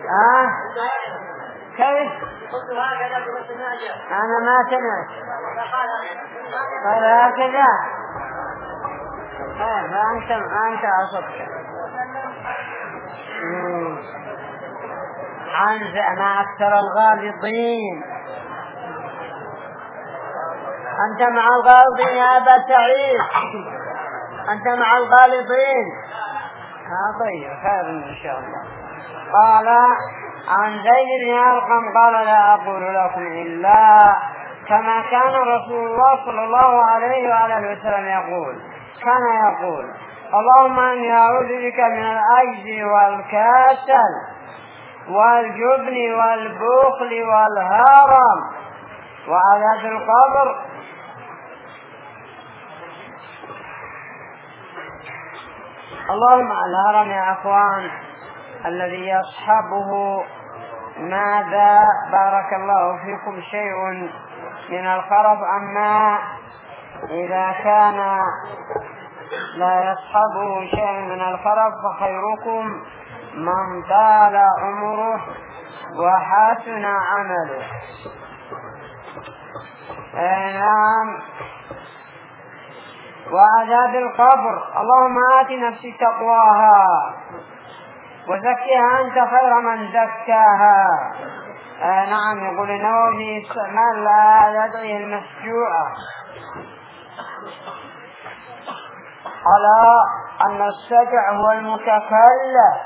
كيف؟ أنا ما سمعت. قال هكذا. فأنت أصبت. مع أكثر الغالطين. أنت مع الغالطين يا أبا سعيد. أنت مع الغالطين. طيب خير إن شاء الله. قال عن زيد بن أرقم قال لا أقول لكم إلا كما كان رسول الله صلى الله عليه وآله وسلم يقول. كان يقول اللهم إني أعوذ بك من العجز والكسل والجبن والبخل والهرم وعذاب القبر. اللهم الهرم يا أخوان الذي يصحبه ماذا بارك الله فيكم شيء من الخرف. أما إذا كان لا يصحبه شيء من الخرف فخيركم من طال عمره وحسن عمله. نعم. وعذاب القبر اللهم آت نفسي تقواها وزكيها أنت خير من زكاها. نعم. يقول النووي استعمال لا يدعي المسجوع على أن السجع هو المتكلف.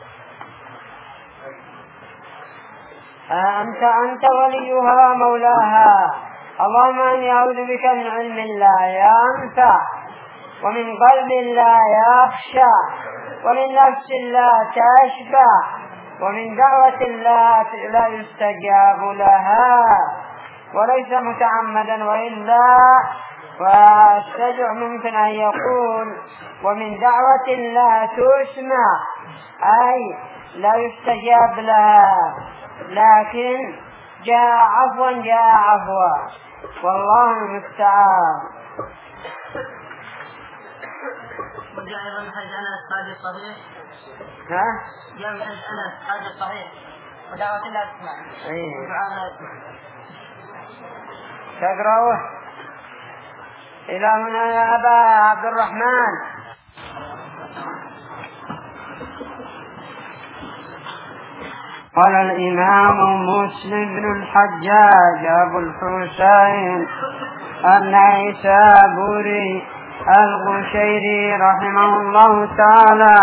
أنت وليها مولاها. اللهم إني أعوذ بك من علم لا ينفع ومن قلب لا يخشع ومن نفس لا تشبع ومن دعوة لا يستجاب لها وليس متعمدا وإلا. والسجع ممكن أن يقول ومن دعوة لا تسمع أي لا يستجاب لها لكن جاء عفوا والله المستعان. وجاء أيضا من حديث أنس هذا صحيح. جاء من حديث أنس هذا صحيح ودعوة لا تسمع. تقرأوه إلى هنا يا أبا عبد الرحمن. قال الإمام مسلم بن الحجاج أبو الحسين النيسابوري القشيري رحمه الله تعالى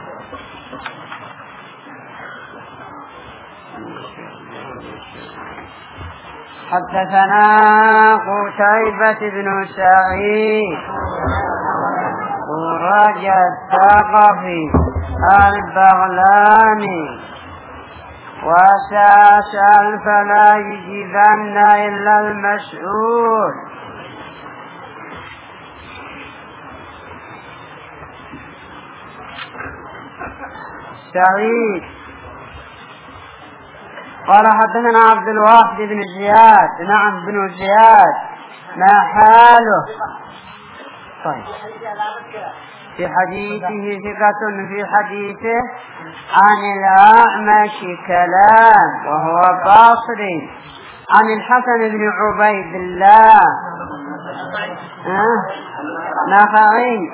حدثنا قتيبة بن سعيد ورجى الثقفي البغلاني وسأسأل فلا يجيبن إلا المسؤول. سعيد قال حدثنا عبد الواحد بن زياد. نعم بن زياد. ما حاله؟ طيب. في حديثه ثقة في حديثه عن الأعمش كلام وهو باصري عن الحسن بن عبيد الله نخعي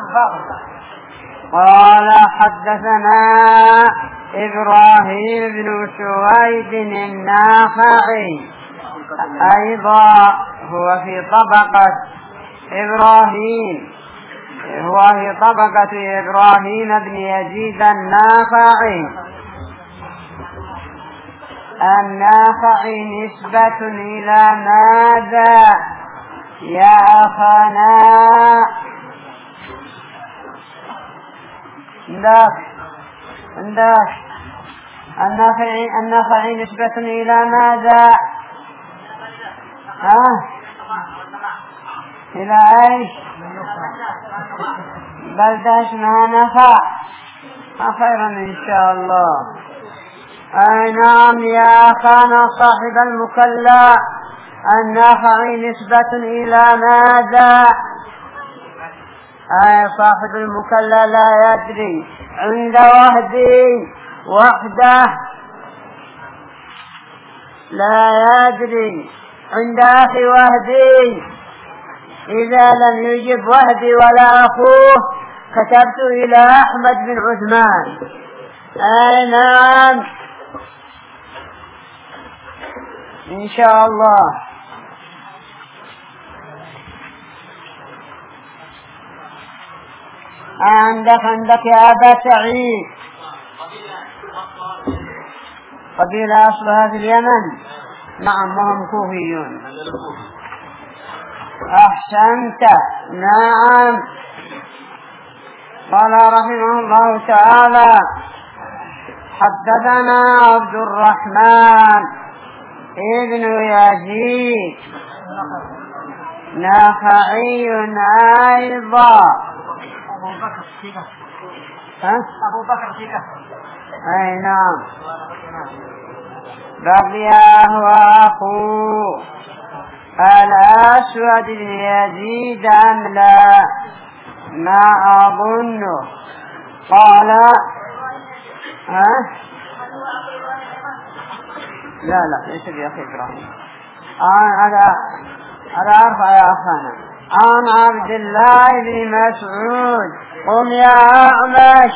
قال حدثنا إبراهيم بن سويد النخعي أيضا هو في طبقة إبراهيم بن يزيد النخعي. النخعي نسبة إلى ماذا يا أخانا؟ عندك النخعي نسبة إلى ماذا؟ إلى أيش؟ بلدة اسمها نخع. خيرا إن شاء الله. أي نعم يا أخانا صاحب المكلا. النخعي نسبة إلى ماذا؟ أي صاحب المكلا لا يدري عند وحده لا يدري عند أخي وهدي، إذا لم يجب وهدي ولا أخوه كتبت إلى أحمد بن عثمان. نعم إن شاء الله. عندك يا أبا سعيد قبيلة أصلها في اليمن. نعم وهم كوفيون. أحسنت. نعم. قال رحمه الله تعالى حدثنا عبد الرحمن ابن يزيد نخعي أيضا. أبو بكر فيك. أي نعم. بقي هو أخو الأسود بن يزيد أم لا؟ ما أظنه. قال لا ليس بأخي إبراهيم. أنا أرفع يا أخانا. عن عبد الله بن مسعود. قم يا أعمش.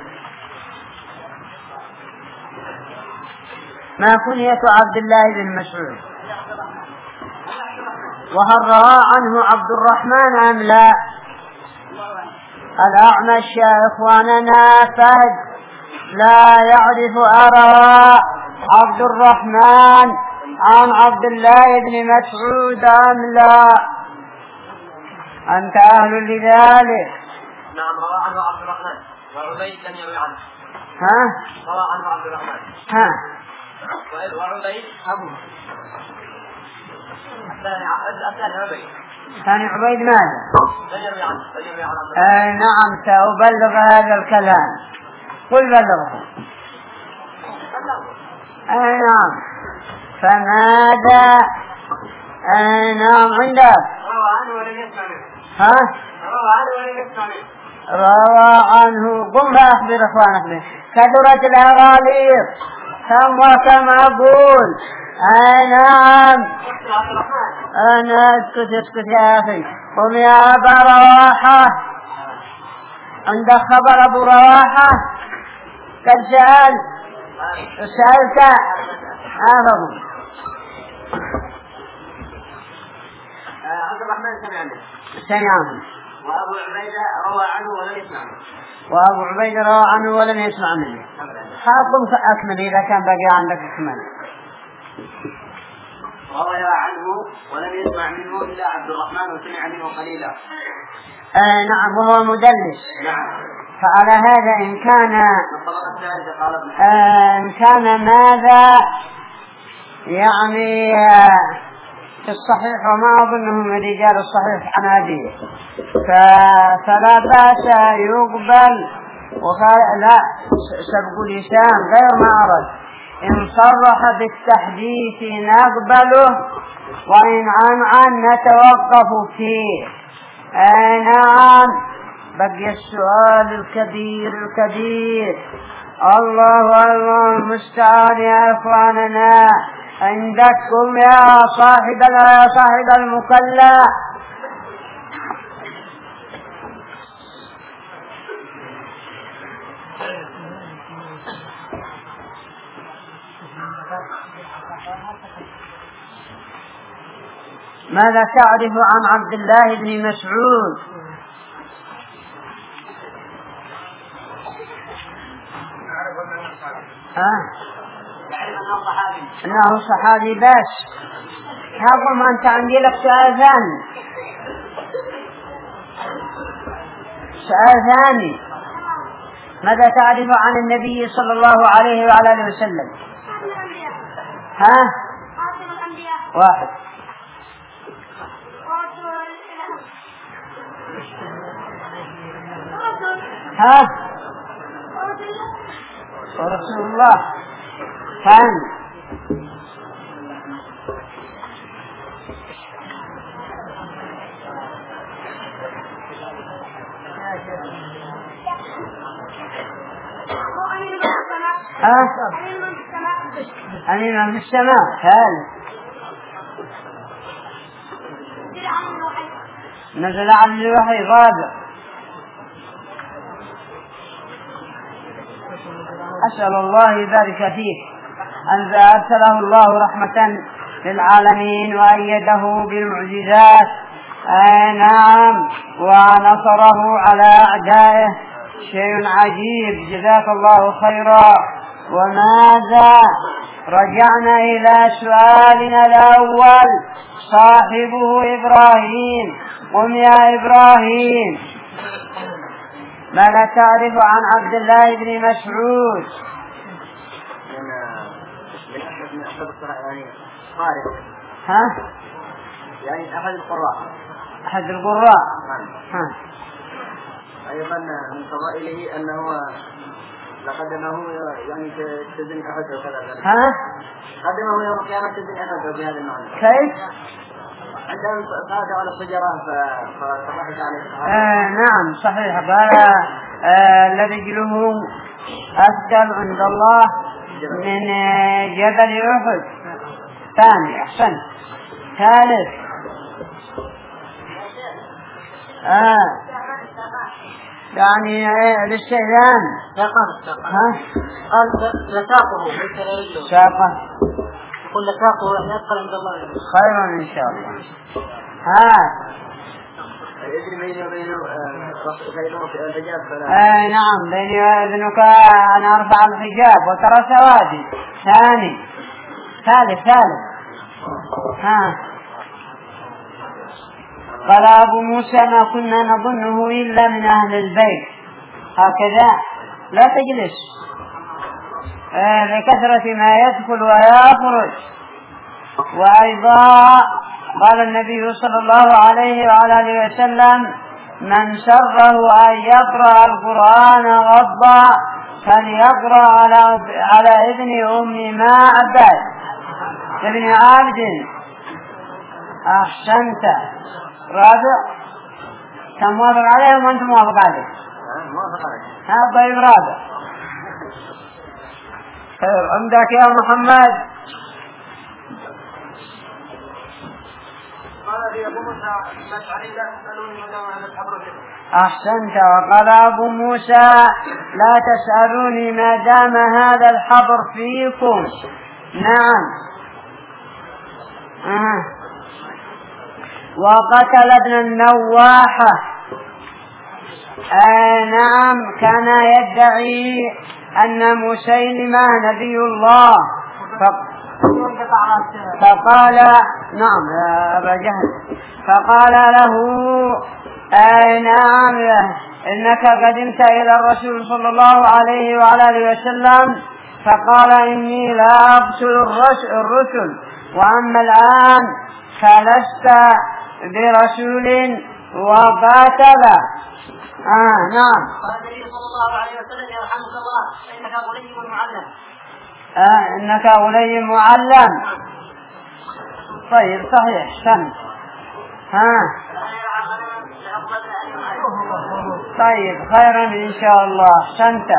ما كنية عبد الله بن مسعود؟ وهل روى عنه عبد الرحمن أم لا؟ الأعمش يا إخواننا فهد لا يعرف أروى عبد الرحمن عن عبد الله بن مسعود أم لا؟ أنت أهل لذلك. نعم روى عنه عبد الرحمن وعبيد لم يروي عنه. روى عنه عبد الرحمن. وعبيد أبوه. ثاني عبيد ماذا؟ نعم سأبلغ هذا الكلام. قل بلغه. نعم. فماذا؟ نعم عندك. روى عنه ولم يسمع منه. روى عنه ولم يسمع منه. روى عنه. قم فأخبر إخوانك به. كثرت الأغاليق كم وكم أقول. نعم. أنا اسكت يا أخي. قم يا أبا رواحة. عندك خبر أبو رواحة؟ قد سألت أفضل. عبد الرحمن سمع عنه. وأبو عبيدة روى عنه ولم يسمع منه. وأبو عبيدة روى عنه ولم يسمع منه. قم فأكمل إذا كان باقي عندك أكمل. روى عنه ولم يسمع منه إلا عبد الرحمن وسمع منه قليلا. نعم وهو مدلس. نعم. فعلى هذا إن كان ماذا يعني في الصحيح وما أظنه من رجال الصحيح حنادية فلا بأس يقبل. لا سبق لسان غير ما أرد. إن صرح بالتحديث نقبله وإن عن نتوقف فيه. نعم. بقي السؤال الكبير. الله المستعان يا إخواننا. عندكم يا صاحب المكلا. ماذا تعرف عن عبد الله بن مسعود؟ أنه صحابي بس. هاقم أنت عندي لك سؤال ثاني. ماذا تعرف عن النبي صلى الله عليه وعلى آله وسلم؟ واحد. ورسول الله. ثاني. أمينا في السماء ثالث نزل عن الوحي رابع أسأل الله يبارك فيه أن أرسله الله رحمة للعالمين وأيده بالمعجزات نعم ونصره على أعدائه شيء عجيب جزاك الله خيرا. وماذا رجعنا إلى سؤالنا الأول صاحبه إبراهيم. قم يا إبراهيم. ماذا تعرف عن عبد الله بن مسعود؟ من أحد القراء يعني قارئ يعني أحد القراء. أحد القراء. أيضا من فضائله أنه لقدمه يعني تزن أحد وكذا. قدمه يوم القيامة تزن أحد بهذا المعنى. كيف؟ عندما صعد على الشجرة فصبحت عليه. نعم صحيح. قال لرجله أثقل عند الله من جبل أحد. ثاني أحسن. ثالث يعني الاستئذان قال لساقه ساقه يقول لساقه يعني أثقل عند الله خيرا إن شاء الله. الإذن بينه وبينه الحجاب نعم بيني وإذنك أن أرفع الحجاب وترى سوادي. ثالث قال أبو موسى ما كنا نظنه إلا من أهل البيت. هكذا لا تجلس لكثرة ما يدخل ويخرج. وأيضا قال النبي صلى الله عليه وعلى آله وسلم من سره أن يقرأ القرآن غضا فليقرأ على ابن أم معبد ابن عبد. أحسنت. رابع كم موافق عليه وأنت موافق عليه؟ طيب رابع خير. عندك يا محمد. أحسنت. وقال أبو موسى لا تسألوني ما دام هذا الحبر فيكم. نعم. وقتل ابن النواحة. نعم كان يدعي أن مسيلمة نبي الله فقال نعم يا أبا جهل فقال له نعم إنك قدمت إلى الرسول صلى الله عليه وعلى آله وسلم فقال إني لا أقتل الرسل وأما الآن فلست برسول وقاتل. نعم. قال النبي صلى الله عليه وسلم يرحمك الله إنك غلي معلم. إنك غلي معلم. طيب صحيح. سن. طيب خيرا إن شاء الله. سنت.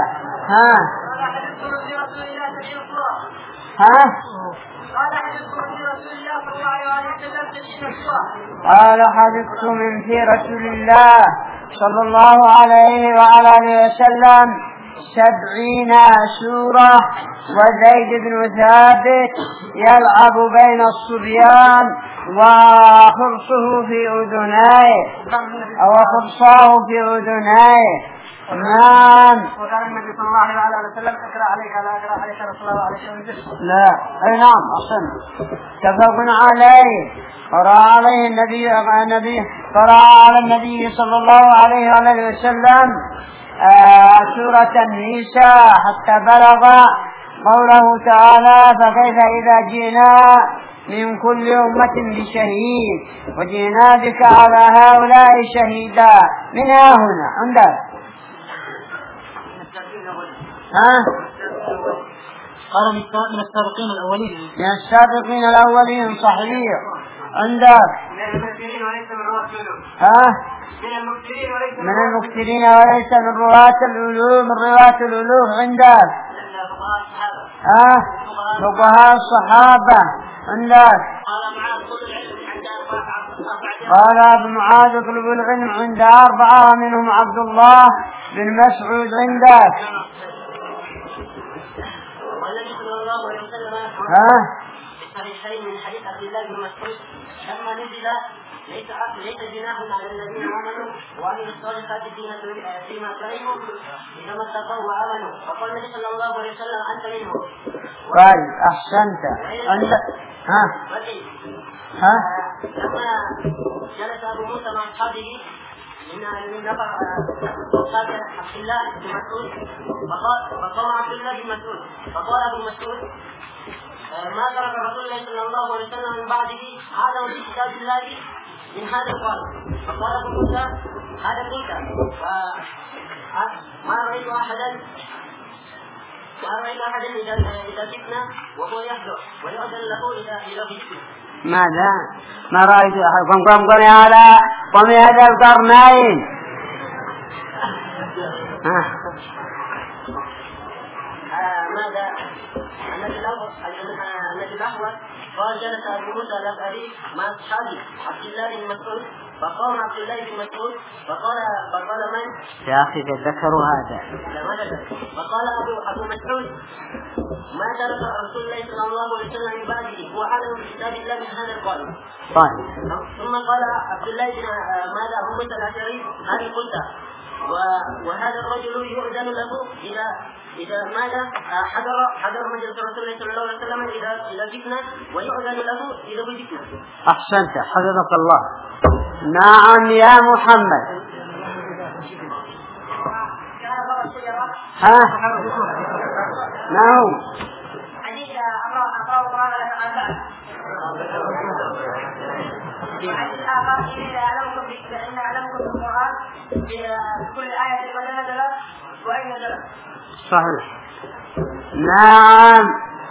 قال حدثت من في رسول الله صلى الله عليه وعلى آله وسلم 70 سورة وزيد بن ثابت يلعب بين الصبيان وخرصه في أذنيه أو خرصاه في أذنيه. نعم. وقال النبي صلى الله عليه وسلم اقرأ عليك لا اقرأ عليك رسول الله عليه وسلم. لا نعم أحسن. اتفق عليه. قرأ عليه قرأ على النبي صلى الله عليه وسلم سورة النساء حتى بلغ قوله تعالى فكيف إذا جئنا من كل أمة بشهيد وجئنا بك على هؤلاء شهيدا. من هنا عندك قال من السابقين الأولين. من السابقين الأولين صحيح. عندك من المكثرين وليس من رواة العلوم عندك فقهاء الصحابة الناس. قال ابن معاذ اطلب العلم عند 4 منهم عبد الله بن مسعود عندك. والنبي صلى الله عليه وسلم الصحيحين من حديث عبد الله بن مسعود لما نزل ليس جناح على الذين امنوا وعملوا الصالحات فيما كرهوا انما اتقوا وامنوا وقال النبي صلى الله عليه وسلم انت منهم. قال احسنت انت. لما جلس ابو موسى مع اصحابه من نفر عبد الله بن مسعود فقال عبد الله بن مسعود فقال ابو مسعود ما ترك رسول الله صلى الله عليه وسلم من بعده هذا في كتاب الله من هذا القول. فقال ابو موسى هذا قلت ما رايت احدا اذا فتنا وهو يحذر ويؤذن له اذا فتنا. ماذا؟ ما رأيت أحدكم قم هذا القرنين. ماذا؟ النبي الأحوال قال جلس أبو موسى الأشعري مع أصحابه عبد الله بن مسعود فقام عبد الله بن مسعود فقال من؟ يا أخي تذكروا هذا. فقال أبو مسعود ما ترك رسول الله صلى الله عليه وسلم من بعده هو عالم بكتاب الله من هذا القول. ثم قال عبد الله بن ماذا أبو موسى الأشعري هذه قلت وهذا الرجل يؤذن له إذا ماذا حضر مجلس رسول الله صلى الله عليه وسلم إذا فتنة ويؤذن له إذا فتنة. أحسنت حفظك الله. نعم يا محمد. نعم. حديث أقرأ القرآن وحديث آخر إن أعلمكم بالقرآن بكل آية متى نزلت وأين نزلت. صحيح. نعم.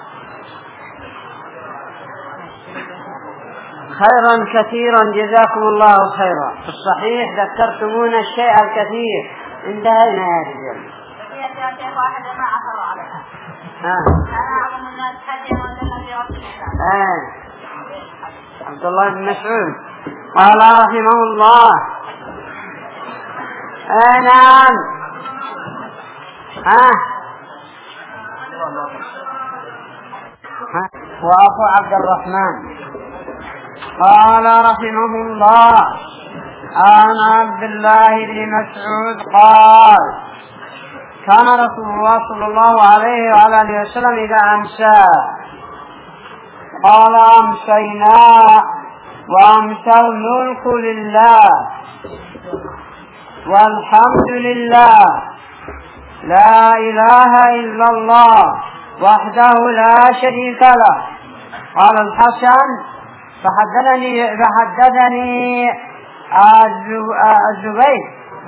خيرا كثيرا جزاكم الله خيرا. في الصحيح ذكرتمونا الشيء الكثير. انتهينا يا رجال. واحد ما عثر عليها. أنا أعظم الناس حتى وأنزلنا في رب الإسلام. عبد الله بن مسعود قال رحمه الله. نعم. وأخو عبد الرحمن قال رحمه الله عن عبد الله بن مسعود قال كان رسول الله صلى الله عليه وعلى اله وسلم إذا أمسى قال أمسينا وأمسى الملك لله والحمد لله لا إله إلا الله وحده لا شريك له. قال الحسن فحدثني الزبير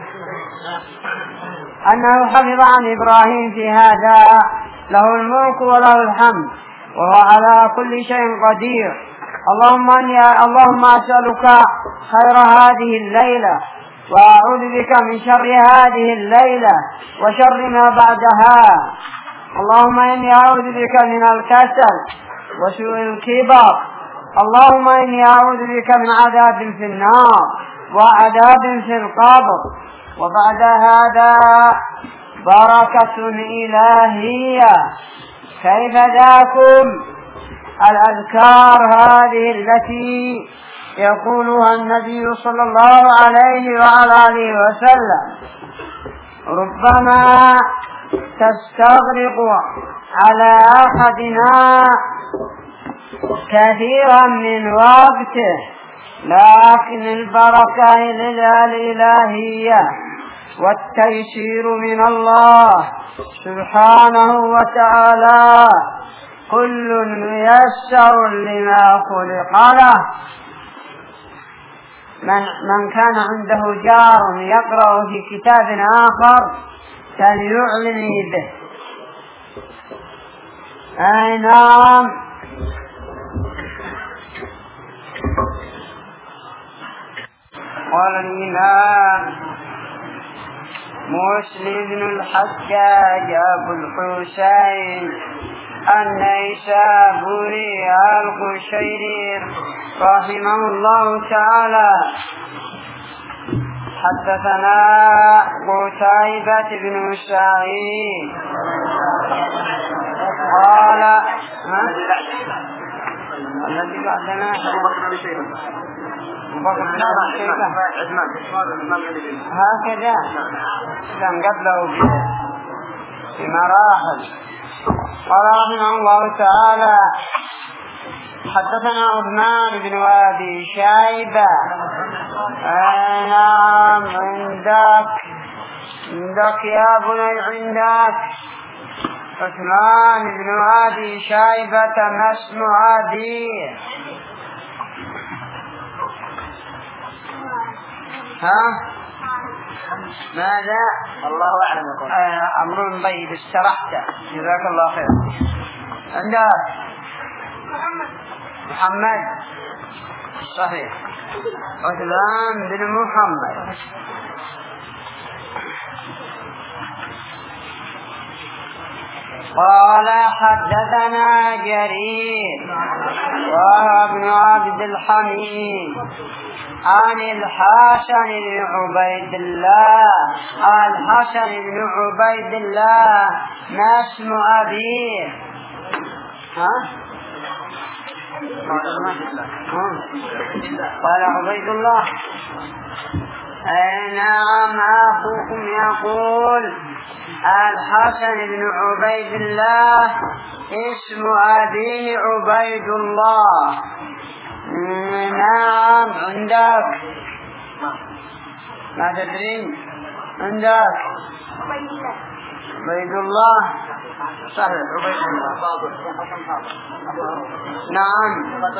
أنه حفظ عن إبراهيم في هذا له الملك وله الحمد وهو على كل شيء قدير. اللهم أسألك خير هذه الليلة وأعوذ بك من شر هذه الليلة وشر ما بعدها. اللهم إني أعوذ بك من الكسل وسوء الكبر. اللهم إني أعوذ بك من عذاب في النار وعذاب في القبر. وبعد هذا بركة إلهية. كيف ذاكم الأذكار هذه التي يقولها النبي صلى الله عليه وعلى آله وسلم ربما تستغرق على أحدنا كثيرا من وقته، لكن البركة الإلهية والتيسير من الله سبحانه وتعالى. كل ميسر لما خلق له. من كان عنده جار يقرأ في كتاب آخر فليعلن به. أي نعم. قال الإمام مسلم بن الحجاج أبو الحسين النيسابوري القشيري رحمه الله تعالى حدثنا قتيبة بن سعيد قال الذي بعدنا هكذا كان قبله بمراحل. قال رحمه الله تعالى حدثنا عثمان بن أبي شيبة. نعم عندك يا بني عندك عثمان بن أبي شيبة ما اسم أبيه؟ ها ماذا؟ الله أعلم. أمر طيب استرحت جزاك الله خير. عندك محمد صحيح عثمان بن محمد. قال حدثنا جرير وهو ابن عبد الحميد عن الحسن بن عبيد الله. الحسن بن عبيد الله ما اسم أبيه؟ قال عبيد الله. نعم أخوكم يقول الحسن بن عبيد الله اسم أبيه عبيد الله. نعم عندك ما تدرين؟ عندك عبيد الله صحيح عبيد الله. نعم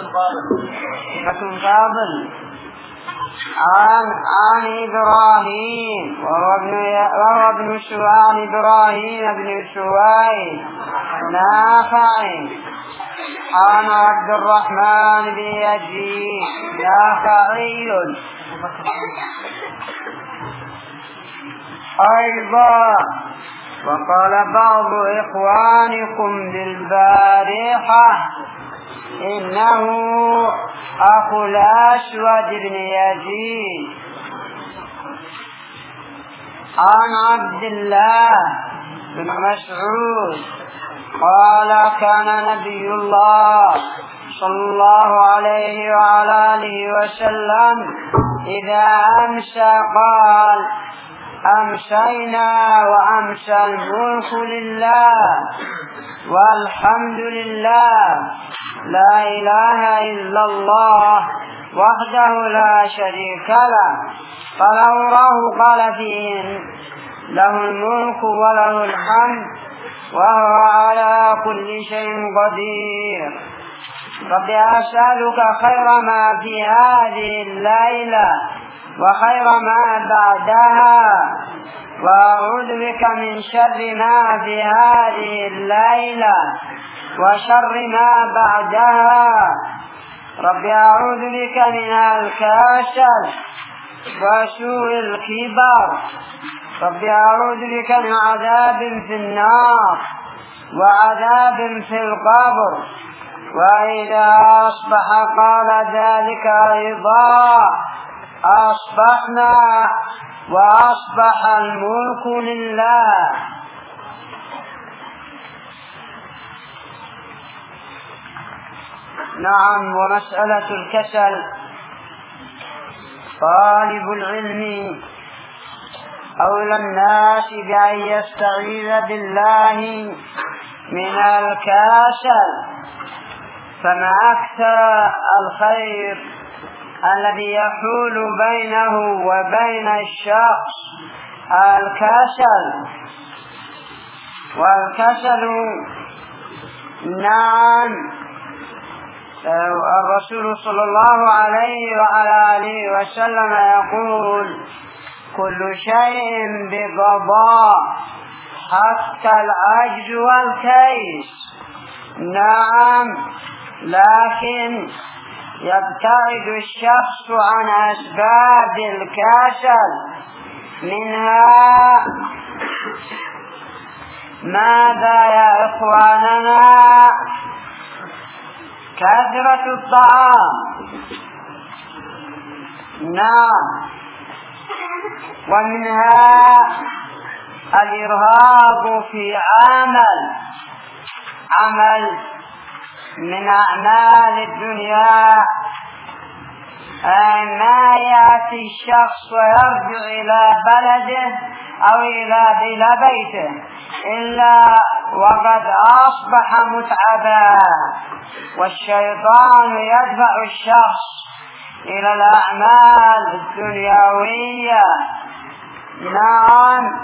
فتن فاضل عن إبراهيم وهو ابن شوان إبراهيم بن شويد نافع عن عبد الرحمن بن يزيد نافعي أيضا. وقال بعض إخوانكم بالبارحة إنه أخو الأسود بن يزيد عن عبد الله بن مسعود قال كان نبي الله صلى الله عليه وعلى آله وسلم إذا أمسى قال أمسينا وأمسى الملك لله والحمد لله لا إله إلا الله وحده لا شريك له فالأوراه قال فيهن له الملك وله الحمد وهو على كل شيء قدير. رب أسألك خير ما في هذه الليلة وخير ما بعدها وأعوذ بك من شر ما في هذه الليلة وشر ما بعدها. رب أعوذ بك من الكسل وسوء الكبر. رب أعوذ بك من عذاب في النار وعذاب في القبر. وإذا أصبح قال ذلك أيضا أصبحنا وأصبح الملك لله. نعم. ومسألة الكسل طالب العلم أولى الناس بأن يستعيذ بالله من الكسل. فما أكثر الخير الذي يحول بينه وبين الشخص الكسل. والكسل نعم الرسول صلى الله عليه وعلى آله وسلم يقول كل شيء بقضاء حتى العجز والكيس. نعم لكن يبتعد الشخص عن أسباب الكسل ماذا يا إخواننا؟ كثرة الطعام. نعم. ومنها الإرهاب في عمل من أعمال الدنيا. ما يأتي الشخص ويرجع إلى بلده أو إلى بيته إلا وقد أصبح متعبا، والشيطان يدفع الشخص إلى الأعمال الدنيوية. نعم.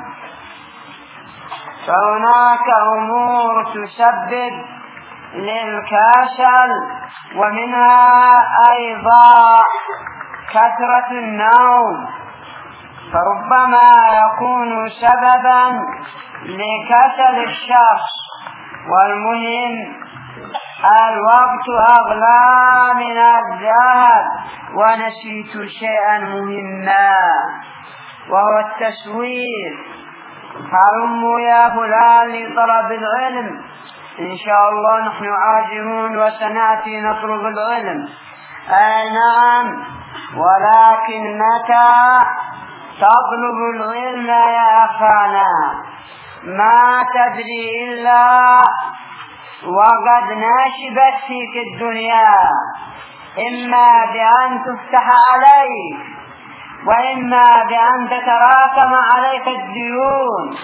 فهناك أمور تسبب للكسل، ومنها أيضا كثرة النوم، فربما يكون سببا لكسل الشخص. والمهم الوقت أغلى من الذهب. ونسيت شيئا مهما وهو التسويف. هلموا يا فلان لطلب العلم، إن شاء الله نحن عاجلون وسنأتي نطلب العلم. نعم. ولكن متى تطلب العلم يا أخانا؟ ما تدري إلا وقد ناشبت فيك الدنيا، إما بأن تفتح عليك، وإما بأن تتراكم عليك الديون.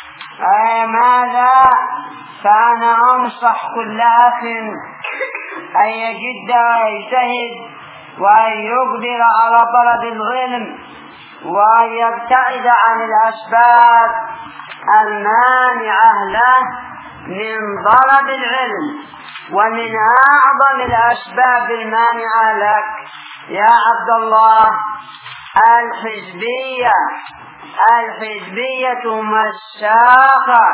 ماذا؟ فأنا أنصح كل أخ أن يجد ويجتهد وأن يقبل على طلب العلم، وأن يبتعد عن الأسباب المانعة له من طلب العلم. ومن أعظم الأسباب المانعة لك يا عبد الله الحزبية مشاقة.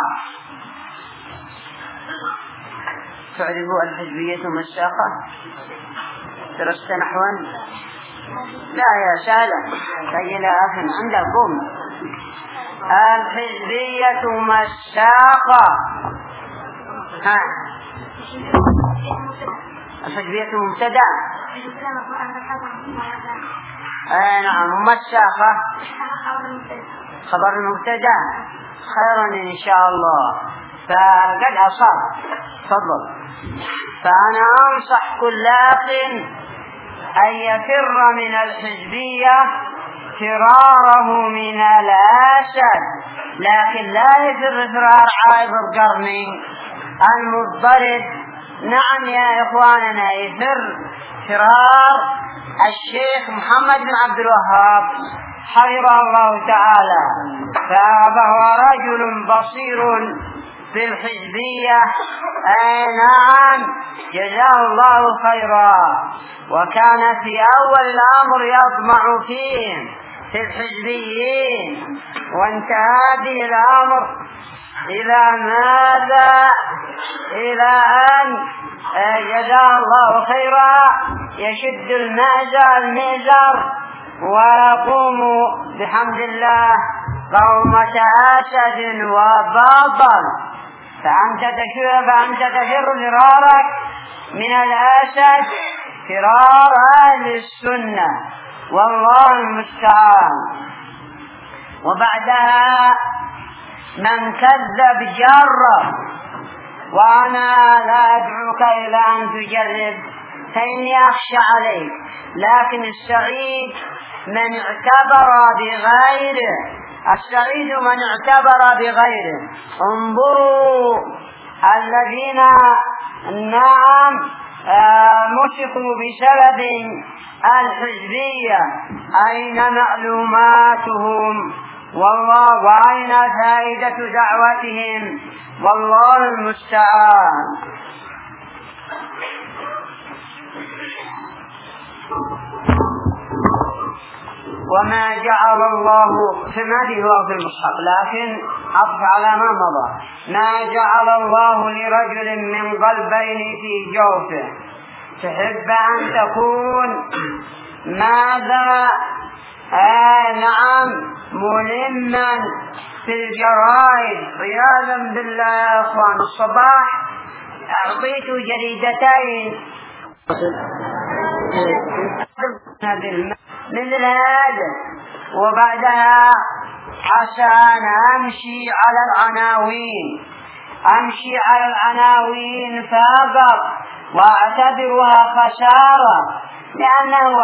تعرفوا الحزبية مشاقة؟ درست نحوا؟ لا يا سهلة. سيلا أخ عندكم الحزبية مشاقة. الحزبية مبتدأ. نعم. مشاقة خبر المبتدأ. خيرا إن شاء الله. فقد أصاب. تفضل. فأنا أنصح كل أخ أن يفر من الحزبية فراره من الأسد، لكن لا يفر فرار عائب القرن المضطرب. نعم يا إخواننا، يفر فرار الشيخ محمد بن عبد الوهاب حفظه الله تعالى، فهو رجل بصير في الحزبية. نعم. جزاه الله خيرا. وكان في أول الأمر يطمع فيه في الحزبيين، وانتهى به الأمر إلى ماذا؟ إلى أن جزاه الله خيرا يشد المئزر ويقوم بحمد الله قومة أسد وبطل. فأنت تفر فرارك من الأسد فرار أهل السنة، والله المستعان. وبعدها من كذب جرب، وأنا لا أدعوك إلى أن تجرب فإني أخشى عليك، لكن السعيد من اعتبر بغيره. السعيد من اعتبر بغيره. انظروا الذين نعم مسكوا بسبب الحزبية أين معلوماتهم؟ والله وأين فائدة دعوتهم؟ والله المستعان. وما جعل الله في المصحف، لكن أطف على ما مضى. ما جعل الله لرجل من قلبين في جوفه. تحب أن تكون ماذا؟ نعم ملما في الجرائد. عياذا بالله يا اخوان، الصباح اعطيت جريدتين مثل هذا، وبعدها عسى أن أمشي على العناوين فأقر وأعتبرها خسارة، لأنه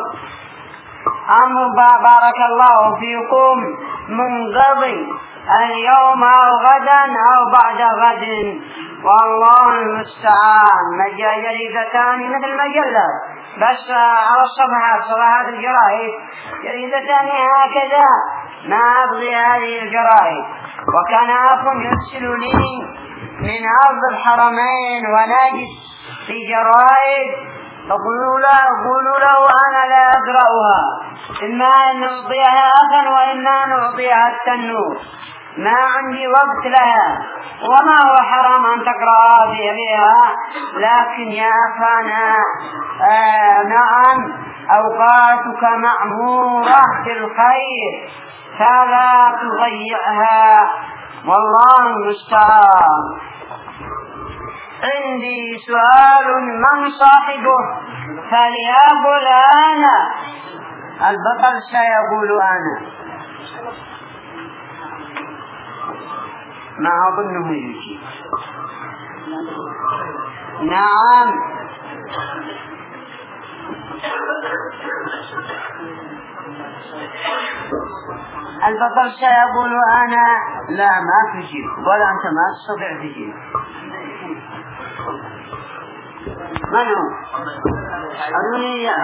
أمر بارك الله فيكم منقضي اليوم أو غدا أو بعد غد، والله المستعان. جريدتان مثل مجلة بس على صفحات الجرائد، جريدتان هكذا، ما أبغي هذه الجرائد. وكان أخ يرسل لي من أرض الحرمين ونجد في جرائد، فقولوا له أنا لا أقرأها، إما أن نعطيها أخا وإما نعطيها التنور، ما عندي وقت لها، وما هو حرام أن تقرأ بها، لكن يا أخانا نعم أوقاتك معمورة بالخير فلا تضيعها، والله المستعان. عندي سؤال، من صاحبه؟ فليقل أنا. البطل سيقول أنا، ما أظنه يجي. نعم البطل سيقول أنا. لا ما تجيب، ولا أنت ما تستطيع تجيب. من هو؟ أروني يا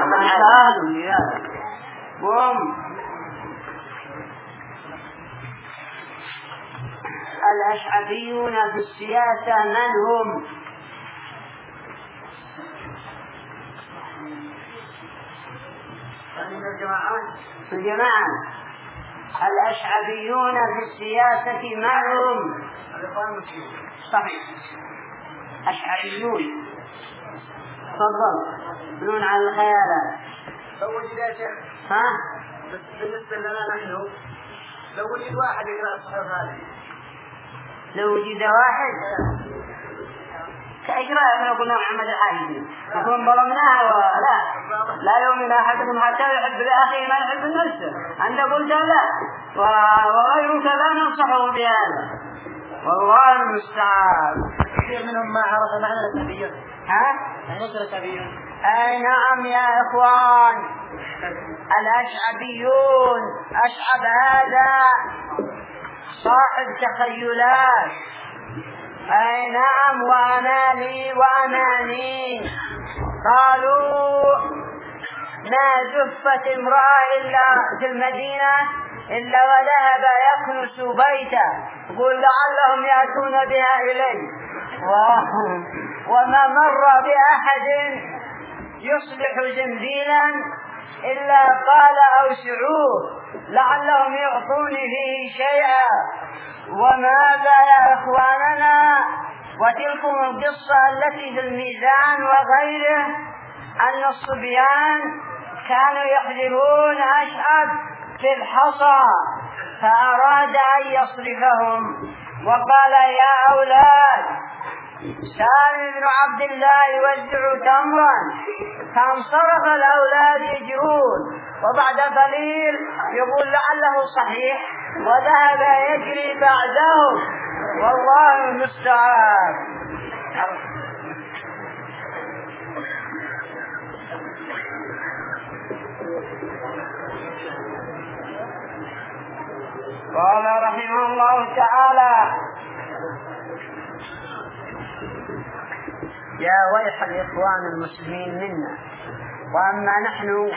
الأشعبيون في السياسة من هم؟ الجماعة الأشعبيون في السياسة من هم؟ صحيح، أشعبيون. تفضل بنون على الخيالات. لو وجد يا شيخ بالنسبة لنا نحن، لو وجد واحد يقرأ الصحيح هذه، لو وجد واحد كإجراء لو قلنا محمد الحاجي نكون ظلمناها، ولا لا يؤمن أحدكم حتى يحب لأخيه ما يحب لنفسه. أنت قلت لا وغيرك لا ننصحه بهذا، والله المستعان. كثير منهم ما عرف معنى الأشعبيون. أي نعم يا إخوان، الأشعبيون، أشعب هذا صاحب تخيلات، أي نعم، وأماني. قالوا ما زفت امرأة إلا في المدينة إلا وذهب يكنس بيته، يقول لعلهم يأتون بها إليه، وما مر بأحد يصلح زنبيلا إلا قال أوسعوه لعلهم يعطوني فيه شيئا. وماذا يا إخواننا؟ وتلكم القصة التي في الميزان وغيره، أن الصبيان كانوا يحذرون أشعب في الحصى، فأراد أن يصرفهم وقال يا أولاد، سالم بن عبد الله يوزع تمرا، فانصرف الأولاد يجرون، وبعد قليل يقول لعله صحيح، وذهب يجري بعده، والله المستعان. قال رحمه الله تعالى يا ويح الإخوان المسلمين منا، وأما نحن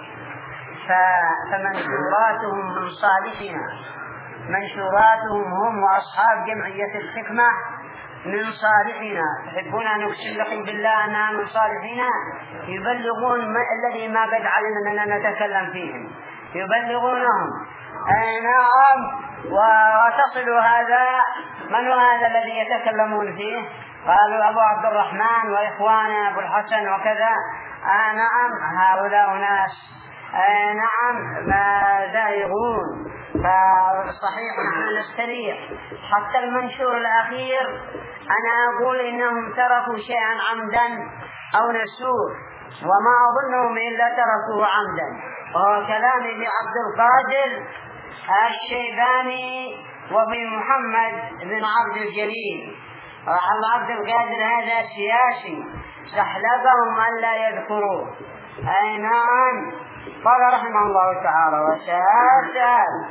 فمنشوراتهم من صالحنا، منشوراتهم هم وأصحاب جمعية الحكمة من صالحنا. تحبون أن نقسم لكم بالله أنها من صالحنا؟ يبلغون الذي ما قد علمنا أننا نتكلم فيهم، يبلغونهم. نعم. وتصل هذا، من هو هذا الذي يتكلمون فيه؟ قالوا أبو عبد الرحمن وإخوانه أبو الحسن وكذا. نعم، هؤلاء ناس نعم زائغون، فصحيح نحن نستريح. حتى المنشور الأخير أنا أقول إنهم تركوا شيئا عمدا أو نسوه، وما أظنهم إلا تركوه عمدا، وهو كلام لعبد القادر الشيباني وبمحمد بن عبد الجليل. عبد القادر هذا سياسي سحلبهم ألا يذكروه. أي نعم. قال رحمه الله تعالى وسأل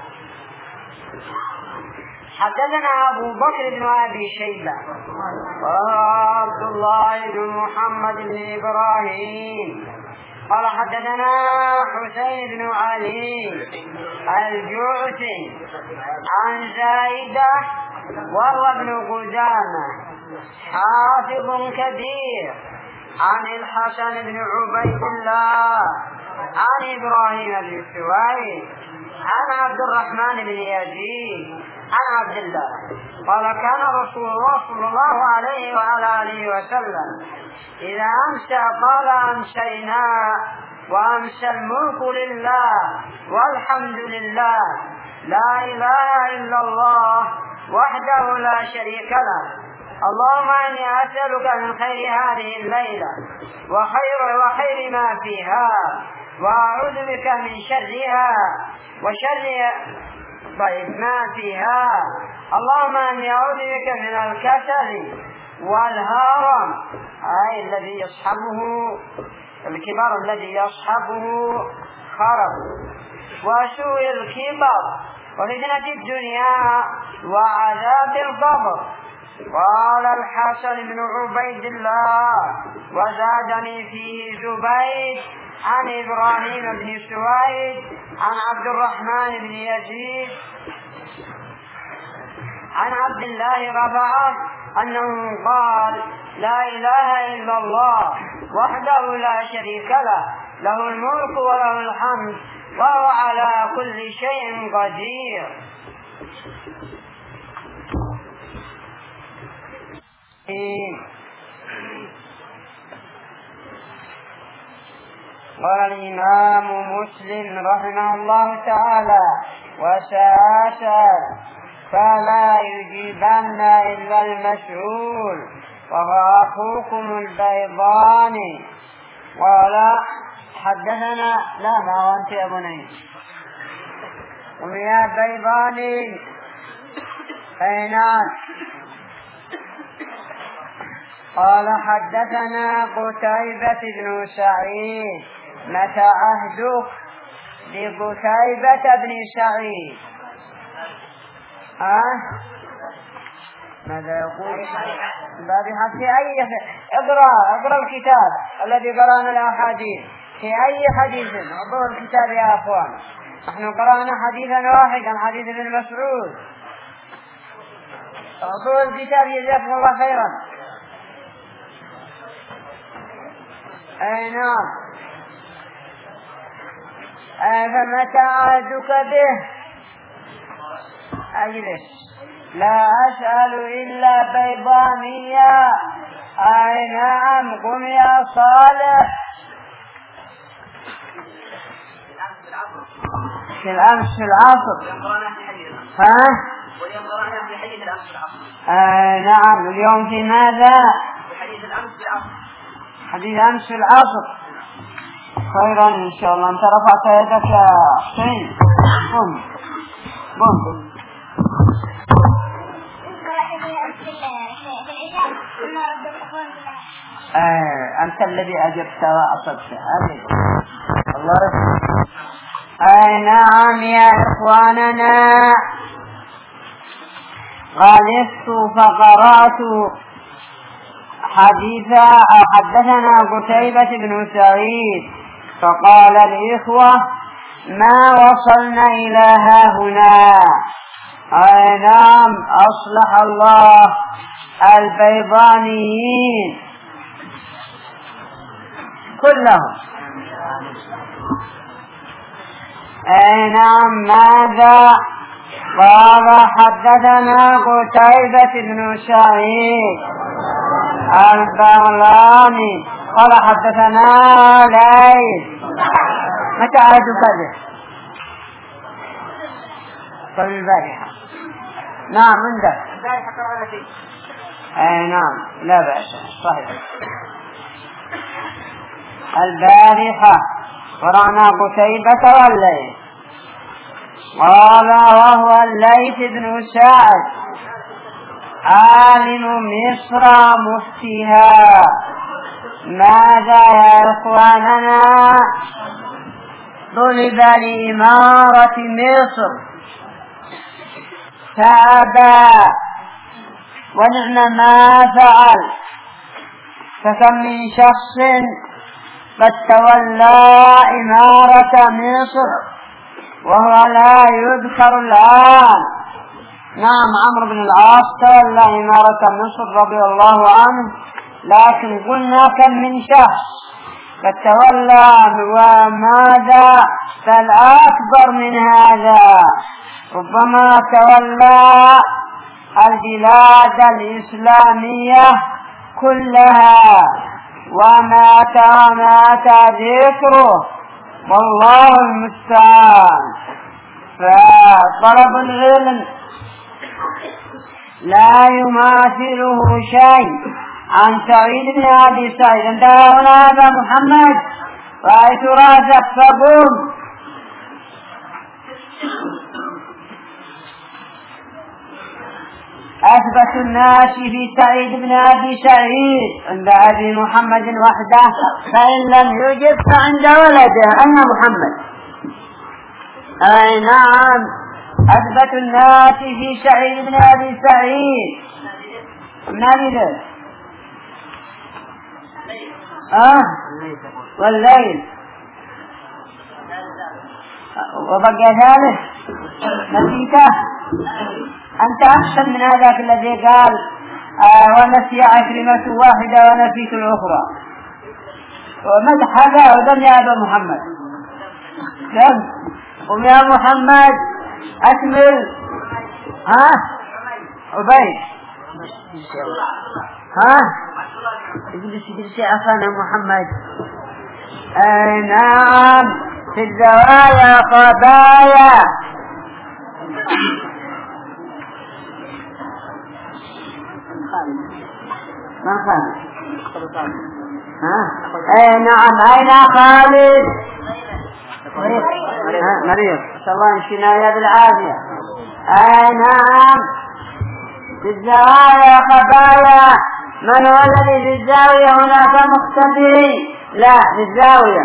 حدثنا أبو بكر بن أبي شيبة وعبد الله بن محمد بن إبراهيم قال حدثنا حسين بن علي الجعفي عن زايدة وهو ابن قدامة حافظ كبير عن الحسن بن عبيد الله عن إبراهيم بن سويد عن عبد الرحمن بن يزيد عن عبد الله قال كان رسول الله صلى الله عليه وعلى آله وسلم إذا أمسى قال أمسينا وأمسى الملك لله والحمد لله لا إله إلا الله وحده لا شريك له اللهم إني أسألك من خير هذه الليلة وخير ما فيها وأعوذ بك من شرها وشر ما فيها اللهم إني أعوذ بك من الكسل والهرم أي الذي يصحبه الكبار الذي يصحبه خرب وسوء الكبر وفتنة الدنيا وعذاب القبر. قال الحسن بن عبيد الله وزادني فيه زبيد عن إبراهيم بن سويد عن عبد الرحمن بن يزيد عن عبد الله رفعه أنه قال لا إله إلا الله وحده لا شريك له له الملك وله الحمد وهو على كل شيء قدير. قال الإمام مسلم رحمه الله تعالى وسأل فلا يجيبن إلا المسؤول وهو أخوكم البيضاني. قال حدثنا لا ما هو أنت يا بني ويا بيضاني أين قال حدثنا قتيبة بن سعيد متى عهدك بقتيبة بن سعيد ماذا يقول في أي اقرأ الكتاب الذي قرأنا الأحاديث في أي حديث اقرأ الكتاب يا أخوان. نحن قرأنا حديثا واحدا حديث ابن مسعود. اقرأ الكتاب جزاكم الله خيرا. أي نعم. فمتى عهدك به أجلس لا أسأل إلا بيضانية. أي نعم قم يا صالح. في الأمس في العصر نعم. اليوم في ماذا؟ حديث الأمس في العصر. حديث أمس في العصر. خيرا إن شاء الله. أنت رفعت يدك يا حسين. قم أنت الذي أجبت وأصبت. الله يرحمه. أي نعم يا إخواننا. غلست فقرأت حدثنا قتيبة بن سعيد فقال الإخوة ما وصلنا إلى هاهنا. أي نعم أصلح الله البيضانيين كلهم. أي نعم. ماذا قال حدثنا قتيبة بن سعيد البغلاني قال حدثنا ليث متى عهدك به؟ قبل البارحة. نعم عندك. أي نعم لا بأس صحيح. البارحة قرأنا قتيبة والليث. قال وهو الليث بن سعد عالم مصر مفتيها. ماذا يا إخواننا؟ طلب لإمارة مصر فأبى ونعم ما فعل. فكم من شخص قد تولى إمارة مصر وهو لا يذكر الآن. نعم عمرو بن العاص تولى إمارة مصر رضي الله عنه، لكن قلنا كم من شخص قد تولى. وماذا فالأكبر من هذا ربما تولى البلاد الإسلامية كلها ومات ذكره والله المستعان. فطلب العلم لا يماثله شيء. عن سعيد بن أبي سعيد انتهى هنا هذا محمد رأيت راسك فقم. أثبت الناس في سعيد بن أبي سعيد عند أبي محمد وحده، فإن لم يجب فعند ولده أن محمد. أي نعم أثبت الناس في سعيد بن أبي سعيد من أبي والليل وبقي ثالث نسيته. أنت أحسن من هذاك الذي قال ونسي كلمة واحدة ونسيت الأخرى. ومدح هذا ودم يا أبا محمد. قم يا محمد أكمل. عبيد اجلس يا أخانا محمد. نعم في الزوايا قبايا. من خالد؟ نعم أين خالد؟ مريض نسأل الله يشفينا وإياه بالعافية. نعم في الزوايا خبايا. من هو الذي في الزاوية هناك مختفي؟ لا في الزاوية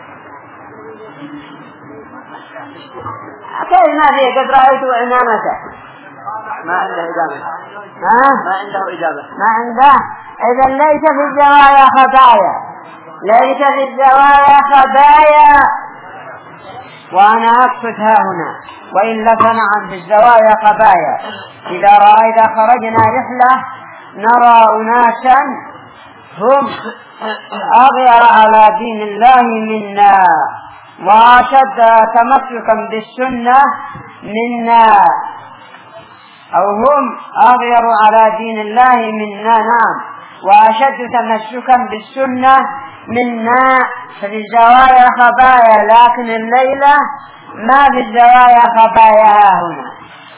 كيف ما فيه؟ قد رأيت إمامته ما عنده إجابة. ما عنده إجابة. ما عنده. إذا ليس في الزوايا خبايا، ليس في الزوايا خبايا. وأنا أقصدها هنا وإلا فنعم في الزوايا خبايا. إذا خرجنا رحلة نرى أناسا هم أغير على دين الله منا وأشد تمسكا بالسنة منا، أو هم أغير على دين الله منا. نعم وأشد تمسكا بالسنة منا. ففي الزوايا خبايا، لكن الليلة ما في الزوايا خبايا هنا.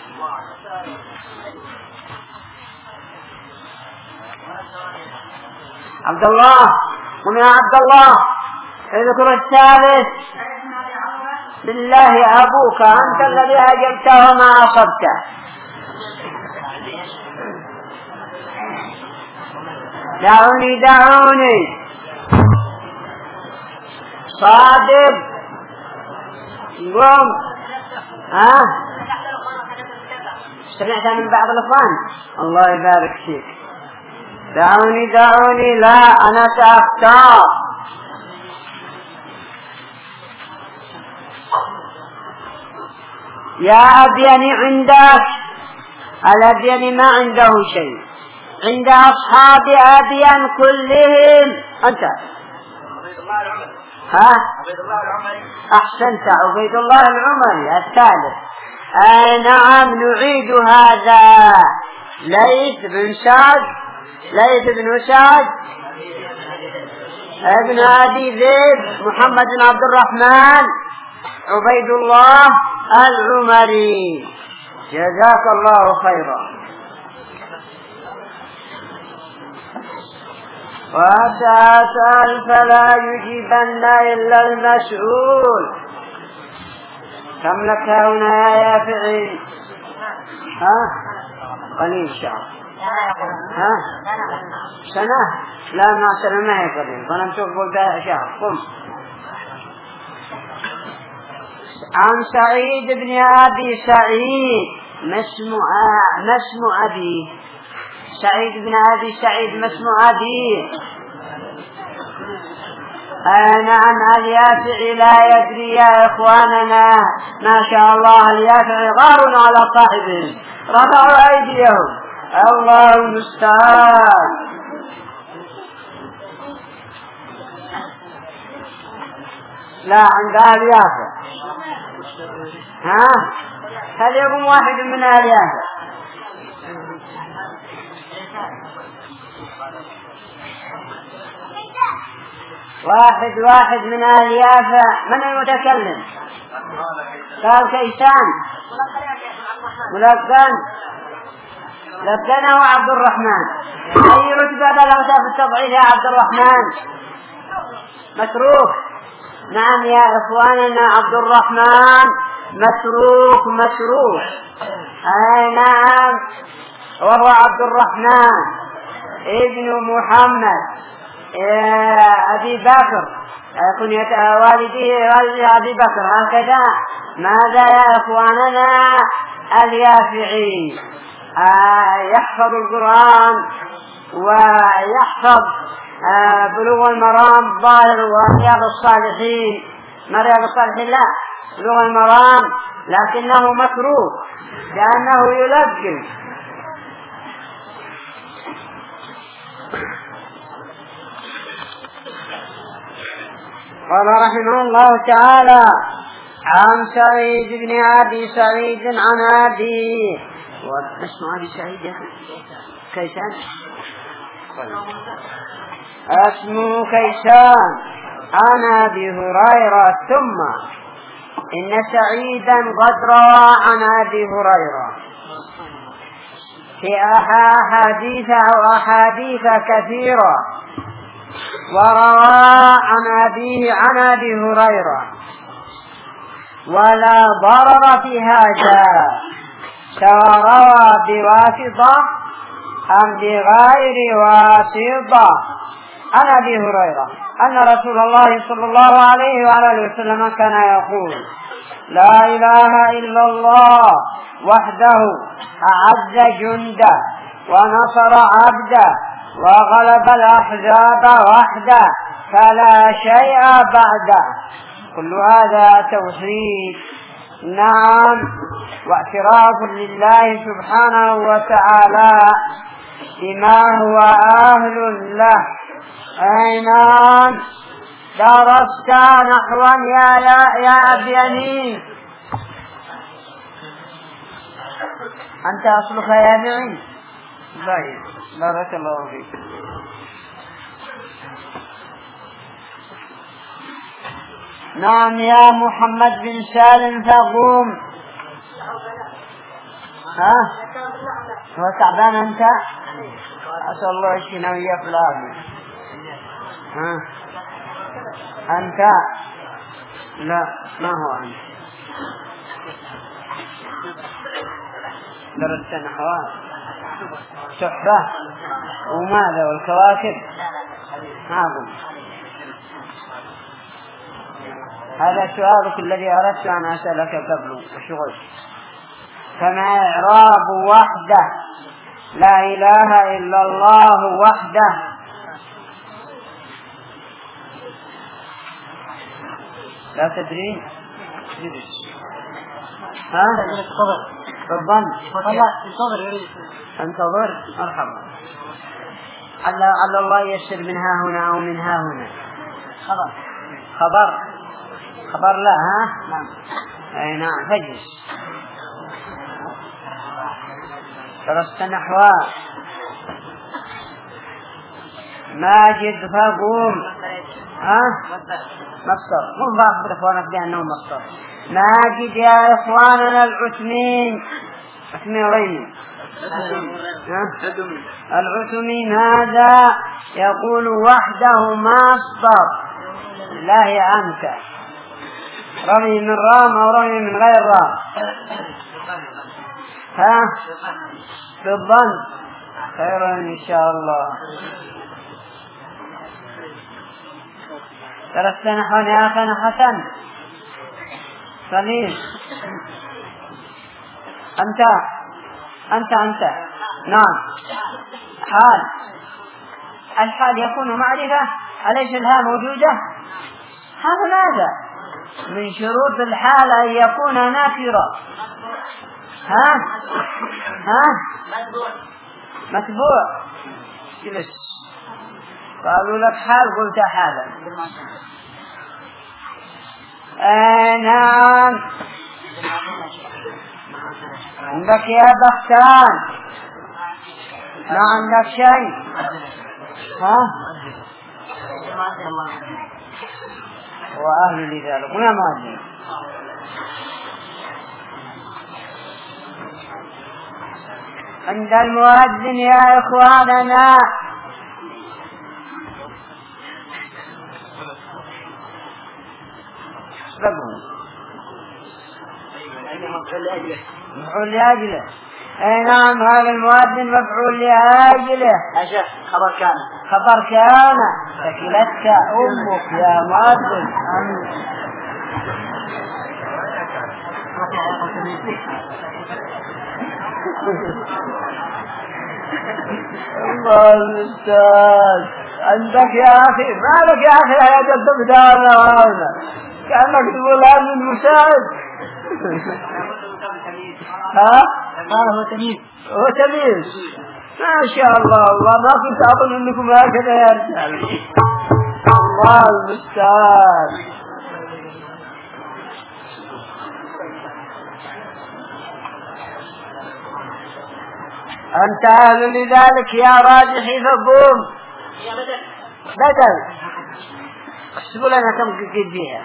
عبد الله قم يا عبد الله اذكر الثالث. بالله أبوك أنت الذي أجبته وما أصبته. دعوني صادق قم. سمعت من بعض الأخوان الله يبارك فيك. دعوني لا أنا سأختار. يا أبيني عندك الأبيني ما عنده شيء، عند أصحاب أبين كلهم. أنت عبيد الله العمري. أحسنت عبيد الله العمري الثالث. نعم نعيد هذا. ليث بن سعد ابن أبي ذئب محمد بن عبد الرحمن عبيد الله العمري. جزاك الله خيرا. وسأسأل فلا يجيبن إلا المسؤول. كم لك هنا يا يافعي؟ قليل شهر. سنة؟ لا ما سنة ما هي قليل، ظننت تقول بها شهر. قم. عن سعيد بن أبي سعيد ما اسم أبيه؟ سعيد بن أبي سعيد ما اسم أبيه؟ نعم اليافعي لا يدري يا إخواننا، ما شاء الله اليافعي غار على صاحبهم، رفعوا أيديهم، الله المستعان. لا عند اليافع. هل يقوم واحد من اليافع؟ واحد من اليافع. من المتكلم؟ قال كيسان لبنا وعبد الرحمن. أي رتبة بلغت في التضعيف يا عبد الرحمن؟ متروك. نعم يا إخواننا عبد الرحمن متروك. نعم، وهو عبد الرحمن ابن محمد أبي بكر، كنية والده أبي بكر. هكذا. ماذا يا إخواننا؟ اليافعي يحفظ القرآن ويحفظ بلوغ المرام ظاهر ورياض الصالحين. ما رياض الصالحين؟ لا، بلوغ المرام، لكنه مكروه لأنه يلقن. قال رحمه الله تعالى: عن سعيد بن أبي سعيد عن أبيه. اسمه أبي سعيد يا كيسان؟ اسمه كيسان عن أبي هريرة. ثم إن سعيدا قد روى عن أبي هريرة في أحاديث كثيرة، وروى عن أبيه عن أبي هريرة، ولا ضرر في هذا، سواء روى بواسطة أم بغير واسطة. عن أبي هريرة أن رسول الله صلى الله عليه وآله وسلم كان يقول: لا إله إلا الله وحده أعز جنده ونصر عبده وغلب الأحزاب وحده فلا شيء بعده. كل هذا توحيد، نعم، واعتراف لله سبحانه وتعالى بما هو أهل له. أي نعم. درست نحوا يا أبي أنيس؟ أنت أصلك يافعي؟ طيب، بارك الله فيك. نعم يا محمد بن سالم فقوم. هو تعبان أنت؟ أسأل الله يشفينا وإياك العافية. أنت؟ لا، ما هو أنت. درست نحوات تحفة وماذا والكواكب؟ نعم. هذا سؤالك الذي أردت أن أسألك قبله وشغل. كما إعراب وحده، لا إله إلا الله وحده. لا تدري؟ بالظن. انتظر. مرحبا. على الله يسر من ها هنا أو من ها هنا. خبر لا. نعم. أي نعم. فجلس. درست نحو. ماجد فقوم. مصدر مو ضابط إخوانك بأنه مصدر. ماجد يا إخواننا العثمين عثمين العثمي هذا يقول وحده مصدر الله عنك، رمي من رام أو رمي من غير رام بالظن خيرا إن شاء الله. درست نحو يا أخنا حسن صليل أنت نعم. الحال يكون معرفة، أليس الها موجودة؟ هذا ماذا من شروط الحال أن يكون نكرا. متبوع جلس قالوا لك حال قلت حالا. نعم عندك يا بختان ما عندك شيء؟ وأهل لذلك ويا مؤذن. عند المؤذن يا إخواننا مفعول لأجله. نعم هذا المؤذن مفعول لأجله. خبر كان ثكلتك أمك يا مؤذن. الله المستعان. عندك يا أخي مالك يا أخي يا جلد بدارنا وهذا كأنك تقول هذا المساعد. هو تمييز ما شاء الله. الله ما كنت أظن أنكم هكذا يا رجال. الله المستعان. أنت أهل لذلك يا راجحي فقوم. بدل احسبوا لنا كم قد فيها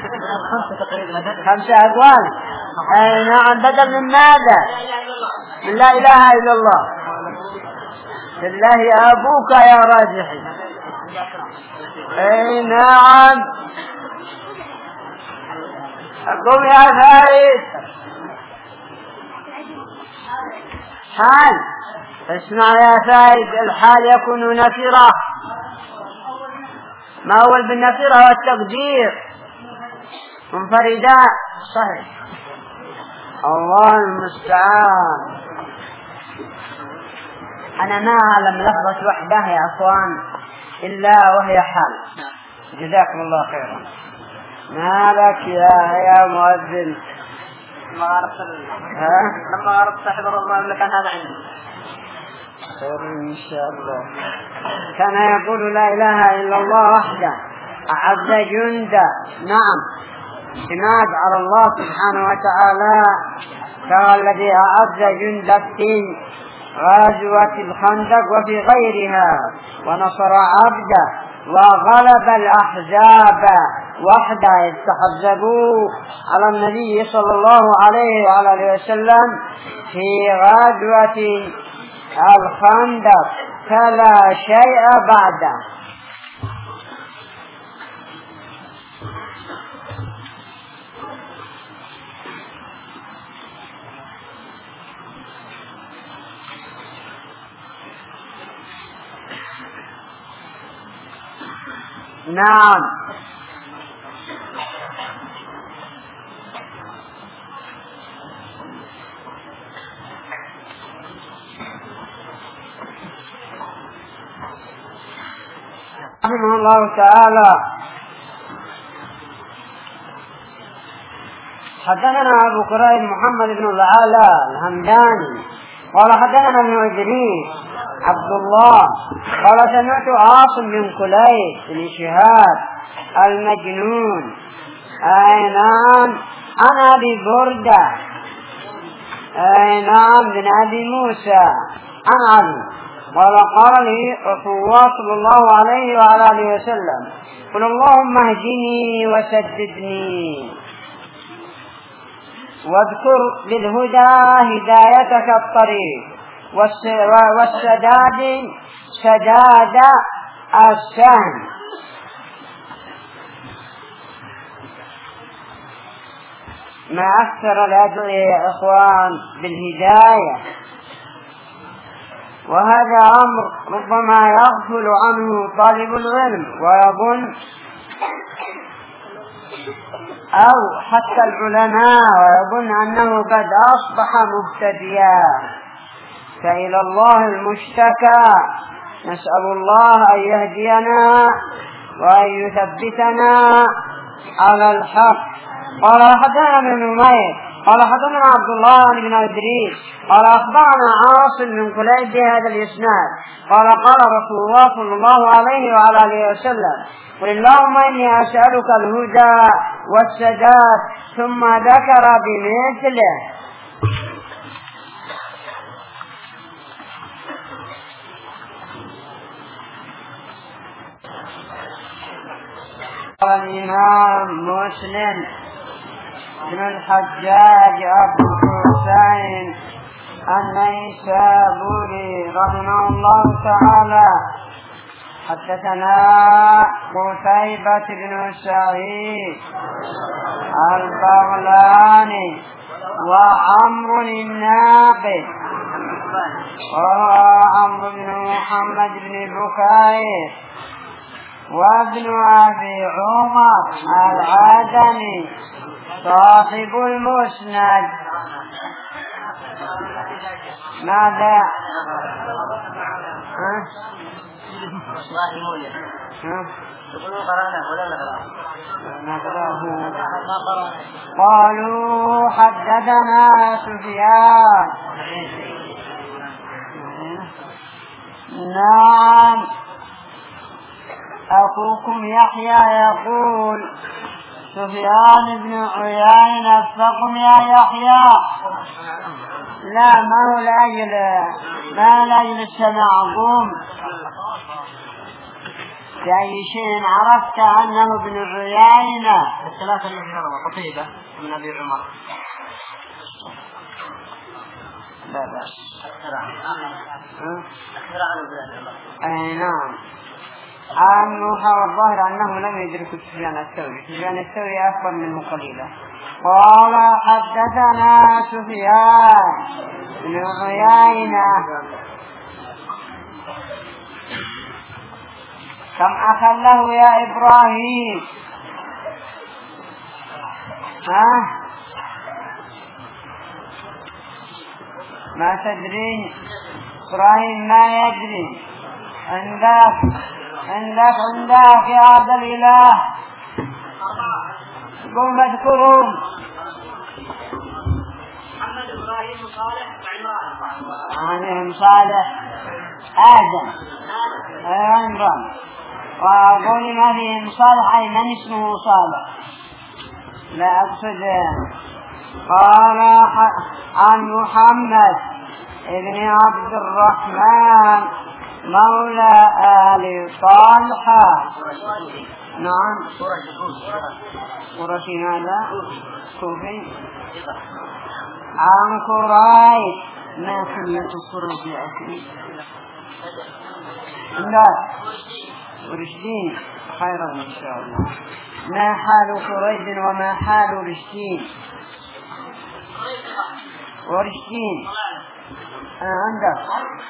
5 أقوال. نعم بدل من ماذا؟ من لا إله إلا الله. لله أبوك يا راجحي. نعم أقوم يا فارس. حال اسمع يا فارس الحال يكون نكرة. ما هو بالنكرة والتقدير منفردا صحيح. الله المستعان. أنا ما أعلم لفظة وحده يا أخوان إلا وهي حال. جزاكم الله خيرا. ما لك يا مؤذن؟ لما عرفت صاحب الله لك هذا عندي خير إن شاء الله. كان يقول لا إله إلا الله وحده أعز جندا. نعم اعتماد على الله سبحانه وتعالى كما الذي أعز جندا في غزوة الخندق وفي غيرها ونصر عبده وغلب الأحزاب وحده استحزبوا على النبي صلى الله عليه وعلى وسلم في غزوة الخندق فلا شيء بعده. نعم رحمه الله تعالى. حدثنا أبو كريب محمد بن العلاء الهمداني قال حدثنا ابن إدريس عبد الله قال سمعت عاصم بن كليب بن شهاب المجنون نعم عن أبي بردة نعم بن أبي موسى عن علي قال لي رسول الله صلى الله عليه وعلى آله وسلم: قل اللهم اهدني وسددني، واذكر بالهدى هدايتك الطريق، والسداد سداد السهم. ما أكثر الأدعية يا إخوان بالهداية، وهذا أمر ربما يغفل عنه طالب العلم ويظن، أو حتى العلماء، ويظن أنه قد أصبح مبتدئا، فإلى الله المشتكى. نسأل الله أن يهدينا وأن يثبتنا على الحق. قال حدثنا ابن نمير قال حدثنا عبد الله بن إدريس قال أخبرنا عاصم بن كليب بهذا الإسناد قال قال رسول الله صلى الله عليه وعلى آله وسلم: قل اللهم إني أسألك الهدى والسداد، ثم ذكر بمثله. قال الإمام مسلم بن الحجاج أبو الحسين النيسابوري رحمه الله تعالى: حدثنا قتيبة بن سعيد البغلاني وعمرو الناقد وعمرو بن محمد بن بكير وابن أبي عمر العدني صاحب المسند. ماذا؟ قالوا حدثنا سفيان. نعم، أخوكم يحيى يقول: سفيان بن عيينة أفقكم يا يحيى. لا، ما هو لأجل التمعظوم، بأي شيء عرفت أنه ابن عيينة. الثلاثة الذين روى قتيبة من أبي عمر. لا بأس. أي نعم. الظاهر أنه لم يدرك سفيان الثوري. سفيان الثوري أكبر منه قليلا. قال حدثنا سفيان بن عيينة. كم أخا له يا إبراهيم؟ ما تدرين؟ إبراهيم ما يدري. عندك يا عبد الإله، قم اذكرهم. محمد إبراهيم صالح وعمران صالح آدم عمران، وأقول ما فيهم صالح أي من اسمه صالح، لا أقصد. قال عن محمد ابن عبد الرحمن مولى آل طلحة. نعم، قرشي. هذا كوفي. عن قريش. ما كلمة قريش يا أخي؟ لا، ورشدين خيرا إن شاء الله. ما حال قريش وما حال رشدين؟ ورشدين عندك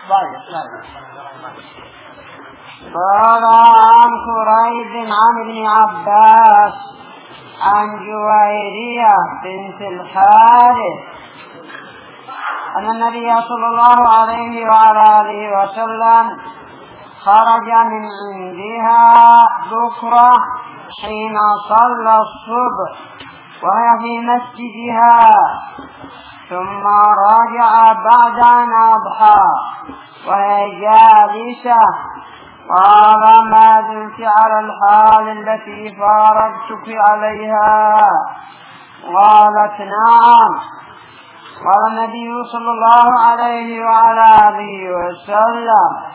قال عن قريب عن ابن عباس عن جويرية بنت الحارث أن النبي صلى الله عليه وعلى آله وسلم خرج من عندها بكرة حين صلى الصبح وهي في مسجدها، ثم راجع بعد أن أضحى وهي جالسة. قال: ما دمت على الحال التي فارقتك عليها؟ قالت: نعم. قال النبي صلى الله عليه وعلى آله وسلم: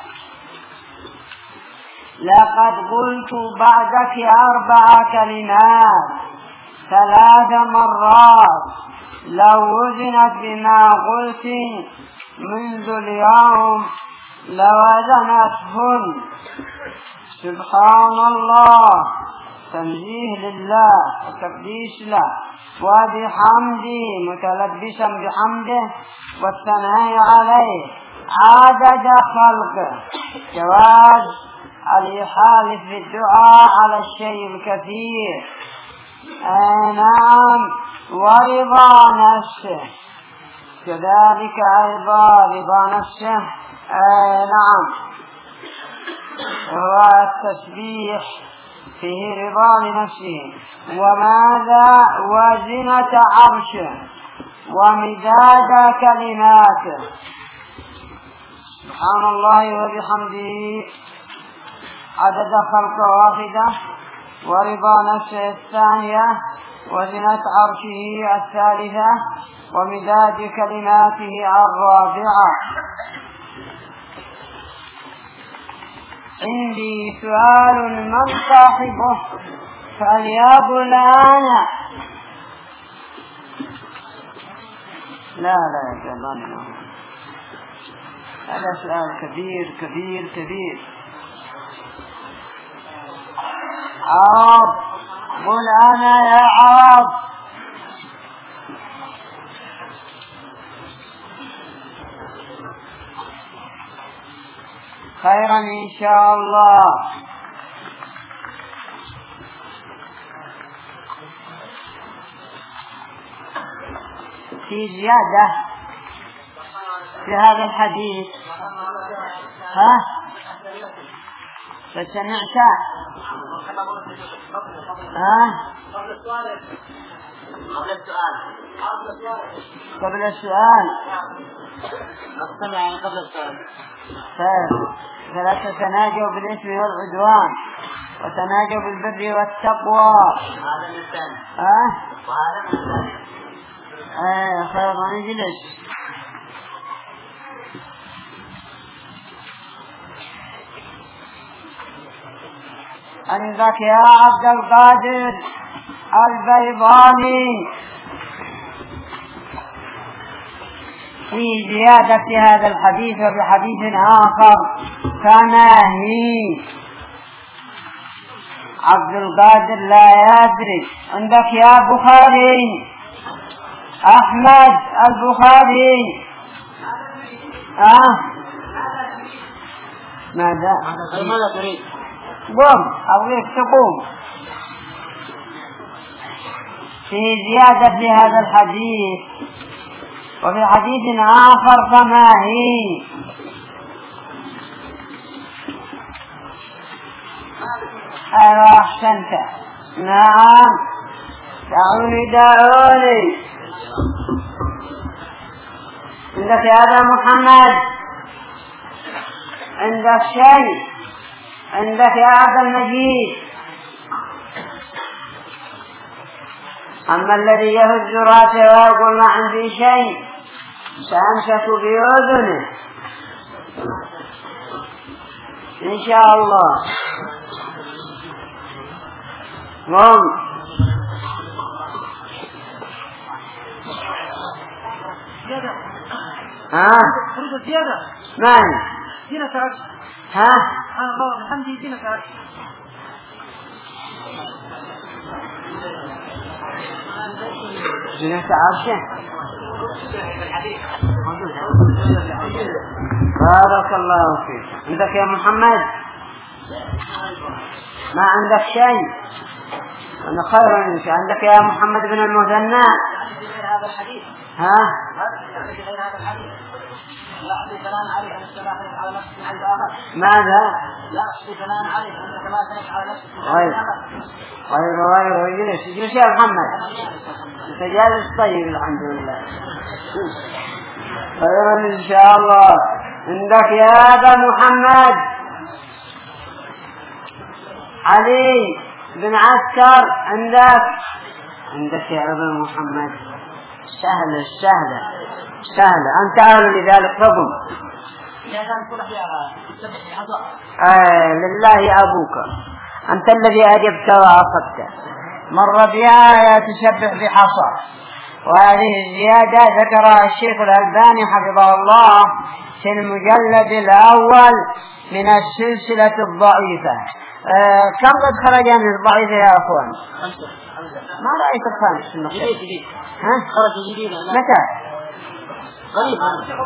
لقد قلت بعدك 4 كلمات 3 مرات لو وزنت بما قلت منذ اليوم لوزنتهن. سبحان الله، تنزيه لله وتقديس له، وبحمده متلبسا بحمده، والثناء عليه عدد خلقه. جواز الإحالة في الدعاء على الشيء الكثير. نعم. ورضا نفسه كذلك أيضا رضا نفسه. نعم، هو التسبيح فيه رضا لنفسه. وماذا؟ وزنة عرشه ومداد كلماته. سبحان الله وبحمده عدد خلقه 1، ورضا نفسه 2، وزنة عرشه 3، ومداد كلماته 4. عندي سؤال: من صاحبه؟ فليقل أنا. لا يجبنا، هذا سؤال كبير كبير كبير. عرب، قل أنا يا عرب. خيرا إن شاء الله. في زيادة في هذا الحديث. فسمعت قبل السؤال. فلا تتناجوا بالإثم والعدوان وتناجوا بالبر والتقوى. خير ما نجلس. عندك يا عبد القادر البيضاني في زيادة في هذا الحديث وبحديث آخر. فما هي؟ عبد القادر لا يدري. عندك يا بخاري أحمد البخاري. ماذا تريد؟ قم أريد تقوم. في زيادة في هذا الحديث وفي حديث آخر. فما هي؟ أيوة أحسنت. نعم، دعوني. عندك يا أبا محمد؟ عندك شيء؟ عندك يا عبد المجيد؟ أما الذي يهز راسه ويقول ما عندي شيء سأمسك بأذنه إن شاء الله. زيادة من؟ زينة عرش. سبحان الله وبحمده زينة عرش. زينة عرشه. بارك الله فيك. عندك يا محمد؟ ما عندك شيء؟ أنا خير منك. عندك يا محمد بن المثنى؟ هذا الحديث. لا أحسن كلام عليه أن تلاحظ على نفسك عند آخر. ماذا؟ لا أحسن كلام عليه أن تلاحظ على نفسك عند آخر. غير يجلس يا محمد. أنت جالس طيب الحمد لله. خيرا إن شاء الله. عندك يا أبا محمد؟ علي بن عسكر. عندك يا أبا محمد؟ سهلة أنت أهل لذلك فضل. لله أبوك أنت الذي أجبت وأخذت. مر بآية تسبح بحصى، وهذه الزيادة ذكرها الشيخ الألباني حفظه الله في المجلد الأول من السلسلة الضعيفة. كم قد خرج من الضعيفة يا أخوان؟ ما رأيك الخامس في النقطة؟ جديد. خرج جديد. متى؟ قريب.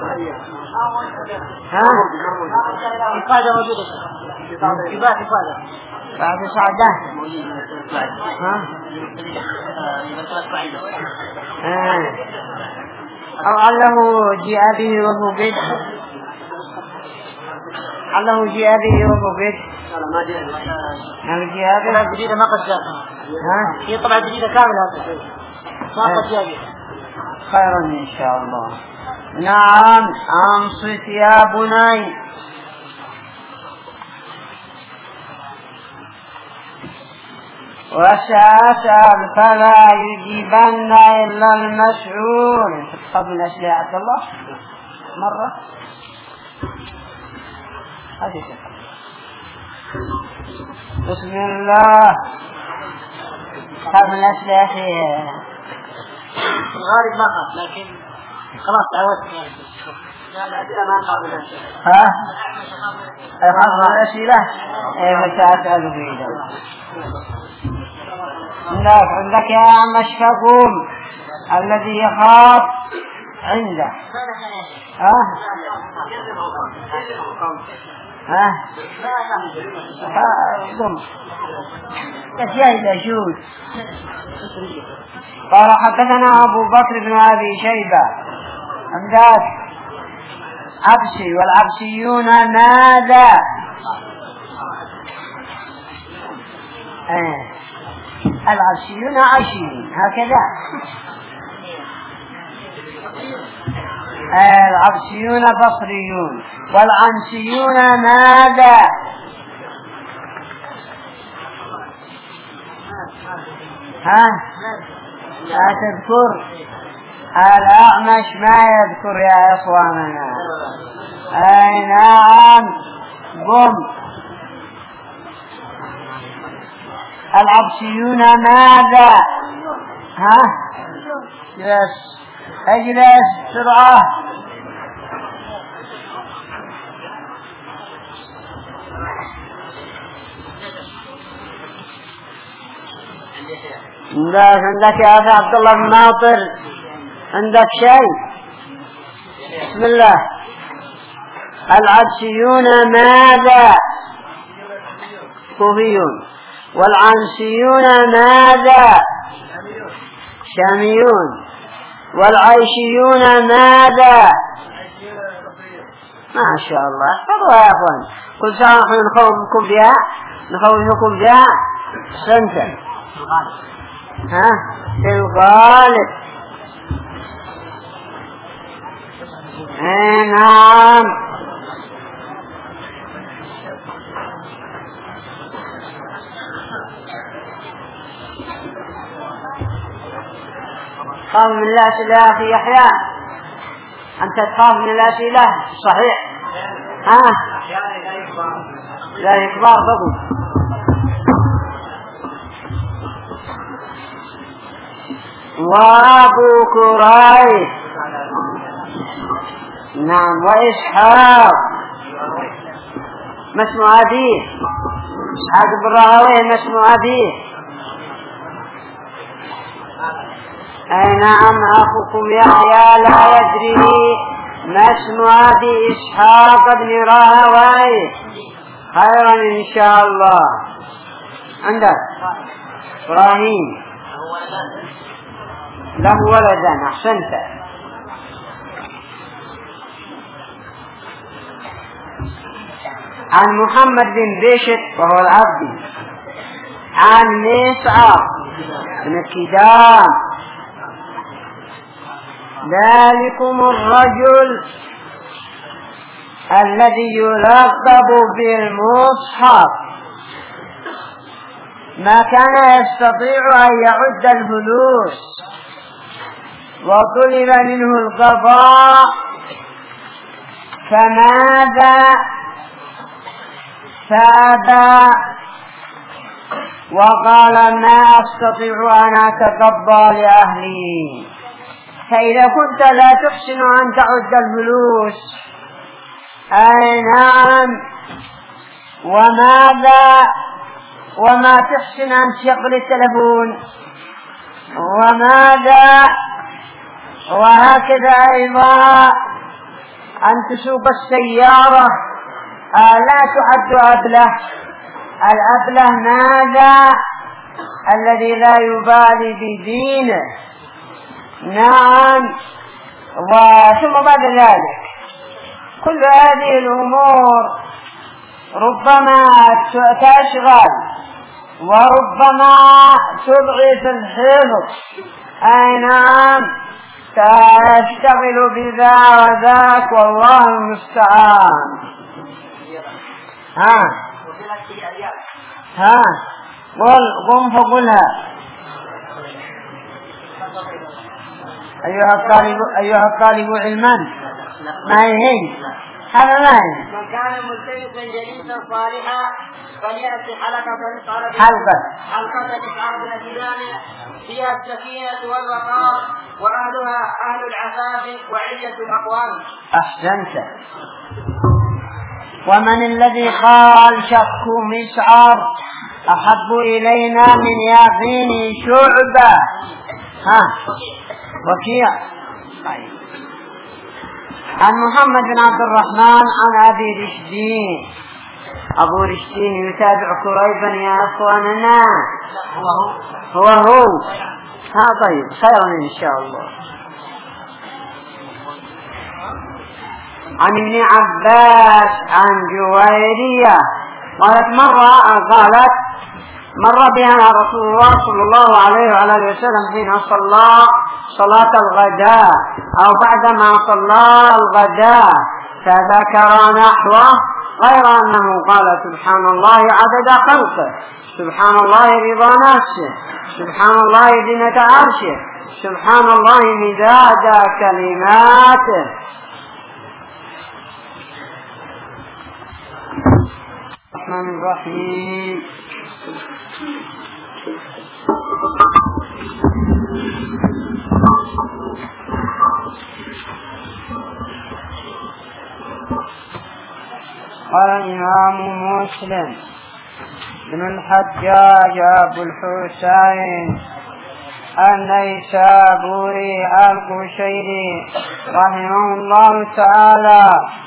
إفادة موجودة. إفادة. بعد سعدة. أو علّه جاء به وهو قد. علّه جاء به وهو قد. طبعا جديدة ما قد جاء. هي طبعا جديدة كاملة. ما قد جاء. خيرا إن شاء الله. نعم أنصت يا بني. وسأسأل فلا يجيبن إلا المسؤول. قبل أسئلة يا عبد الله مرة بسم الله. قبل أسئلة يا أخي الغالب ما خاف لكن خلاص تعودت. أخذ الأسئلة وسأسأل فيه. عندك يا عم أشفقون الذي يخاف عنده. قال حدثنا أبو بكر بن أبي شيبة عندك عبسي، والعبسيون ماذا؟ العبسيون عشيين هكذا. العبسيون بصريون، والعنسيون ماذا؟ لا تذكر. الأعمش ما يذكر يا إخواننا. أي نعم قم. العبسيون ماذا؟ اجلس بسرعة. عندك يا أخي عبد الله بن ناطر عندك شيء؟ بسم الله. العبسيون ماذا؟ كوفيون. والعنسيون ماذا؟ شاميون. والعيشيون ماذا؟ ما شاء الله. احفظوا يا أخوان، كل ساعة نحن نخوفكم بها سنة. في الغالب. نعم. خاف من الأسئلة يا أخي يحيى، أنت تخاف من الأسئلة صحيح؟ لا إكبار فضل. وأبو كريب نعم، وإسحاق ما اسم أبيه؟ إسحاق بن راهويه ما اسم أبيه؟ أي نعم أخوكم يحيى لا يدري ما اسم أبي إسحاق بن راهويه. خيرا إن شاء الله. عندك إبراهيم له ولدان. أحسنت. عن محمد بن بشر وهو العبدي، عن مسعر بن كدام. ذلكم الرجل الذي يلقب بالمصحف ما كان يستطيع أن يعد الفلوس، وطلب منه القضاء فماذا؟ فأبى وقال ما أستطيع أن أتقضى لأهلي. فإذا كنت لا تحسن أن تعد الفلوس، أي نعم، وماذا؟ وما تحسن أن تشغل التلفون، وماذا؟ وهكذا أيضا أن تسوق السيارة لا تعد أبله. الأبله ماذا؟ الذي لا يبالي بدينه. نعم. وثم بعد ذلك كل هذه الأمور ربما تشغل وربما تضعف الحفظ. أي نعم، تشتغل بذا وذاك والله المستعان. قم فقلها أيها الطالب علما. ما هي هذا ما هي. من كان ملتمسا جليسا صالحا فليأتي حلقة تسعر بالأديان فيها السكينة والوقار وأهلها أهل العفاف وعلة الأقوام. أحسنت. ومن الذي قال شك مسعر أحب إلينا من يقين شعبة؟ وكيع. عن محمد بن عبد الرحمن عن أبي رشدين. أبو رشدين يتابع قريبا يا أخواننا. هو طيب، خيرا إن شاء الله. عن ابن عباس عن جويرية قالت مر بها رسول الله صلى الله عليه وعلى وسلم حين صلى صلاة الغداء أو بعدما صلى الغداء فذكر نحوه غير أنه قال سبحان الله عدد خلقه، سبحان الله رضا نفسه، سبحان الله زينة عرشه، سبحان الله مداد كلماته. الرحمن الرحيم. قال الإمام مسلم بن الحجاج أبو الحسين النيسابوري القشيري رحمه الله تعالى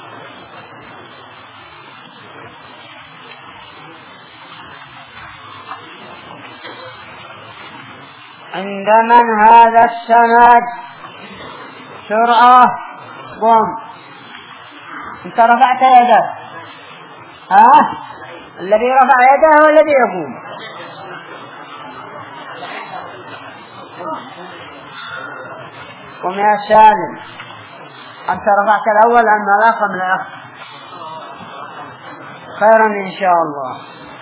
عند من هذا السند سرعة. قم انت رفعت يدك. الذي رفع يده هو الذي يقوم. قم يا سالم، انت رفعت الاول اما الاخر من الاخر. خيرا ان شاء الله.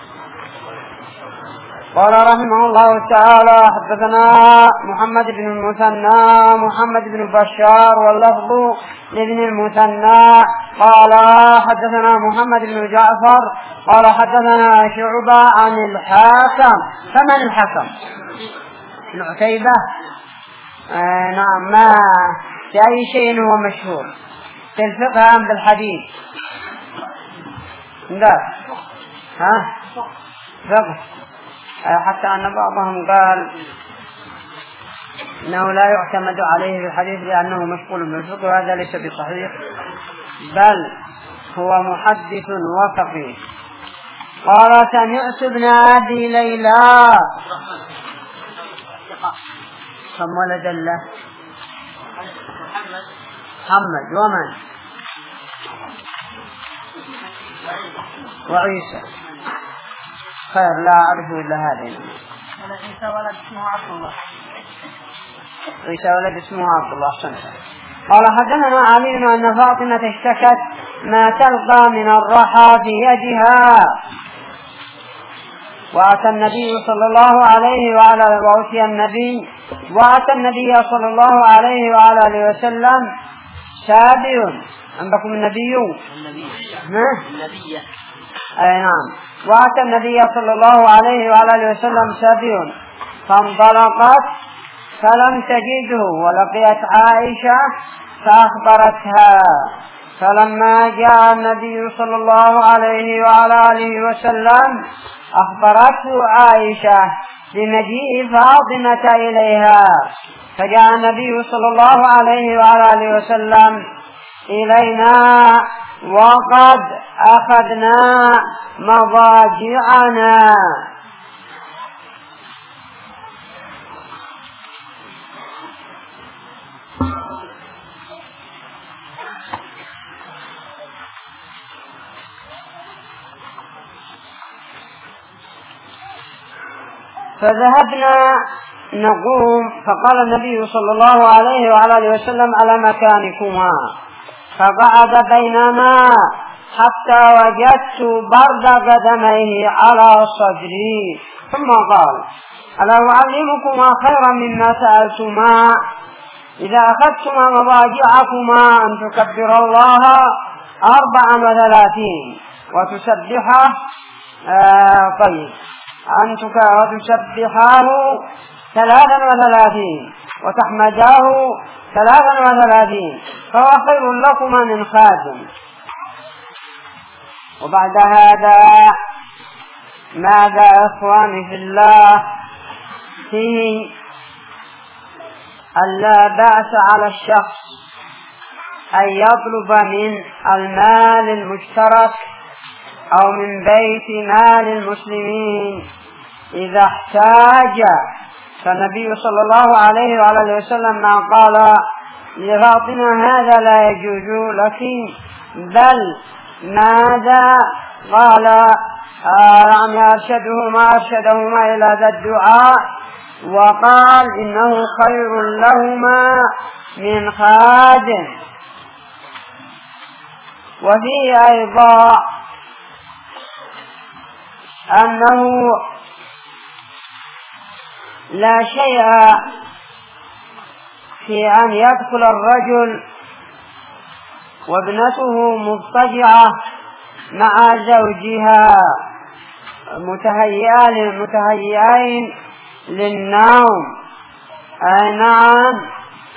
قال رحمه الله تعالى حدثنا محمد بن المثنى محمد بن بشار واللفظ لابن المثنى قال حدثنا محمد بن جعفر قال حدثنا شعبة عن الحاكم. فمن الحكم؟ بن عتيبة. نعم. ما في أي شيء هو مشهور في الفقه أم بالحديث؟ لا. فقه. حتى أن بعضهم قال إنه لا يعتمد عليه في الحديث لأنه مشغول بالفقه، وهذا ليس بصحيح، بل هو محدث وفقيه. قال سمعت ابن أبي ليلى. كم ولد له؟ محمد ومن؟ وعيسى. خير، لا أعرف إلا هذا. عيسى ولد اسمه عبد الله. عيسى ولد اسمه عبد الله. سنة. قال حدثنا علي أن فاطمة اشتكت ما تلقى من الرحى في يدها، وأتى النبي صلى الله عليه وسلم سابي. عندكم النبي؟ أي نعم. وأتى النبي صلى الله عليه وسلم سابي فانطلقت فلم تجده ولقيت عائشة فأخبرتها. فلما جاء النبي صلى الله عليه وسلم أخبرته عائشة بمجيء فاطمة إليها. فجاء النبي صلى الله عليه وسلم إلينا وقد أخذنا مضاجعنا. فذهبنا نقوم فقال النبي صلى الله عليه وسلم على مكانكما. فقعد بيننا حتى وجدت برد قدميه على صدري ثم قال: ألا أعلمكما خيرا مما سألتما؟ إذا أخذتما مضاجعكما أن تكبر الله 34 وتسبحه وتسبحاه 33 وتحمداه 33 فهو خير لكما من خادم. وبعد هذا ماذا إخواني في الله؟ فيه ألا بأس على الشخص أن يطلب من المال المشترك أو من بيت مال المسلمين إذا احتاج. فالنبي صلى الله عليه وسلم ما قال لفاطمة هذا لا يجوز لك، بل ماذا قال أرشدهما إلى ذا الدعاء وقال إنه خير لهما من خادم. وفيه أيضا أنه لا شيء في أن يدخل الرجل وابنته مضطجعة مع زوجها متهيئين للنوم. نعم.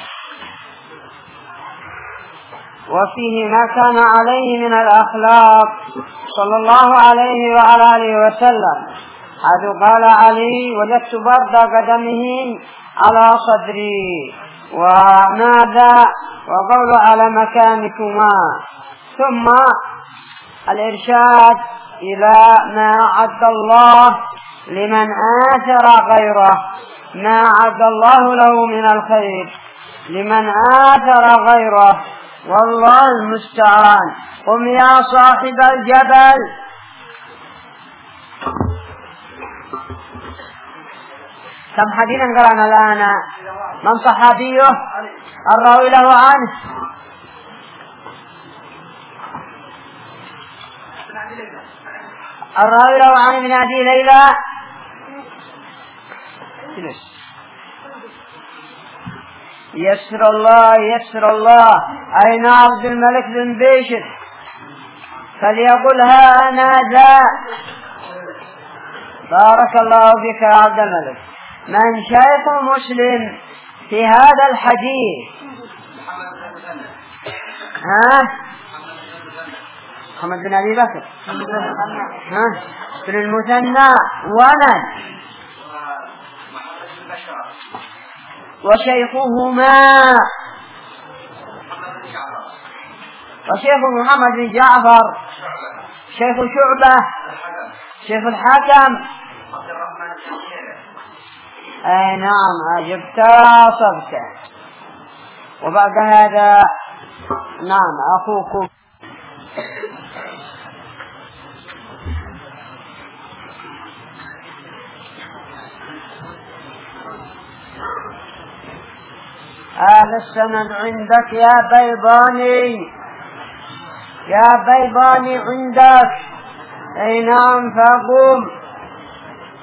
وفيه ما كان عليه من الأخلاق صلى الله عليه وسلم، حيث قال علي: وجدت برد قدمه على صدري. وماذا؟ وقول على مكانكما. ثم الإرشاد إلى ما أعد الله لمن آثر غيره، ما أعد الله له من الخير لمن آثر غيره، والله المستعان. قم يا صاحب الجبل. كم حديثا قرأنا الآن؟ من صحابيه الراوي له عنه؟ الراوي له عنه من أبي ليلى يسر الله أين عبد الملك بن بشر فليقلها أنا ذا. بارك الله بك يا عبد الملك. من شيخ مسلم في هذا الحديث؟ محمد بن أبي بكر بن المثنى ومن وشيخهما وشيخ محمد بن جعفر، شيخ شعبة، شيخ الحكم. أي نعم، أجبت صبت. وبعد هذا نعم أخوكم أهل السند عندك يا بيضاني، يا بيضاني عندك. أي نعم، فقوم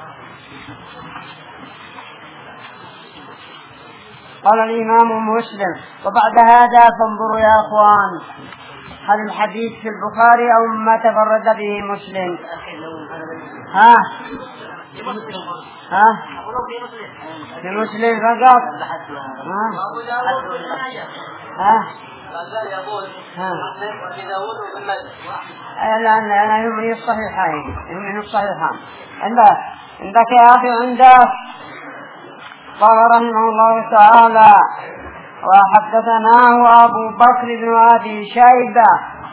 قال الإمام مسلم. وبعد هذا فانظروا يا أخوان، هل الحديث في البخاري أو ما تفرد به مسلم؟ في مسلم فقط. لا يمني الصحيحين، يمني الصحيحان. عندك يا أخي، عندك قال رحمه الله تعالى: وحدثناه أبو بكر بن أبي شيبة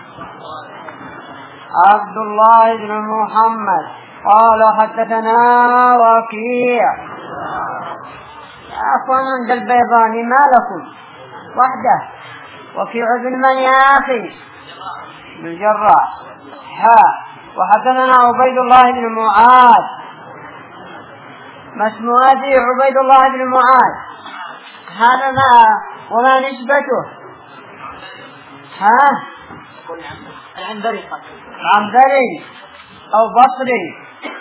عبد الله بن محمد قال حدثنا وكيع. أخوان عند البيضاني ما لكم وحده؟ وكيع بن من يا أخي؟ بن جراح. وحدثنا عبيد الله بن معاذ. ما اسم أبي عبيد الله بن معاذ؟ هذا ما وما نسبته؟ عنبري أو بصري،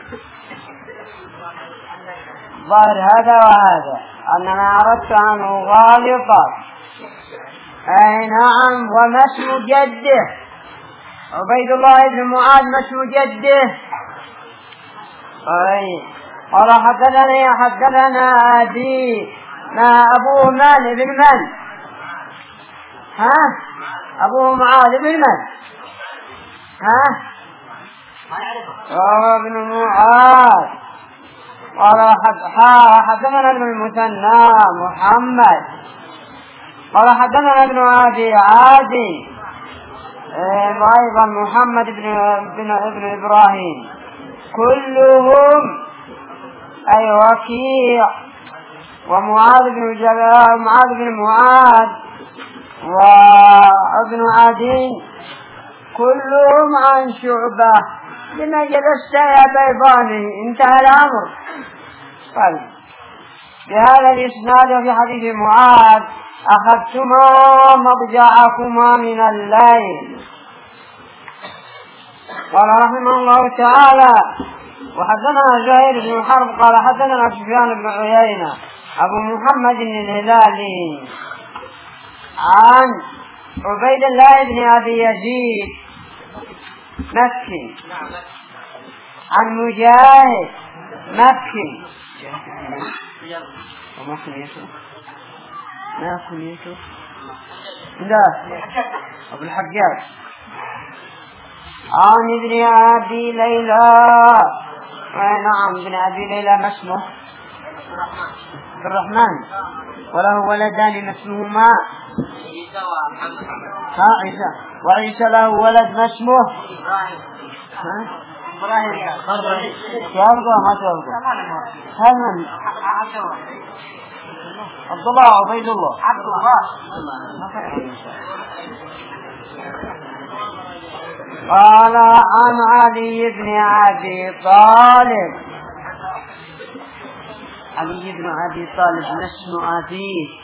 ظاهر هذا وهذا. أننا أردت أن أغالط. أي نعم. وما اسم جده؟ عبيد الله بن معاذ ما اسم جده؟ قال حدثنا أبي. ما أبوه من ابن من؟ أبوه معاذ ابن من؟ ابن معاذ. قال حدثنا ابن المثنى محمد قال حدثنا ابن أبي عادي وأيضا محمد بن إبراهيم، كلهم أي وكيع ومعاذ بن جبال ومعاذ بن معاذ وابن عدي كلهم عن شعبة. لما جلست يا بيضاني؟ انتهى الأمر. طيب، بهذا الإسناد وفي حديث معاذ: أخذتما مضجعكما من الليل. قال رحمه الله تعالى: وحدثنا زهير بن حرب قال حدثنا سفيان بن عيينة أبو محمد الهلالي عن عبيد الله بن أبي يزيد مكي عن مجاهد مكي. وما كنيته؟ ما كنيته؟ لا، أبو الحجاج. عن ابن أبي ليلى. نعم، ابن أبي ليلى ما اسمه؟ عبد الرحمن. وله ولدان ما اسمهما؟ عيسى. وعيسى له ولد ما اسمه؟ إبراهيم. تابقى ما تابقى؟ هل عبد الله عبيد الله؟ عبد الله. قال عن علي بن أبي طالب. علي بن أبي طالب ما اسم أبيه؟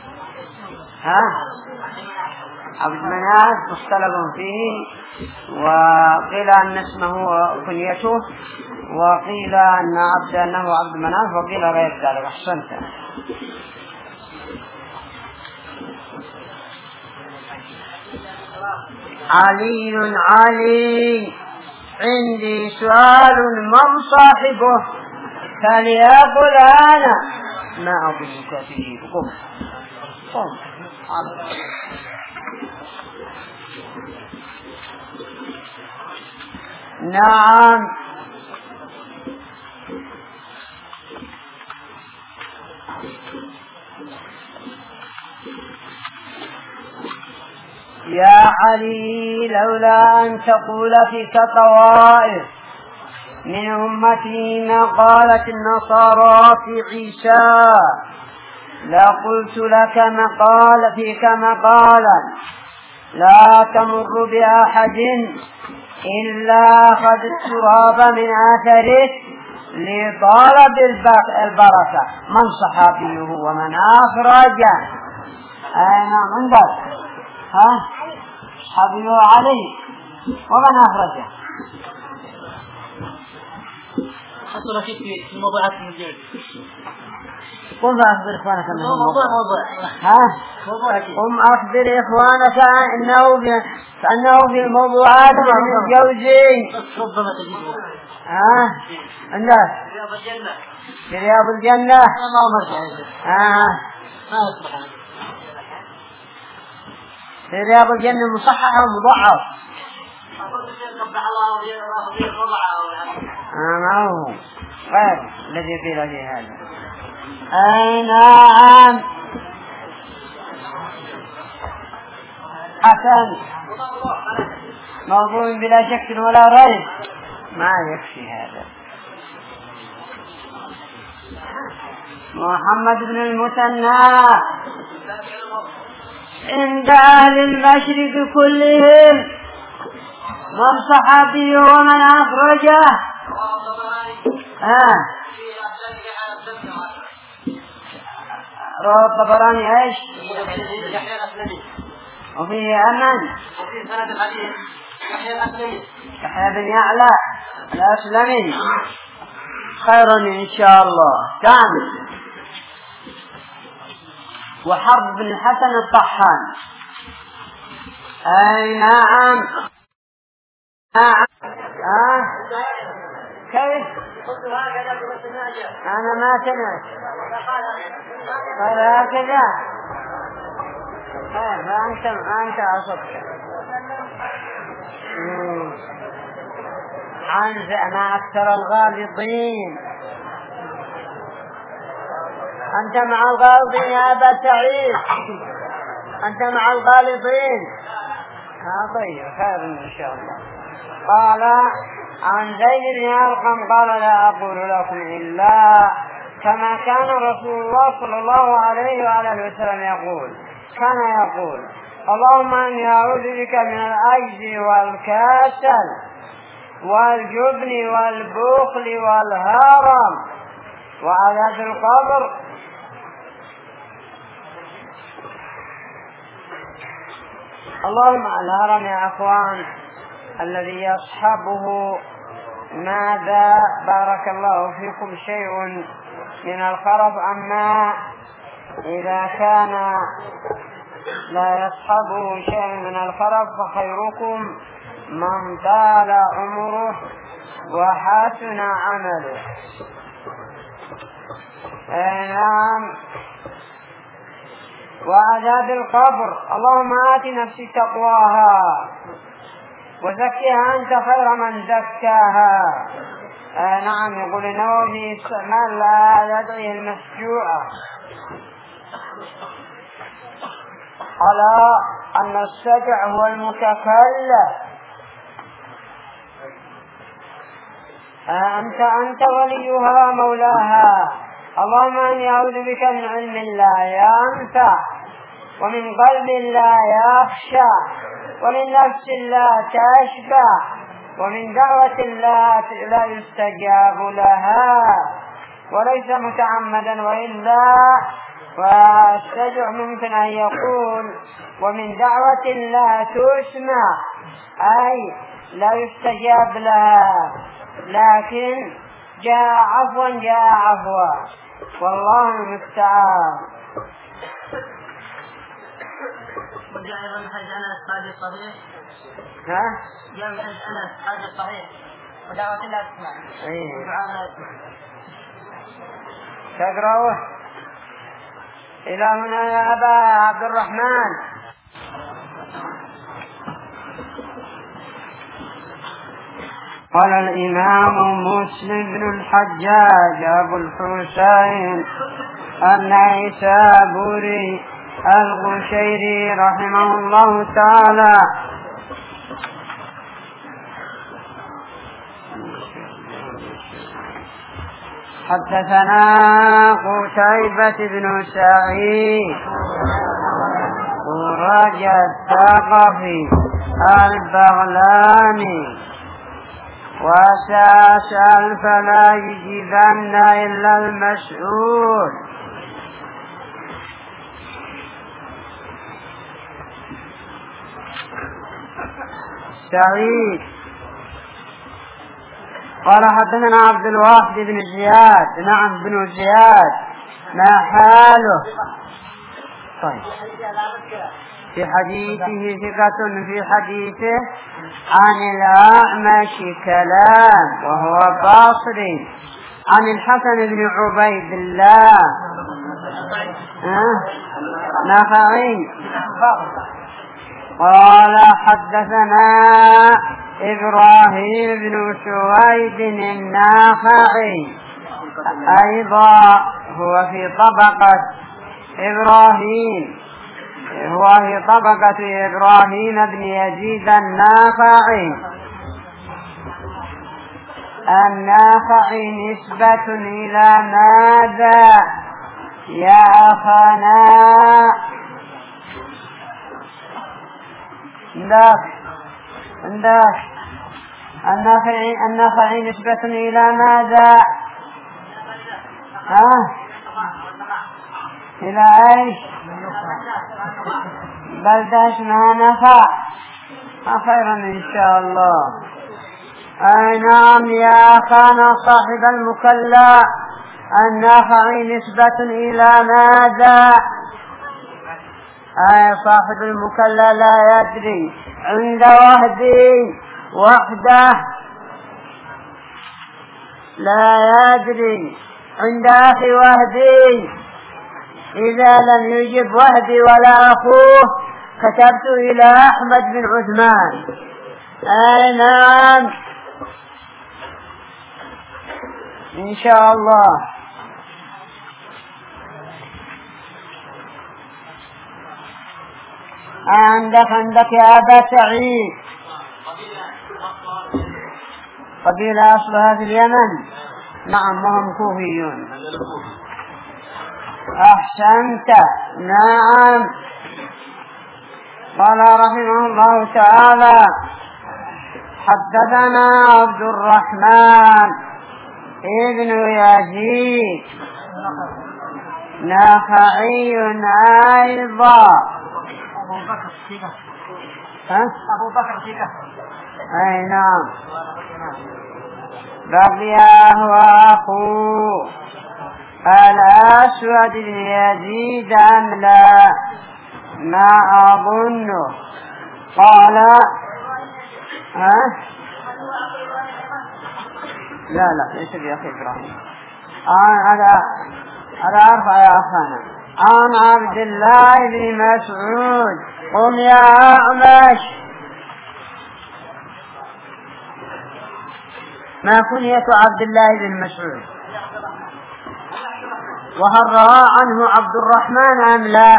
عبد مناف مختلف فيه، وقيل أن اسمه كنيته، وقيل أنه عبد مناف، وقيل غير ذلك. أحسنت. علي عندي سؤال من صاحبه؟ فليقل أنا. ما أظنك به. قم. نعم. يا علي، لولا أن تقول فيك طوائف من أمتي ما قالت النصارى في عيسى لقلت لك فيك مقالا لا تمر بأحد إلا أخذ التراب من أثره لطالب البركة. من صحابيه ومن أخرجه؟ أين عندك؟ صحابيه علي ومن أخرجه؟ حصل شيء في الموضوعات الموجودة. قم أخبر إخوانك أنه موضوع قم أخبر إخوانك أنه في الموضوعات ابن الجوزي. ربما تجده. عندك رياض الجنة. في رياض الجنة. ما أمرت هذا. ما أصبح. في رياض الجنة مصحح ومضعف. أقول الشيخ قبح الله وفيه وضعه. ما هو غير الذي قيل فيه هذا. أي نعم. حسن موضوع بلا شك ولا ريب. ما يكفي هذا. محمد بن المثنى عند أهل المشرق كلهم من صحابي ومن أخرجه. رواه الطبراني ايش؟ وفيه أمن وفي سند الحديث يحيى بن يعلى الأسلمي. خيرا إن شاء الله. كامل. وحرب بن الحسن الطحان. أي نعم. كيف؟ أنا ما سمعت. قال هكذا. فأنت أصبت. ما أكثر الغالطين. أنت مع الغالطين يا أبا سعيد. أنت مع الغالطين. طيب خير إن شاء الله. قال عن زيد بن أرقم قال لا أقول لكم إلا كما كان رسول الله صلى الله عليه وآله وسلم يقول. كان يقول اللهم إني أعوذ بك من العجز والكسل والجبن والبخل والهرم وعذاب القبر. اللهم الهرم يا أخوان الذي يصحبه ماذا بارك الله فيكم شيء من الخرف. أما إذا كان لا يصحبه شيء من الخرف فخيركم من طال عمره وحسن عمله. نعم. وعذاب القبر. اللهم آت نفسي تقواها وزكها أنت خير من زكاها. نعم. يقول النووي استعمال يدعي المسجوعة على أن السجع هو المتكلف. أنت وليها مولاها. اللهم إني أعوذ بك من علم لا ينفع ومن قلب لا يخشع ومن نفس لا تشبع ومن دعوة لا يستجاب لها وليس متعمدا وإلا. والسجع ممكن أن يقول ومن دعوة لا تسمع أي لا يستجاب لها لكن جاء عفوا والله المستعان. وجاء أيضا من حديث أنس حديث صحيح. جاء من حديث أنس حديث صحيح ودعوة لا تسمع. تقرأوه إلى هنا يا أبا عبد الرحمن. قال الإمام مسلم بن الحجاج أبو الحسين النيسابوري القشيري رحمه الله تعالى حدثنا قتيبة بن سعيد ورجى الثقفي البغلاني وسأسأل فلا يجيبن إلا المسؤول. سعيد قال حدثنا عبد الواحد بن زياد. نعم بن زياد. ما حاله؟ طيب في حديثه ثقة في حديثه عن الأعمش كلام وهو باصري عن الحسن بن عبيد الله نخعي قال حدثنا إبراهيم بن سويد النخعي أيضا هو في طبقة إبراهيم، هو في طبقة إبراهيم بن يزيد النخعي. النخعي نسبة إلى ماذا يا أخانا؟ عندك النخعي نسبة إلى ماذا؟ إلى أيش؟ بلدة اسمها نخع. خيرا إن شاء الله. أي نعم يا أخانا صاحب المكلا، النخعي نسبة إلى ماذا؟ أي صاحب المكلا لا يدري، عند وهدي وحده لا يدري، عند أخي وهدي إذا لم يجب وهدي ولا أخوه كتبت إلى أحمد بن عثمان. أي نعم إن شاء الله. عندك يا أبا سعيد قبيلة أصلها في اليمن. نعم وهم كوفيون. أحسنت. نعم. قال رحمه الله تعالى حدثنا عبد الرحمن ابن يزيد نخعي أيضا. أبو بكر فيك. أي نعم. بقي هو أخوه الأسود بن يزيد أم لا؟ ما أظنه. قال لا ليس بأخي إبراهيم. على أرفع يا أخانا. عن عبد الله بن مسعود. قم يا أعمش. ما كنية عبد الله بن مسعود؟ وهل روى عنه عبد الرحمن أم لا؟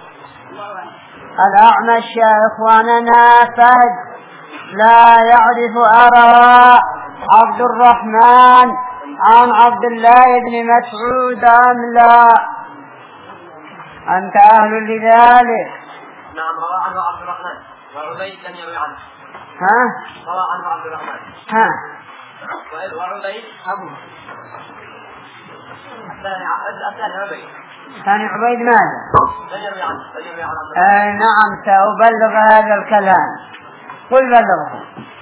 الأعمش يا إخواننا فهد لا يعرف أروى عبد الرحمن عن عبد الله بن مسعود أم لا؟ أنت أهل لذلك. نعم روى عنه عبد الرحمن وعبيد لم يروي عنه. روى عنه عبد الرحمن وعبيد أبوه. ثاني عبيد ماذا؟ نعم سأبلغ هذا الكلام. قل بلغه.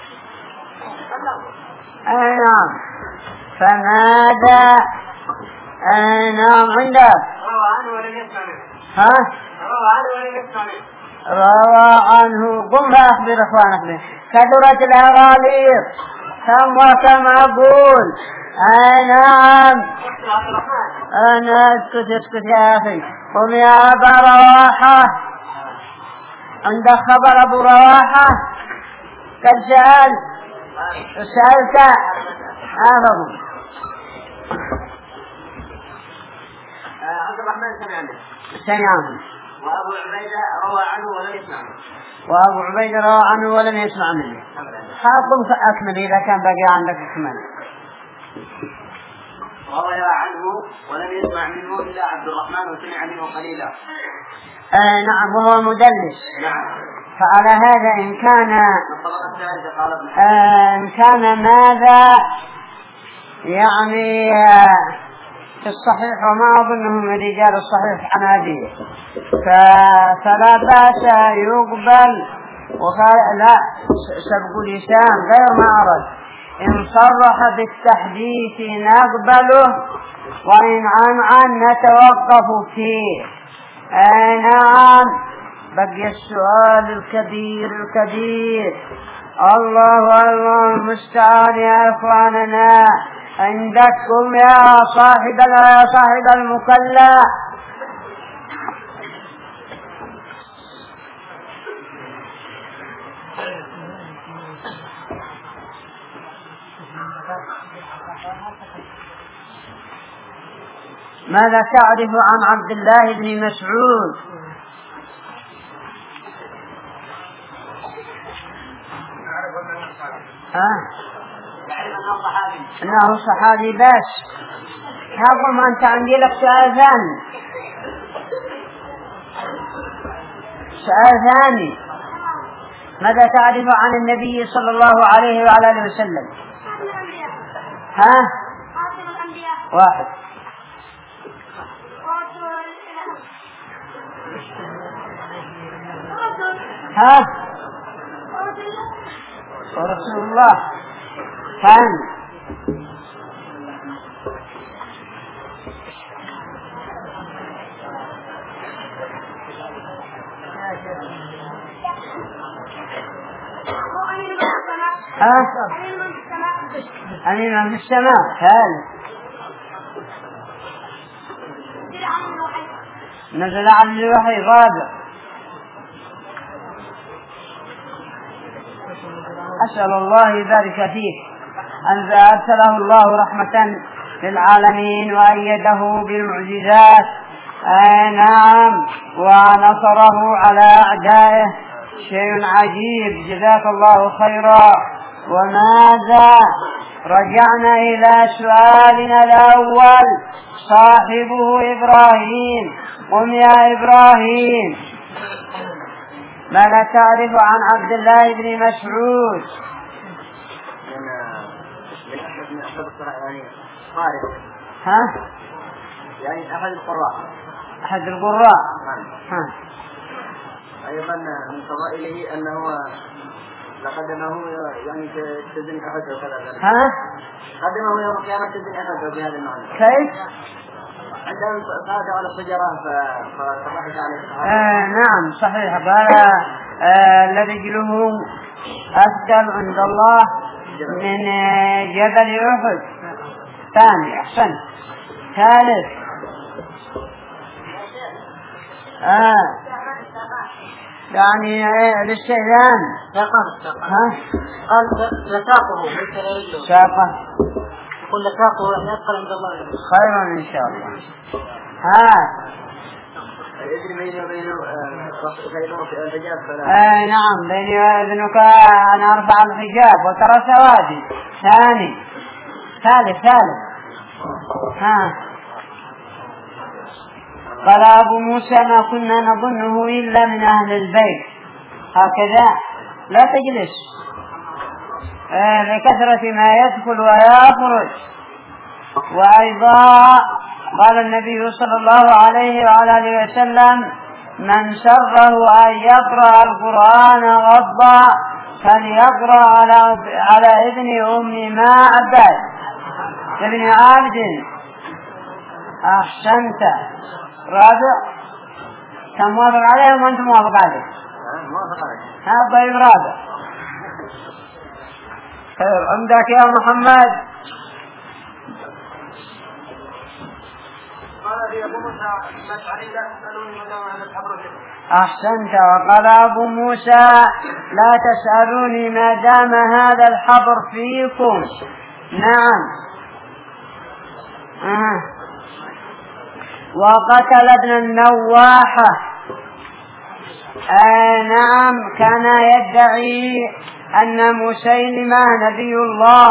نعم. فماذا؟ نعم عندك. روى عنه ولم يسمع منه. روى عنه ولم يسمع منه. روى عنه. قم أخبر إخوانك به. كثرت الأغاليط كم وكم أقول. نعم. أنا اسكت يا أخي. قم يا أبا رواحة. عندك خبر أبو رواحة؟ قد سألت أفضل. عبد الرحمن سمع عنه. وأبو عبيدة روى عنه ولم يسمع منه. وأبو عبيدة روى عنه ولم يسمع منه. حاكم أكمل إذا كان باقي عندك أكمل. روى عنه ولم يسمع منه إلا عبد الرحمن وسمع منه قليلا. نعم وهو مدلس. نعم. فعلى هذا إن كان ماذا يعني في الصحيح وما أظنه من رجال الصحيح عنادي فلا بأس يقبل. لا سبق لسان غير ما أرد إن صرح بالتحديث نقبله وإن عن نتوقف فيه. نعم. بقي السؤال الكبير الله المستعان يا إخواننا. عندكم يا صاحب المكلا. ماذا تعرف عن عبد الله بن مسعود؟ أنه صحابي بس. هاكم أنت عندي لك سؤال ثاني. ماذا تعرف عن النبي صلى الله عليه وعلى آله وسلم؟ واحد. ورسول الله. ثاني. أمين من السماء. ثالث. نزل عن الوحي. رابع. أسأل الله ذلك فيه أن أرسله الله رحمة للعالمين وأيده بالمعجزات. نعم. ونصره على أعدائه. شيء عجيب. جزاك الله خيرا. وماذا؟ رجعنا إلى سؤالنا الأول. صاحبه إبراهيم. قم يا إبراهيم. ماذا تعرف عن عبد الله بن مسعود؟ من أحد القراء يعني يعني أحد القراء. أيضا من فضائله أنه لقدمه يعني تزن أحد وكذا. قدمه يوم القيامة تزن أحد بهذا المعنى. كيف؟ عندما صعد على الشجرة فصبحت عليه. نعم صحيح. قال لرجله أفضل عند الله من جبل أحد. ثاني. أحسن. ثالث. يعني الاستئذان. قال لساقه. ساقه. يقول لساقه يعني أثقل عند الله. خيرا إن شاء الله. يدري بيني وبينه الحجاب. نعم. بيني وبينك أن أرفع الحجاب وترى سوادي. ثالث. قال أبو موسى ما كنا نظنه إلا من أهل البيت. هكذا لا تجلس لكثرة ما يدخل ويخرج. وأيضا قال النبي صلى الله عليه وعلى آله وسلم من سره أن يقرأ القرآن غضا فليقرأ على ابن أم معبد ابن عبد. أحسنت. رابع. كم موافق عليهم وأنت موافق عليه؟ طيب رابع. خير. عندك يا محمد. أحسنت. وقال أبو موسى لا تسألوني ما دام هذا الحبر فيكم. نعم. وقتل ابن النواحة. نعم. كان يدعي أن مسيلمة نبي الله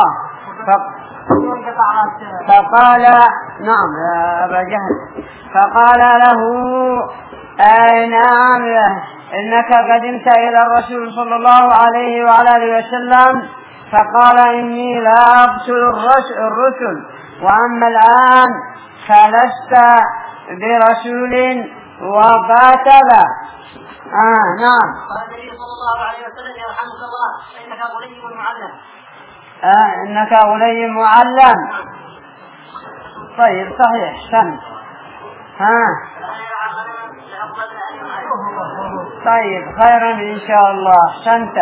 فقال نعم يا أبا جهل. فقال له نعم إنك قدمت إلى الرسول صلى الله عليه وعلى آله وسلم فقال إني لا أقتل الرسل وأما الآن فلست برسول وقاتل. نعم. قال النبي صلى الله عليه وسلم يرحمك الله فإنك غني معلم. إنك غني معلم. طيب صحيح سن. طيب خيرا إن شاء الله سنت.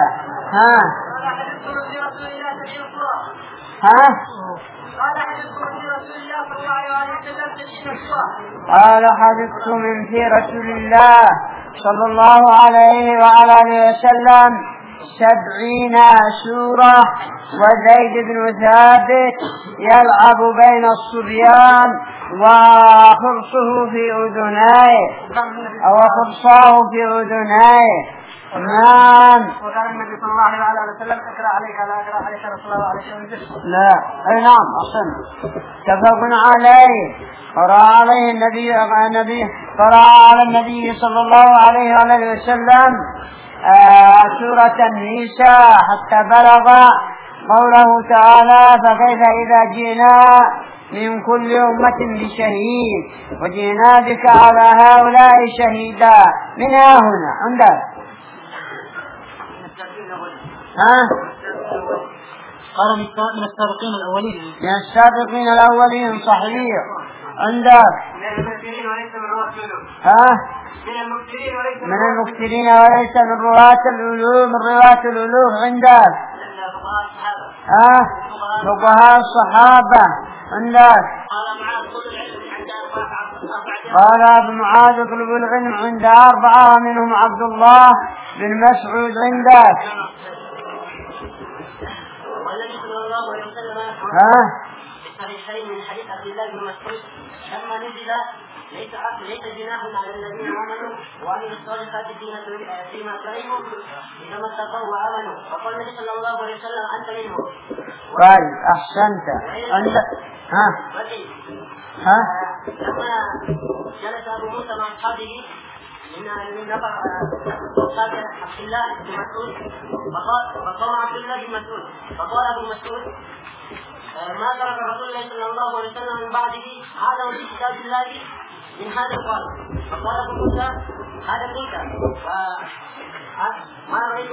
قال حدثت من في رسول الله صلى الله عليه وعلى آله وسلم 70 سورة، وزيد بن ثابت يلعب بين الصبيان وخرصه في أذنيه أو خرصاه في أذنيه. نعم. وقال النبي صلى الله عليه وسلم اقرأ عليك لا اقرأ عليك رسول الله عليه وسلم. لا نعم أحسن اتفق عليه. قرأ عليه النبي قرأ على النبي صلى الله عليه وسلم سورة النساء حتى بلغ قوله تعالى فكيف إذا جئنا من كل أمة بشهيد وجئنا بك على هؤلاء شهيدا. من هنا عندك قال من السابقين الأولين. من السابقين الأولين صحيح. عندك من المكثرين وليس من رواة العلوم. عندك فقهاء الصحابة. عندك قال ابن معاذ اطلب العلم عند 4 منهم عبد الله بن مسعود. عندك والنبي صلى الله عليه وسلم الصحيحين من حديث عبد الله بن مسعود لما نزل ليس جناح على الذين آمنوا وعملوا الصالحات فيما كرهوا إذا ما اتقوا وآمنوا. فقال النبي صلى الله عليه وسلم أنت منهم. طيب أحسنت. لما جلس أبو موسى مع أصحابه من نفر أصحاب عبد الله بن مسعود فقام عبد الله بن مسعود فقال أبو مسعود ما ترك رسول الله صلى الله عليه وسلم من بعده هذا وفي كتاب الله من هذا القول. فقال أبو موسى هذا قلت ما رأيت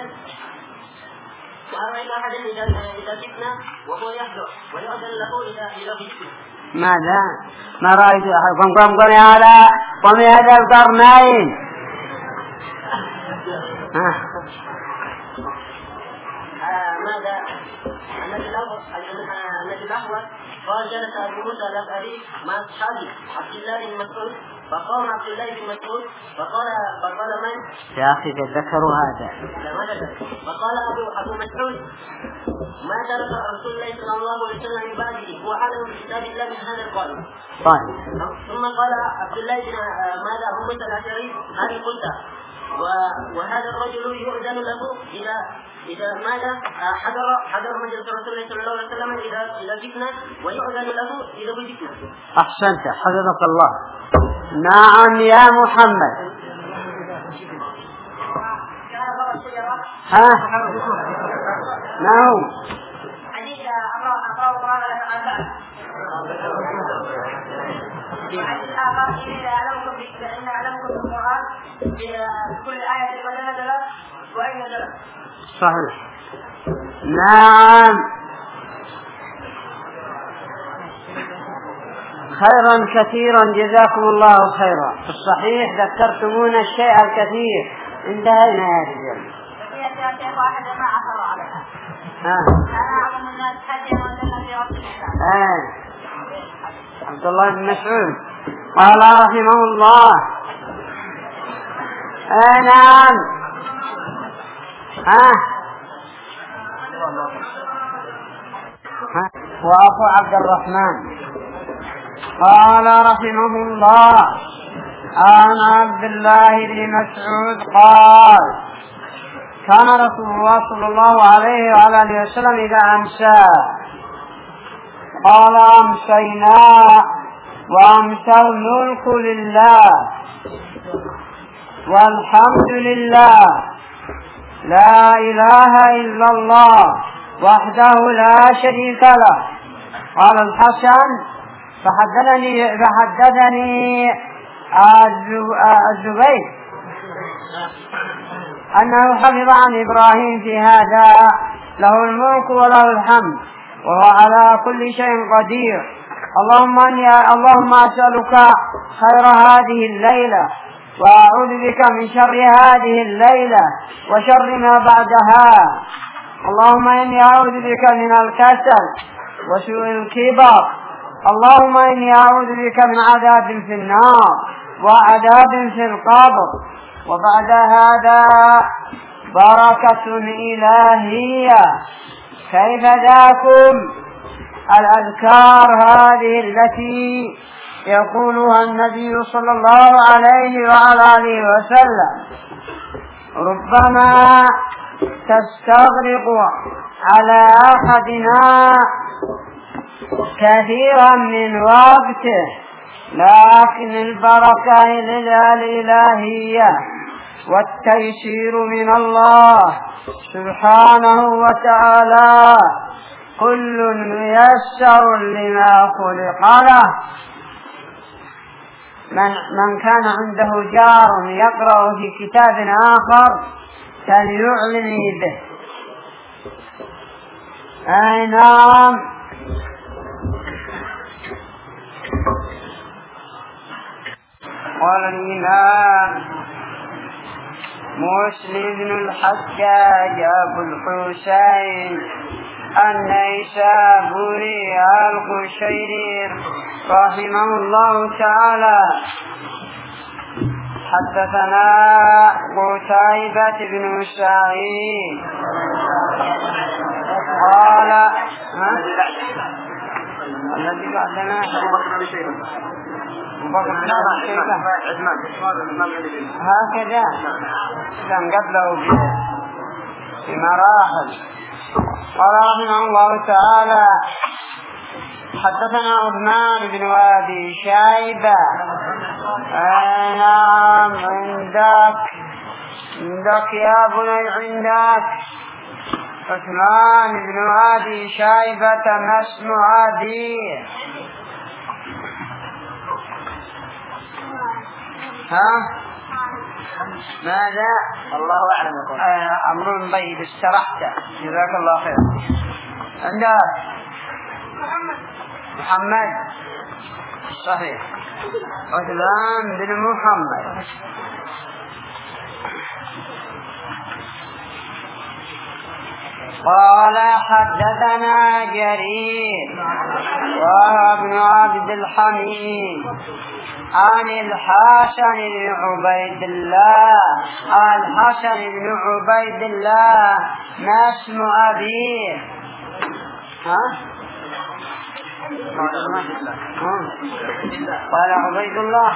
أحدا إذا جئنا وهو يحضر ويؤذن له إذا جئنا. ماذا؟ ما رأيت أحدكم قم هذا القرنين. ماذا؟ النبي الأحوال قال جلس أبو موسى الأشعري مع أصحابه عبد الله بن مسعود فقام عبد الله بن مسعود فقال من؟ يا أخي تذكروا هذا. فقال أبو مسعود ما ترك رسول الله صلى الله عليه وسلم من بعده هو أعلم بكتاب الله من هذا القول. طيب. ثم قال عبد الله بن ماذا أبو موسى الأشعري هذه قلت وهذا الرجل يؤذن له إذا ماذا حضر مجلس رسول الله صلى الله عليه وسلم إذا جئنا ويؤذن له إذا جئنا. أحسنت حفظك الله. نعم يا محمد. نعم. حديث أقرأ القرآن وحديث آخر إن أعلمكم بالقرآن كل آية قد نزلت وأين نزلت. صحيح. نعم. خيرا كثيرا جزاكم الله خيرا. في الصحيح ذكرتمونا الشيء الكثير. انتهينا يا رجال. واحد ما عثر عليها. أنا أعلم الناس حتى وأنزلنا في رب الإسلام. عبد الله بن مسعود قال رحمه الله نعم وأخو عبد الرحمن قال رحمه الله عن عبد الله بن مسعود قال كان رسول الله صلى الله عليه وعلى آله وسلم إذا أمسى قال أمسينا وأمسى الملك لله والحمد لله لا إله إلا الله وحده لا شريك له. قال الحسن فحدثني الزبير أنه حفظ عن إبراهيم في هذا له الملك وله الحمد وهو على كل شيء قدير. اللهم أسألك خير هذه الليلة وأعوذ بك من شر هذه الليلة وشر ما بعدها. اللهم إني أعوذ بك من الكسل وسوء الكبر. اللهم إني أعوذ بك من عذاب في النار وعذاب في القبر. وبعد هذا بركة إلهية. كيف ذاكم الأذكار هذه التي يقولها النبي صلى الله عليه وعلى آله وسلم ربما تستغرق على أحدنا كثيرا من وقته، لكن البركة الإلهية والتيسير من الله سبحانه وتعالى. كل ميسر لما خلق له. من كان عنده جار يقرأ في كتاب آخر فليعلن به. أي نعم. قال الإمام مسلم بن الحجاج أبو الحسين النيسابوري القشيري رحمه الله تعالى حدثنا قتيبة بن سعيد قال الذي بعدنا هكذا كان قبله بمراحل. قال رحمه الله تعالى حدثنا عثمان بن أبي شيبة. نعم عندك يا بني عندك عثمان بن أبي شيبة ما اسم أبيه؟ ها ماذا؟ الله أعلم. أمر طيب استرحت جزاك الله خير. عندك محمد صحيح عثمان بن محمد. قال حدثنا جرير وهو ابن عبد الحميد عن الحسن بن عبيد الله. الحسن بن عبيد الله ما اسم أبيه؟ قال عبيد الله.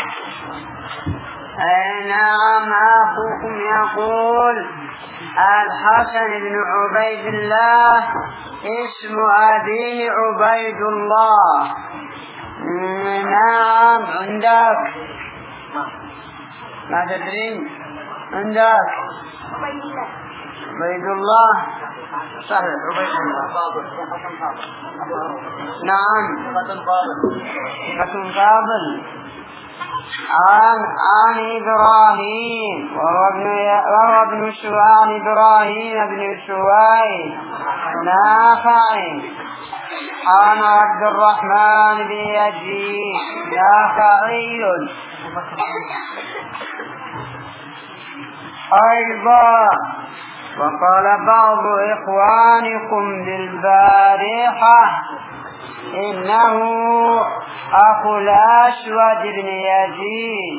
نعم أخوكم يقول الحسن بن عبيد الله اسم أبيه عبيد الله. نعم عندك ما تدرين؟ عندك عبيد الله صحيح عبيد الله. نعم حسن فاضل عن إبراهيم وهو ابن شوان إبراهيم بن شوي نافعي عن عبد الرحمن بن يزيد نافعي أيضا. وقال بعض إخوانكم بالبارحة إنه أخو الأسود بن يزيد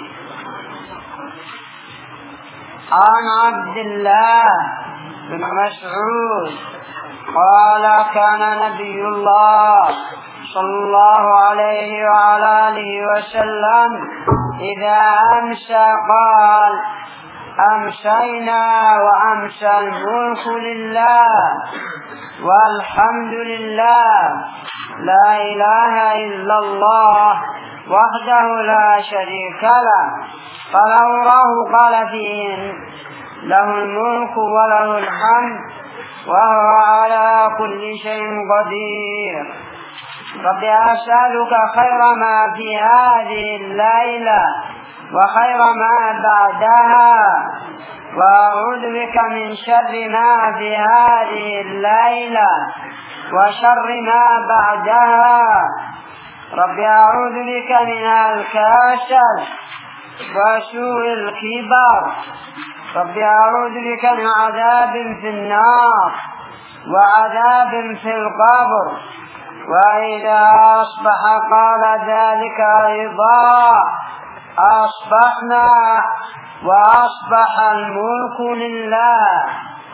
عن عبد الله بن مسعود قال كان نبي الله صلى الله عليه وعلى آله وسلم إذا أمسى قال أمسينا وأمسى الملك لله والحمد لله لا إله إلا الله وحده لا شريك له فله قال فيهن له الملك وله الحمد وهو على كل شيء قدير. رب أسألك خير ما في هذه الليلة وخير ما بعدها، وأعوذ بك من شر ما في هذه الليلة وشر ما بعدها. رب أعوذ بك من الكسل وسوء الكبر. رب أعوذ بك من عذاب في النار وعذاب في القبر. وإذا أصبح قال ذلك أيضا: أصبحنا وأصبح الملك لله.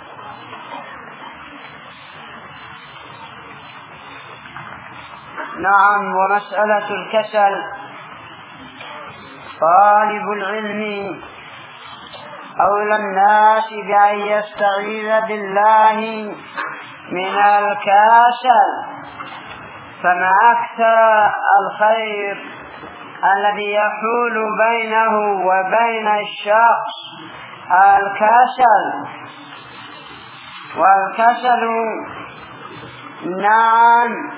نعم. ومسألة الكسل، طالب العلم أولى الناس بأن يستعيذ بالله من الكسل، فما أكثر الخير الذي يحول بينه وبين الشخص الكسل. والكسل نعم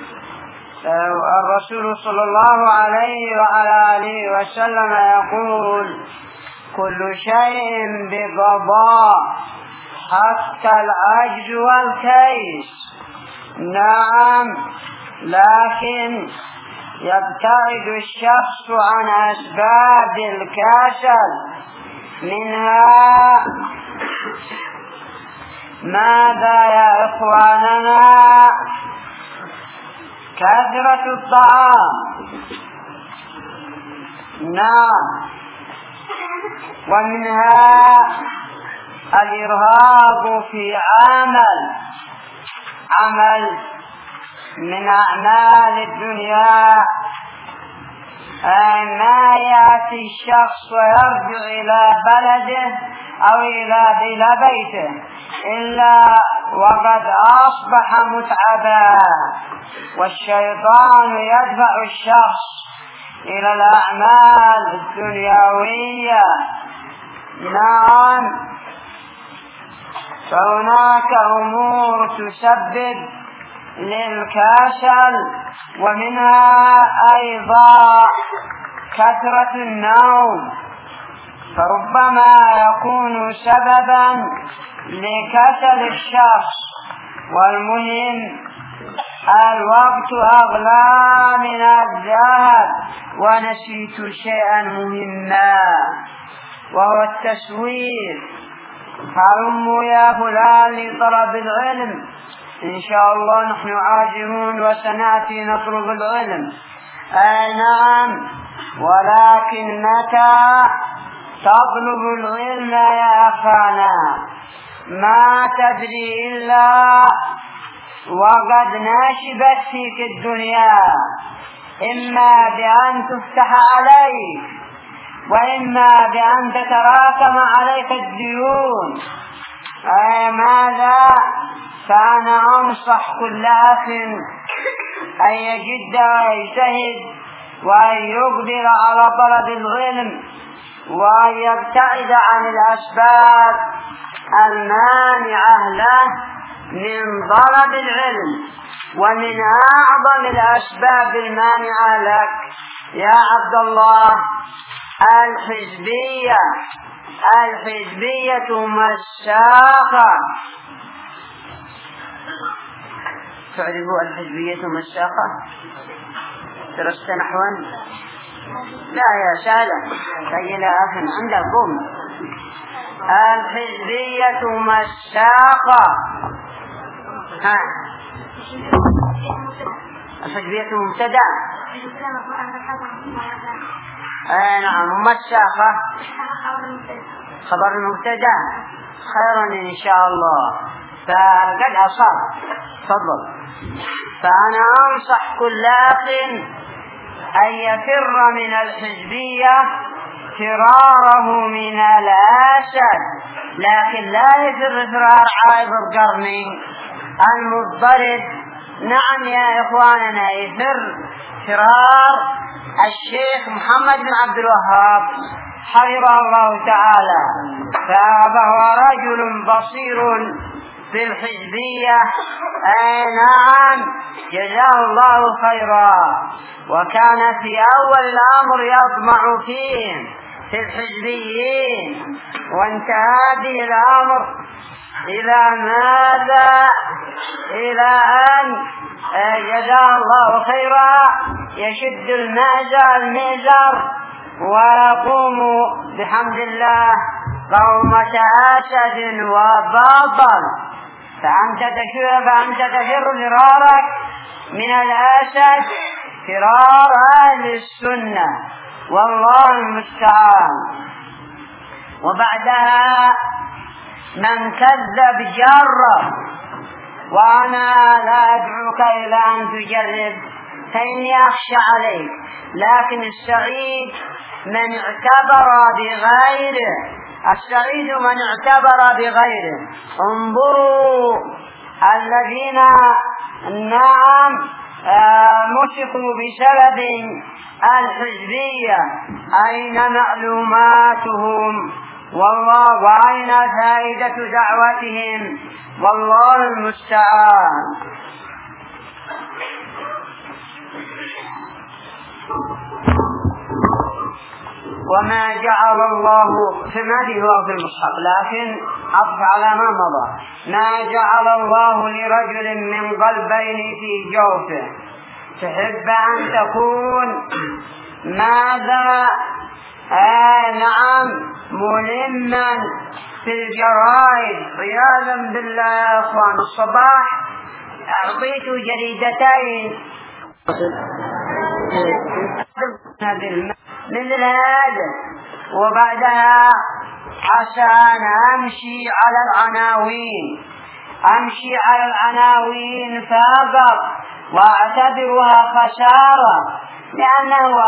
الرسول صلى الله عليه وعلى آله وسلم يقول: كل شيء بقضاء حتى العجز والكيس. نعم، لكن يبتعد الشخص عن أسباب الكسل، منها ماذا يا إخواننا؟ كثرة الطعام. نعم. ومنها الإرهاب في عمل من أعمال الدنيا. ما يأتي الشخص ويرجع إلى بلده أو إلى بيته إلا وقد أصبح متعبا، والشيطان يدفع الشخص إلى الأعمال الدنيوية. نعم، فهناك أمور تسبب للكسل، ومنها أيضا كثرة النوم، فربما يكون سببا لكسل الشخص. والمهم الوقت أغلى من الذهب، ونسيت شيئا مهما وهو التسويف. هلموا يا فلان لطلب العلم، إن شاء الله نحن عاجلون وسنأتي نطلب العلم. نعم، ولكن متى تطلب العلم يا أخانا؟ ما تدري إلا وقد ناشبت فيك الدنيا، إما بأن تفتح عليك، وإما بأن تتراكم عليك الديون. ماذا؟ فأنا أنصح كل أخ أن يجد ويجتهد وأن يقبل على طلب العلم، وأن يبتعد عن الأسباب المانعة له من طلب العلم. ومن أعظم الأسباب المانعة لك يا عبد الله الحزبية مساخة. تعرفوا الحزبية مساخة؟ درست نحوا؟ لا يا سهلة، سيلا أخي عندكم. الحزبية مساخة. الحزبية مبتدأ. نعم، مساخة خبر المبتدأ. خيرا إن شاء الله، فقد أصاب. تفضل. فأنا أنصح كل أخ أن يفر من الحزبية فراره من الأسد، لكن لا يفر فرار عائب القرن المضطرب. نعم يا إخواننا، يفر فرار الشيخ محمد بن عبد الوهاب حفظه الله تعالى، فهو رجل بصير في الحزبية. أي نعم، جزاه الله خيرا. وكان في أول الأمر يطمع فيهم في الحزبيين، وانتهى به الأمر إلى ماذا؟ إلى أن جزاه الله خيرا يشد المئزر ويقوم بحمد الله قومة أسد وبطل. فأنت تفر فرارك من الأسد فرار أهل السنة، والله المستعان. وبعدها من كذب جرب، وأنا لا أدعوك إلى أن تجرب فإني أخشى عليك، لكن السعيد من اعتبر بغيره، السعيد من اعتبر بغيره. انظروا الذين نعم مسكوا بسبب الحزبية أين معلوماتهم والله، وأين فائدة دعوتهم، والله المستعان. وما جعل الله في هذه هو في المصحف، لكن أطف على ما مضى. ما جعل الله لرجل من قلبين في جوفه. تحب أن تكون ماذا؟ نعم، ملما في الجرائد. عياذا بالله يا أخوان، الصباح أعطيت جريدتين مثل هذا، وبعدها عسى أن أمشي على العناوين فقط، وأعتبرها خسارة، لأنه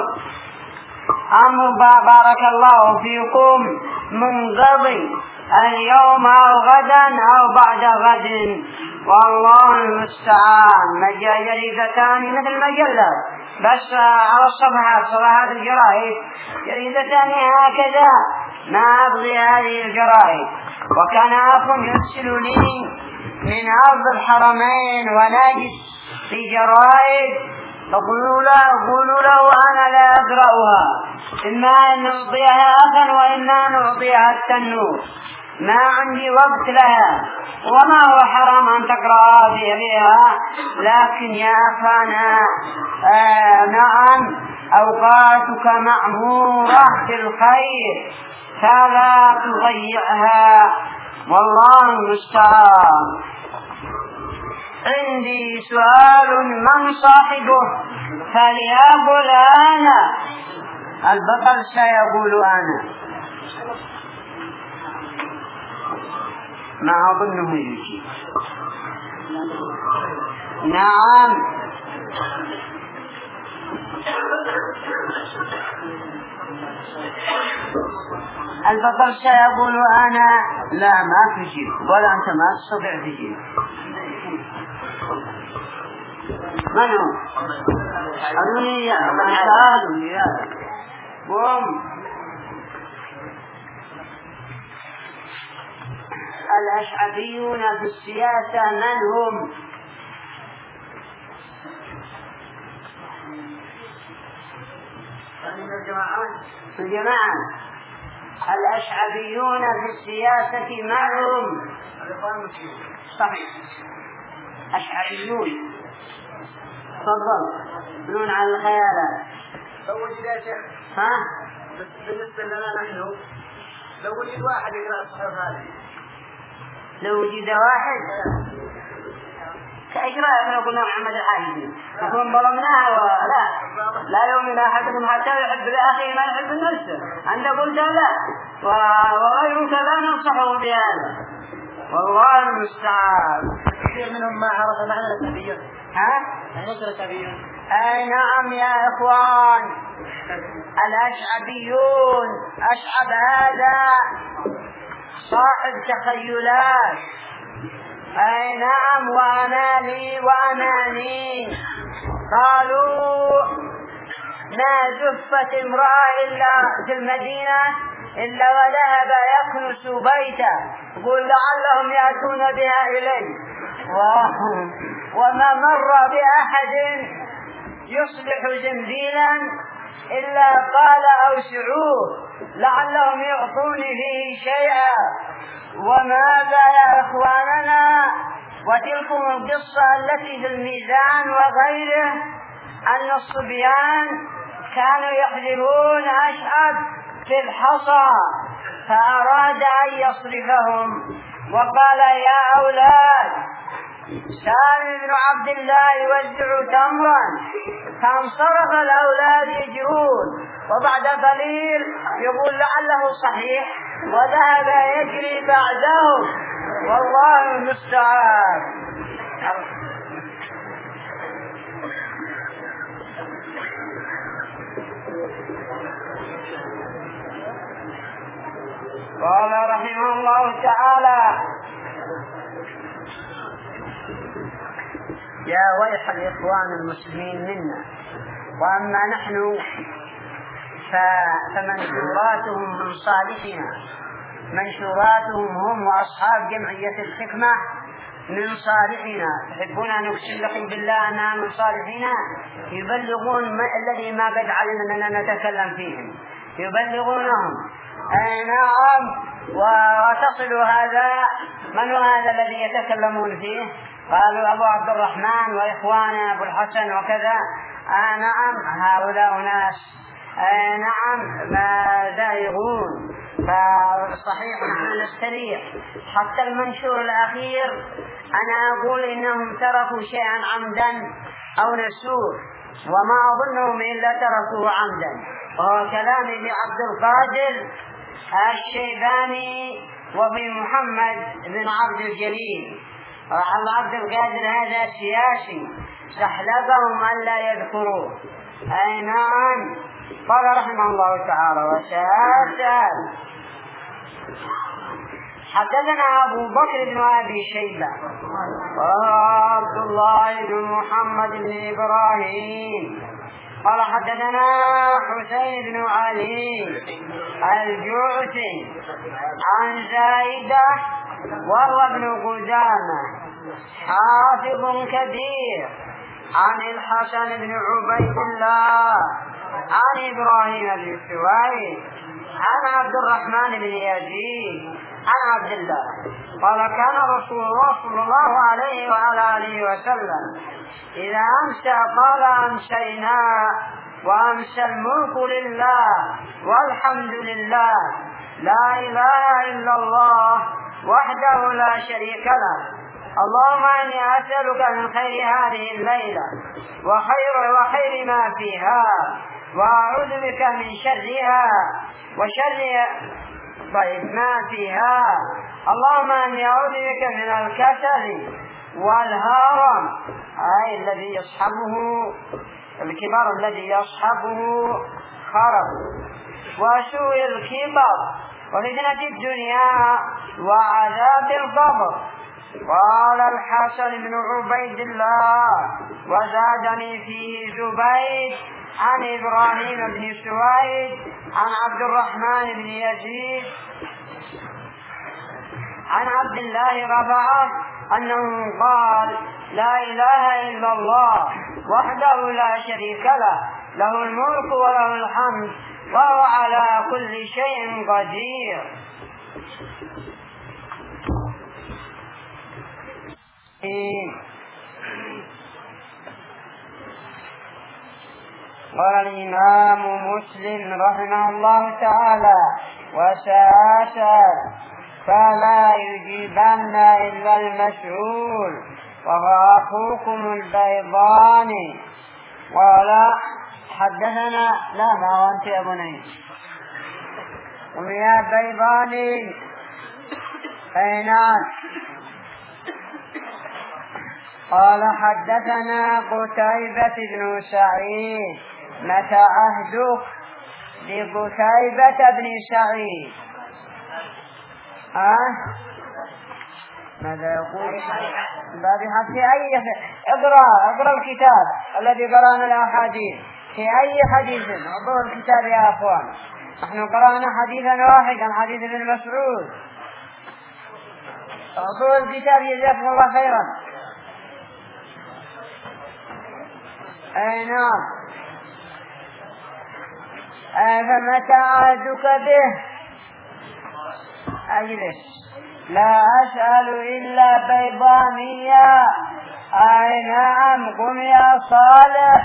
أمر بارك الله فيكم منقضي اليوم أو غدا أو بعد غد، والله المستعان. جريدتان مثل مجلة بس على صفحات الجرائد، جريدتان هكذا، ما أبغي هذه الجرائد. وكان أخ يرسل لي من أرض الحرمين ونجد في جرائد، قولوا له أنا لا أقرأها، إما أن نعطيها أخا وإما نعطيها التنور، ما عندي وقت لها، وما هو حرام أن تقرأ بها، لكن يا أخانا نعم أوقاتك معمورة بالخير فلا تضيعها، والله المستعان. عندي سؤال، من صاحبه فليقل أنا. البطل سيقول أنا، ما أظنه يجي. نعم، البطل سيقول أنا. لا، ما تجيب، ولا أنت ما تستطيع تجيب. من هو؟ أدوني يا قوم. الأشعبيون في السياسة من هم؟ الجماعة الأشعبيون في السياسة من هم؟ صحيح، أشعريون. تفضل بنون على الخيالات. لو وجد يا شيخ، بالنسبة لنا نحن، لو وجد واحد يقرأ الصحيح هذا، لو وجد واحد كإجراء لو قلنا محمد الحاجي نكون ظلمناها. لا يؤمن أحدكم حتى يحب لأخيه ما يحب لنفسه. أنت قلت لا، وغيرك لا ننصحه بهذا، والله المستعان. كثير منهم ما عرف معنى الأشعبيون. أي نعم يا إخوان، الأشعبيون، أشعب هذا صاحب تخيلات، أي نعم، وأماني. قالوا ما زفت امرأة إلا في المدينة إلا وذهب يكنس بيته، يقول لعلهم يأتون بها إليه. وما مر بأحد يصلح زنبيلا إلا قال أوسعوه لعلهم يعطوني فيه شيئا. وماذا يا إخواننا؟ وتلكم القصة التي في الميزان وغيره أن الصبيان كانوا يحذرون أشعب في الحصى، فأراد أن يصرفهم وقال يا أولاد، سالم بن عبد الله يوزع تمرا، فانصرف الأولاد يجرون، وبعد قليل يقول لعله صحيح وذهب يجري بعدهم، والله المستعان. قال رحمه الله تعالى يا ويح الإخوان المسلمين منا، وأما نحن فمنشوراتهم من صالحنا، منشوراتهم هم وأصحاب جمعية الحكمة من صالحنا. تحبون أن أقسم لكم بالله أنها من صالحنا؟ يبلغون الذي ما قد علمنا أننا نتكلم فيهم، يبلغونهم. نعم. وتصل هذا، من هو هذا الذي يتكلمون فيه؟ قالوا أبو عبد الرحمن وإخوانه أبو الحسن وكذا. نعم، هؤلاء ناس نعم ما زائغون، فصحيح نحن نستريح. حتى المنشور الأخير أنا أقول إنهم تركوا شيئا عمدا أو نسوه، وما أظنهم إلا تركوه عمدا، وهو كلام ابن عبد القادر الشيباني وابن محمد بن عبد الجليل. عبد القادر هذا سياسي سحلبهم ألا يذكروه. أي نعم. قال رحمه الله تعالى وسأل حدثنا أبو بكر بن أبي شيبة وعبد الله بن محمد بن إبراهيم قال حدثنا حسين بن علي الجعفي عن زايدة وهو ابن قدامة حافظ كبير عن الحسن بن عبيد الله عن إبراهيم بن سويد عن عبد الرحمن بن يزيد عن عبد الله قال كان رسول الله صلى الله عليه وعلى آله وسلم إذا أمسى قال أمسينا وأمسى الملك لله والحمد لله لا إله إلا الله وحده لا شريك له اللهم إني أسألك من خير هذه الليلة وخير ما فيها وأعوذ بك من شرها وشر ما فيها اللهم إني أعوذ بك من الكسل والهرم أي الذي يصحبه الكبار الذي يصحبه خرب وسوء الكبر وفتنة الدنيا وعذاب القبر. قال الحسن بن عبيد الله وزادني فيه زبيد عن إبراهيم بن سويد عن عبد الرحمن بن يزيد عن عبد الله رفعه أنه قال لا إله إلا الله وحده لا شريك له له الملك وله الحمد وهو على كل شيء قدير. قال الإمام مسلم رحمه الله تعالى وسأسأل فلا يجيبن إلا المسؤول وهو أخوكم البيضاني. قال حدثنا لا ما هو أنت يا بني ويا بيضاني أينان. قال حدثنا قتيبة بن سعيد متى عهدك بقتيبة بن سعيد ماذا يقول في أي اقرأ الكتاب الذي قرأنا الأحاديث في أي حديث اقرأ الكتاب يا أخوان نحن قرأنا حديثا واحدا، حديث ابن مسعود. أصول الكتاب جزاكم الله خيرا. أي نعم. فمتى عهدك به؟ أجلس. لا أسأل إلا بيضانية. أي نعم. قم يا صالح.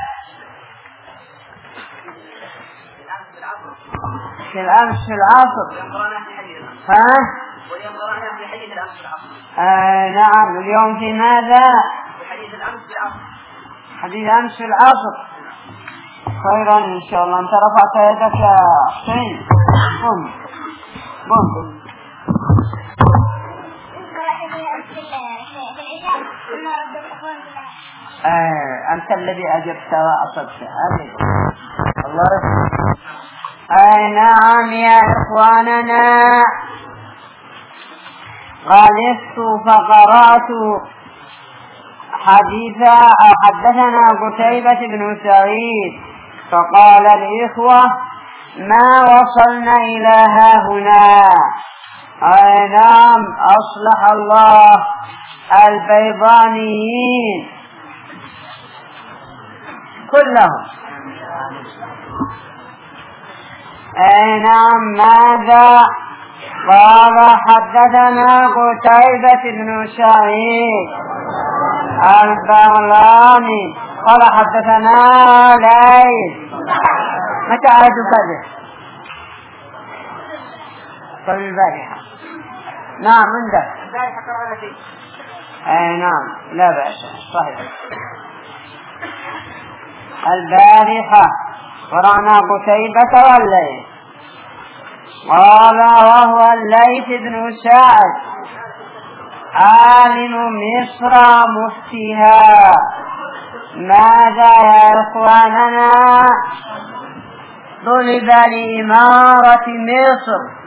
في الأمس في العصر. ها؟ واليوم قرأنا في حديث الأمس في العصر. نعم. اليوم في ماذا؟ في حديث الأمس في العصر. حديث أمس في العصر. خيرا إن شاء الله. أنت رفعت يدك يا حسين. قم قم. أنت الذي أجبت وأصبت. الله يرحمك. أي نعم يا إخواننا. غلست فقرأت حدثنا قتيبة بن سعيد فقال الإخوة ما وصلنا إلى هاهنا. أي نعم. أصلح الله البيضانيين كلهم. أي نعم. ماذا قال؟ حدثنا قتيبة بن سعيد البغلاني قال حدثنا ليث. متى عهدك به؟ قال البارحة. نعم. عنده البارحة قرأنا فيه. أي نعم. لا بأس. صحيح. البارحة قرأنا قتيبة والليث. قال وهو الليث بن سعد عالم مصر مفتيها. ماذا يا إخواننا؟ طلب لإمارة مصر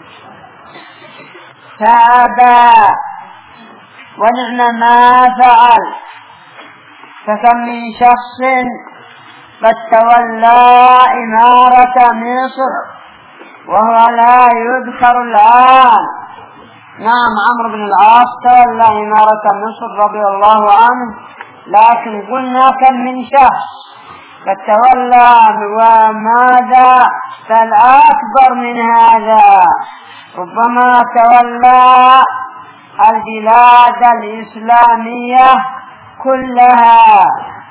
فأبى ونعم ما فعل. فكم من شخص قد تولى إمارة مصر وهو لا يذكر الآن. نعم. عمرو بن العاص تولى إمارة مصر رضي الله عنه، لكن قلنا كم من شخص قد تولى. وماذا؟ فالأكبر من هذا ربما تولى البلاد الإسلامية كلها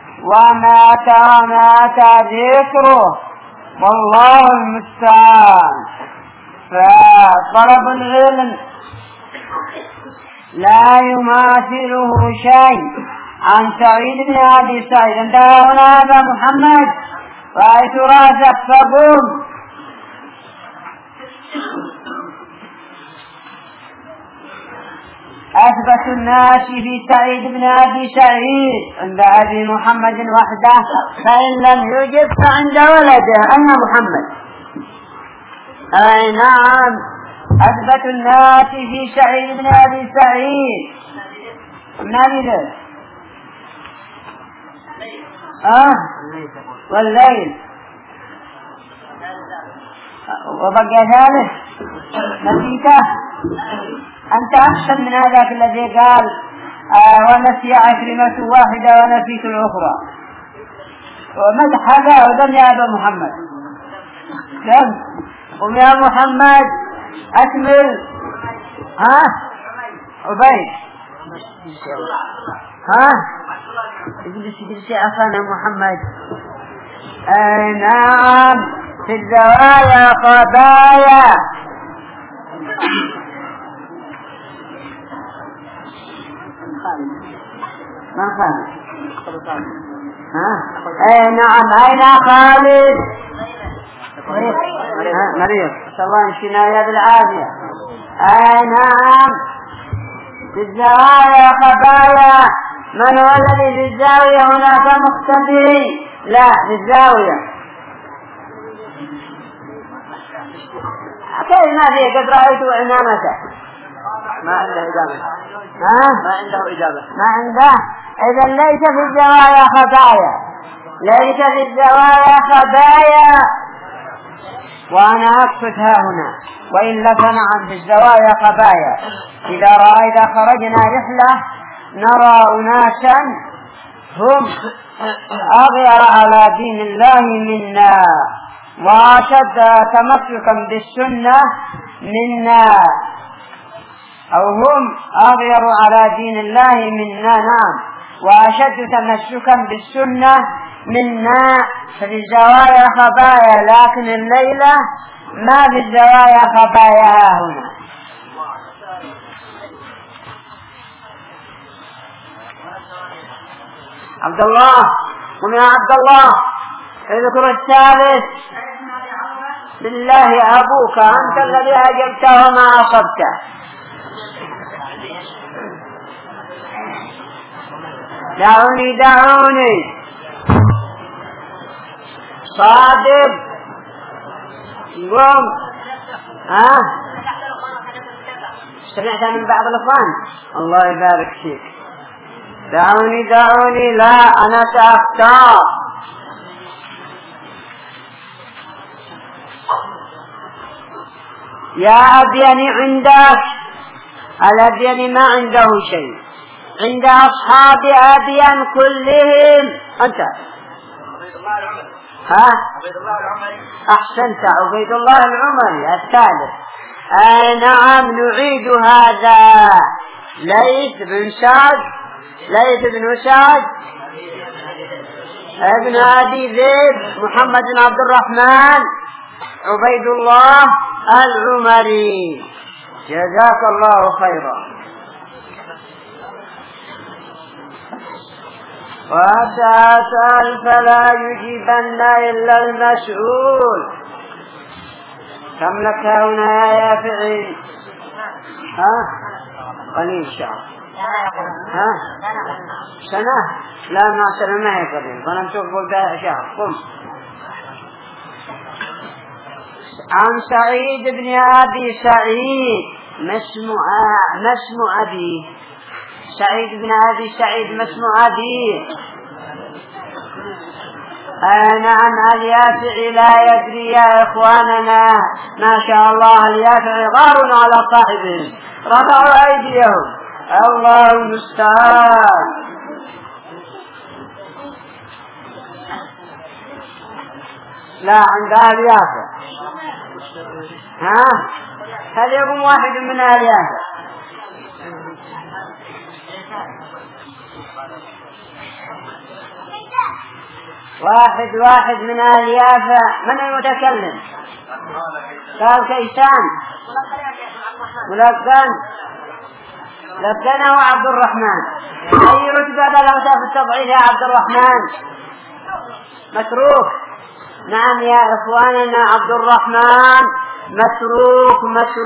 ومات ذكره والله المستعان. فطلب العلم لا يماثله شيء. عن سعيد بن أبي سعيد. انتهى هنا هذا محمد. رأيت راسك فقم. أثبت الناس في سعيد بن أبي سعيد عند أبي محمد وحده، فإن لم يجب فعند ولده أن محمد. أي نعم. أثبت الناس في سعيد بن أبي سعيد من أبي ذر. والليل. وبقي ثالث نسيته. أنت أحسن من هذاك الذي قال ونسي كلمة واحدة ونسيت الأخرى. ومدح هذا ودم يا أبا محمد. قم يا محمد أكمل. عبيد. اجلس يا أخانا محمد. أي نعم. في الزوايا قبايا. من خالد؟ أي نعم. أين خالد؟ مريض. نسأل الله يشفينا وإياه بالعافية. أي نعم. في الزوايا خبايا. من هو الذي في الزاوية هناك مختفي؟ لا، في الزاوية. كيف ما فيه؟ قد رأيت إمامته. ما عنده إجابة. ما عنده إجابة. ما عنده. إذا ليس في الزوايا خبايا. ليس في الزوايا خبايا. وأنا أكفت هنا، وإلا فنعم في الزوايا خبايا. إذا خرجنا رحلة نرى أناسا هم أغير على دين الله منا وأشد تمسكا بالسنة منا، أو هم أغير على دين الله منا، نعم، وأشد تمسكا بالسنة منا. ففي الزوايا خبايا، لكن الليلة ما في الزوايا خبايا هنا. عبد الله، قم يا عبد الله، اذكر الثالث. بالله أبوك، أنت الذي هجمته وما أصبته. دعوني صادق، قم. سمعت من بعض الأخوان؟ الله يبارك فيك. دعوني، لا أنا سأختار. يا أبيني عندك، الأبيني ما عنده شيء، عند أصحاب أبين كلهم. أنت عبيد الله العمري. أحسنت، عبيد الله العمري الثالث. نعم، نعيد هذا. ليث بن سعد ابن أبي ذئب، محمد بن عبد الرحمن، عبيد الله العمري. جزاك الله خيرا. وسأسأل فلا يجيبن إلا المسؤول. كم لك هنا يا يافعي؟ قليل شهر. سنة؟ لا، ما سنة ما هي قليل، فلم تقبل بها شهر. قم. عن سعيد بن أبي سعيد، ما اسم أبيه؟ سعيد بن أبي سعيد، ما اسم أبيه؟ نعم، اليافعي لا يدري يا إخواننا، ما شاء الله، اليافعي غار على صاحبهم، رفعوا أيديهم، الله المستعان. لا، عند أهل يافع. هل يقوم واحد من أهل يافع؟ واحد من أهل يافع. من المتكلم؟ قال كيسان. لبنا وعبد الرحمن. أي رتبة بلغت في التضعيف يا عبد الرحمن؟ متروك. نعم يا إخواننا، عبد الرحمن متروك.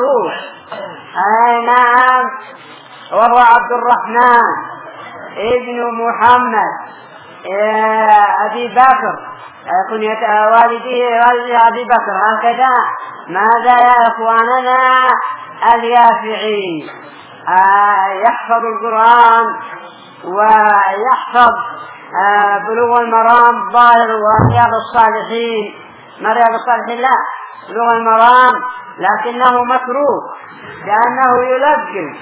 نعم، وهو عبد الرحمن ابن محمد أبي بكر، كنية والده أبي بكر، هكذا. ماذا يا إخواننا؟ اليافعي يحفظ القرآن ويحفظ بلوغ المرام ظاهر ورياض الصالحين. ما رياض الصالحين؟ لا، بلوغ المرام، لكنه مكروه لأنه يلقن.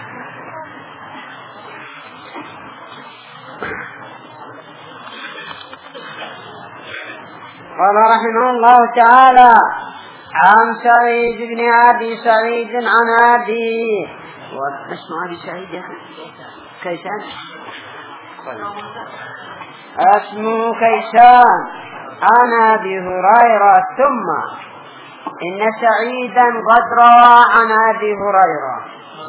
قال رحمه الله تعالى: عن سعيد بن أبي سعيد عن أبيه. اسمه أبي سعيد يا أخي كيسان؟ اسمه كيسان عن أبي هريرة. ثم إن سعيدا قد روى عن أبي هريرة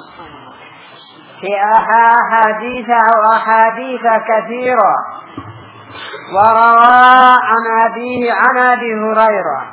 في أحاديث كثيرة، وروى عن أبيه عن أبي هريرة،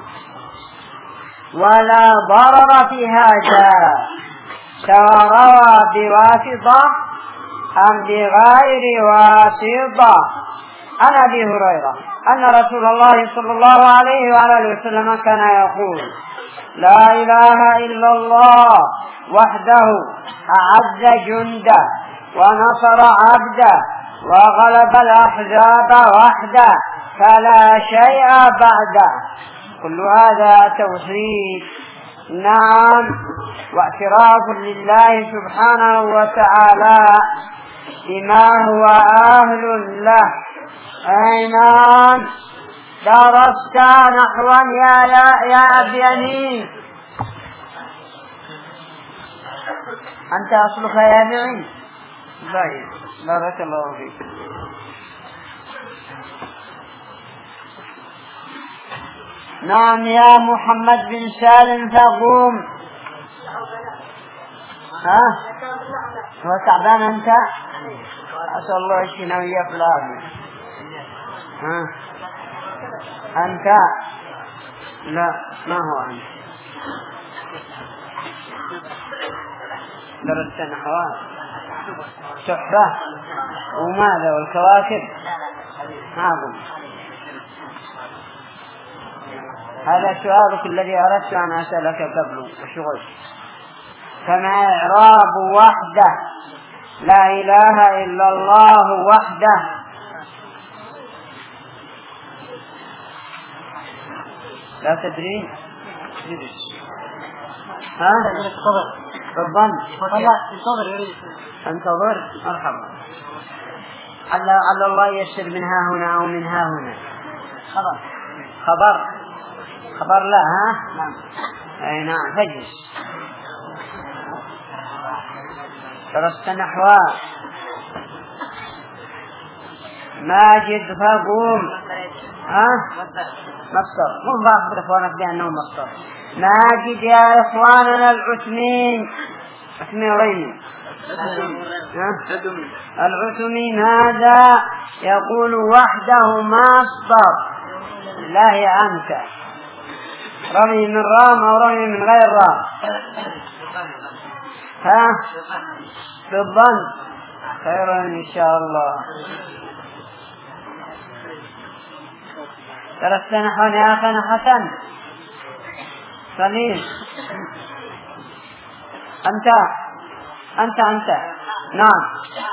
ولا ضرر في هذا، سواء روى بواسطة أم بغير واسطة. عن أبي هريرة أن رسول الله صلى الله عليه وآله وسلم كان يقول: لا إله إلا الله وحده أعز جنده ونصر عبده وغلب الأحزاب وحده فلا شيء بعده. كل هذا توحيد. نعم، واعتراف لله سبحانه وتعالى بما هو أهل له. أي نعم. درست نحوا يا أبيني. أنت أصلك يا أبيني؟ طيب، بارك الله فيك. نعم يا محمد بن سالم فقوم. هو تعبان أنت؟ أسأل الله يشفينا وإياك العافية. أنت؟ لا، ما هو أنت. درست نحوات تحفة وماذا والكواكب؟ نعم. هذا سؤالك الذي أردت أن أسألك قبل الشغل. كما إعراب وحده، لا إله إلا الله وحده. لا تدرين؟ ها؟ بالضبط. انتظر. مرحبا. على الله يشر من ها هنا أو من ها هنا. خبر لا. ها؟ نعم. أي نعم. فجلس. درست نحوها. ماجد فقوم. مصدر. مو باخذ اخوانك بأنه مصدر. ماجد يا اخواننا العثمين. عثمين العثمين هذا يقول وحده مصدر. الله أنت. رمي من رام أو رمي من غير رام. بالظن خيرا إن شاء الله. درست نحو يا أخانا حسن صليل. أنت نعم.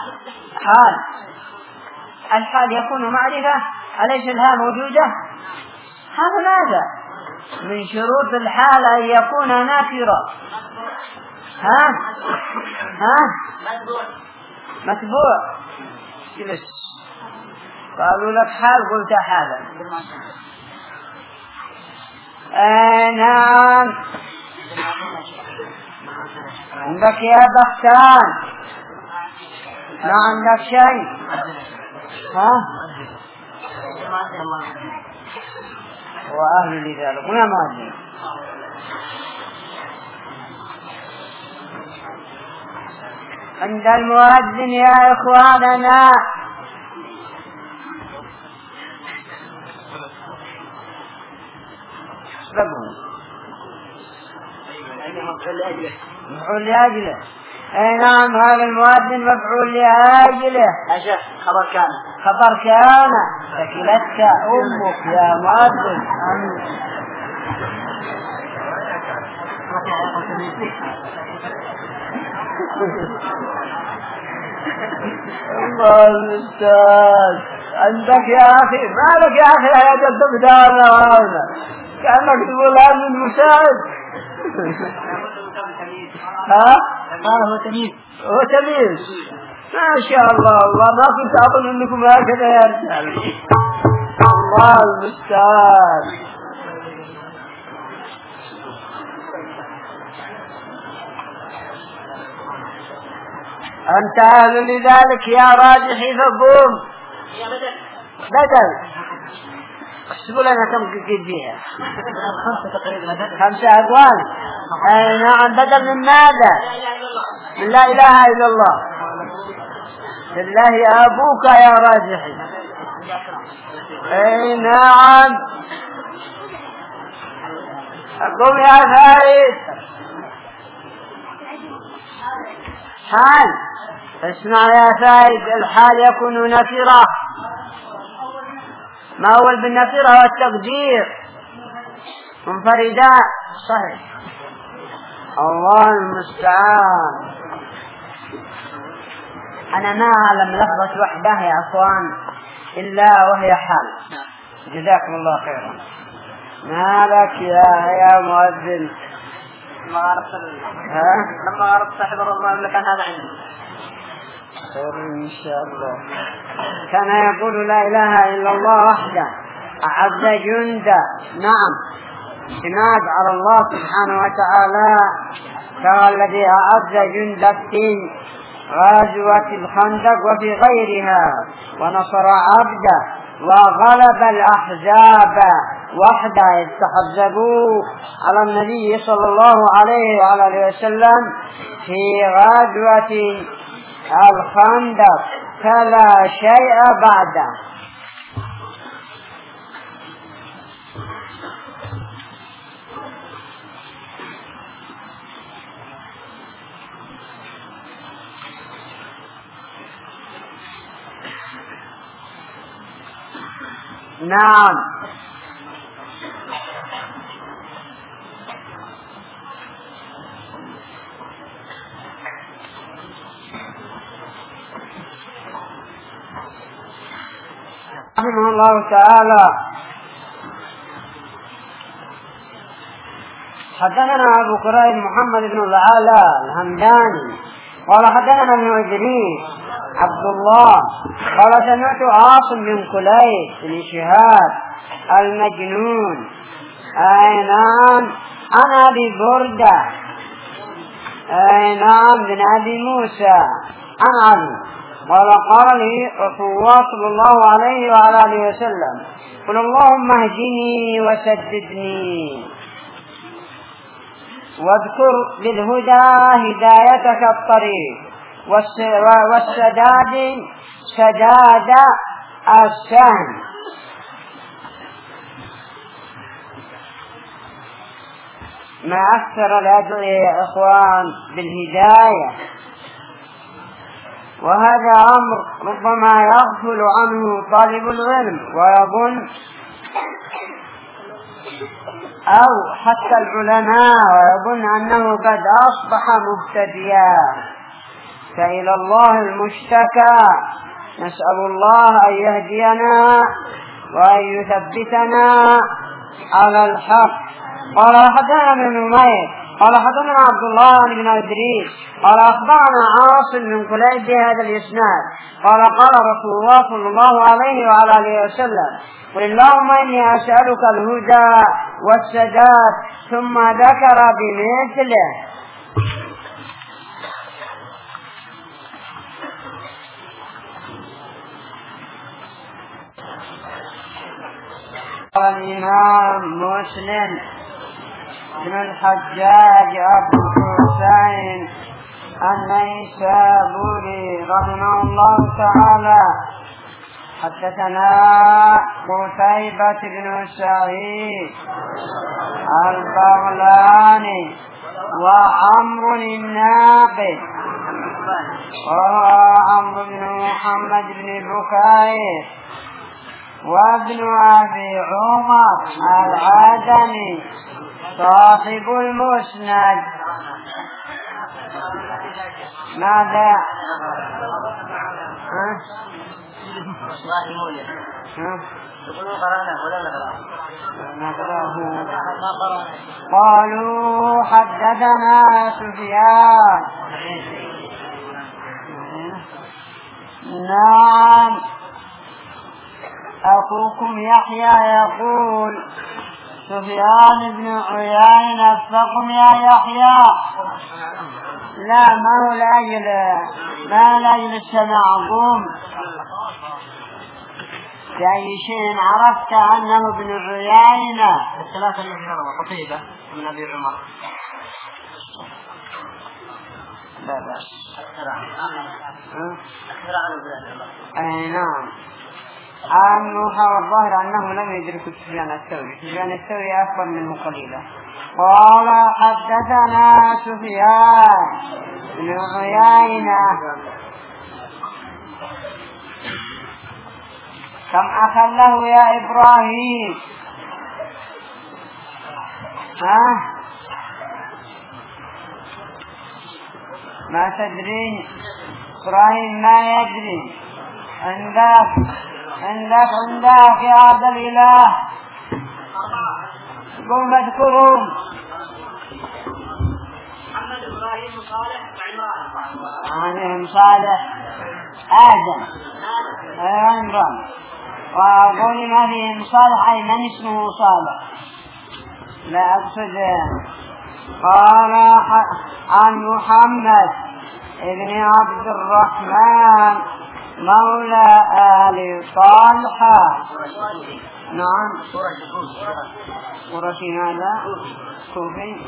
الحال يكون معرفة. أليس الها موجودة؟ هذا من شروط الحال أن يكون نكرة. متبوع. قالوا لك حال قلت حالا. نعم. عندك يا بختان؟ ما عندك شيء؟ وأهل لذلك ويا مؤذن. عند المؤذن يا إخواننا. مفعول لأجله. أي نعم، هذا المؤذن مفعول لأجله. خبر كان ثكلتك أمك يا مؤذن. الله المستعان. عندك يا أخي مالك يا أخي يا جلد بدارنا وهنا كأنك تقول هذا المساعد. هو تمييز. ما شاء الله. الله ما كنت أظن أنكم هكذا يا رجال. الله المستعان. أنت أهل لذلك يا راجحي فقوم. بدل احسبوا لنا كم قد فيها. 5 أقوال. نعم. بدل من ماذا؟ من لا إله إلا الله. لله أبوك يا راجحي. نعم. أقوم يا فارس. حال. اسمع يا فارس. الحال يكون نكرة. ما هو بالنكرة والتقدير منفردا. صحيح. الله المستعان. أنا ما أعلم لفظة وحده يا أخوان إلا وهي حال. جزاكم الله خيرا. ما لك يا مؤذن؟ لما عرفت حفظ الله لك هذا عندي خير إن شاء الله. كان يقول لا إله إلا الله وحده أعز جندا. نعم، اعتماد على الله سبحانه وتعالى كما الذي أعز جندا في غزوة الخندق وفي غيرها ونصر عبده وغلب الأحزاب وحده يستحزبوا على النبي صلى الله عليه وعلى وسلم في غزوة الخندق فلا شيء بعده. نعم، رحمه الله تعالى. حدثنا أبو كريب محمد بن العلاء الهمداني قال حدثنا ابن إدريس عبد الله قال سمعت عاصم بن كليب بن شهاب المجنون نعم عن أبي بردة نعم بن أبي موسى عن علي قال لي رسول الله صلى الله عليه وعلى آله وسلم قل اللهم اهدني وسددني واذكر بالهدى هدايتك الطريق والسداد سداد السهم. ما أكثر الأدعية يا إخوان بالهداية، وهذا أمر ربما يغفل عنه طالب العلم ويظن أو حتى العلماء ويظن أنه قد أصبح مبتدئا، فإلى الله المشتكى. نسأل الله أن يهدينا وأن يثبتنا على الحق. قال حدثنا ابن نمير قال حدثنا عبد الله بن إدريس قال أخبرنا عاصم بن كليب بهذا الإسناد قال قال رسول الله صلى الله عليه وعلى آله وسلم قل اللهم إني أسألك الهدى والسداد ثم ذكر بمثله. قال الإمام مسلم بن الحجاج أبو حسين النيسابوري رحمه الله تعالى حدثنا قتيبة بن سعيد البغلاني وعمرو الناقد وعمرو بن محمد بن بكير وابن أبي عمر العدني صاحب المسند. ماذا؟ قالوا حدثنا سفيان. نعم، أخوكم يحيى يقول سفيان بن عيينة فقم يا يحيى. لا، ما هو لأجل التناظم، بأي شيء عرفت أنه ابن عيينة. الثلاثة الذين روى قتيبة من أبي عمر. لا بأس. أي نعم. الظاهر أنه لم يدرك سفيان الثوري. سفيان الثوري أكبر منه قليلا. قال حدثنا سفيان بن عيينة. كم أخا له يا إبراهيم؟ ما تدرين؟ إبراهيم ما يدري. عندك يا عبد الإله قوم اذكرهم. محمد إبراهيم صالح عنهم صالح آدم عمران. وأقول ما فيهم صالح أي من اسمه صالح، لا أقصد. قال عن محمد ابن عبد الرحمن مولى آل طلحة. نعم قرشي. هذا كوفي.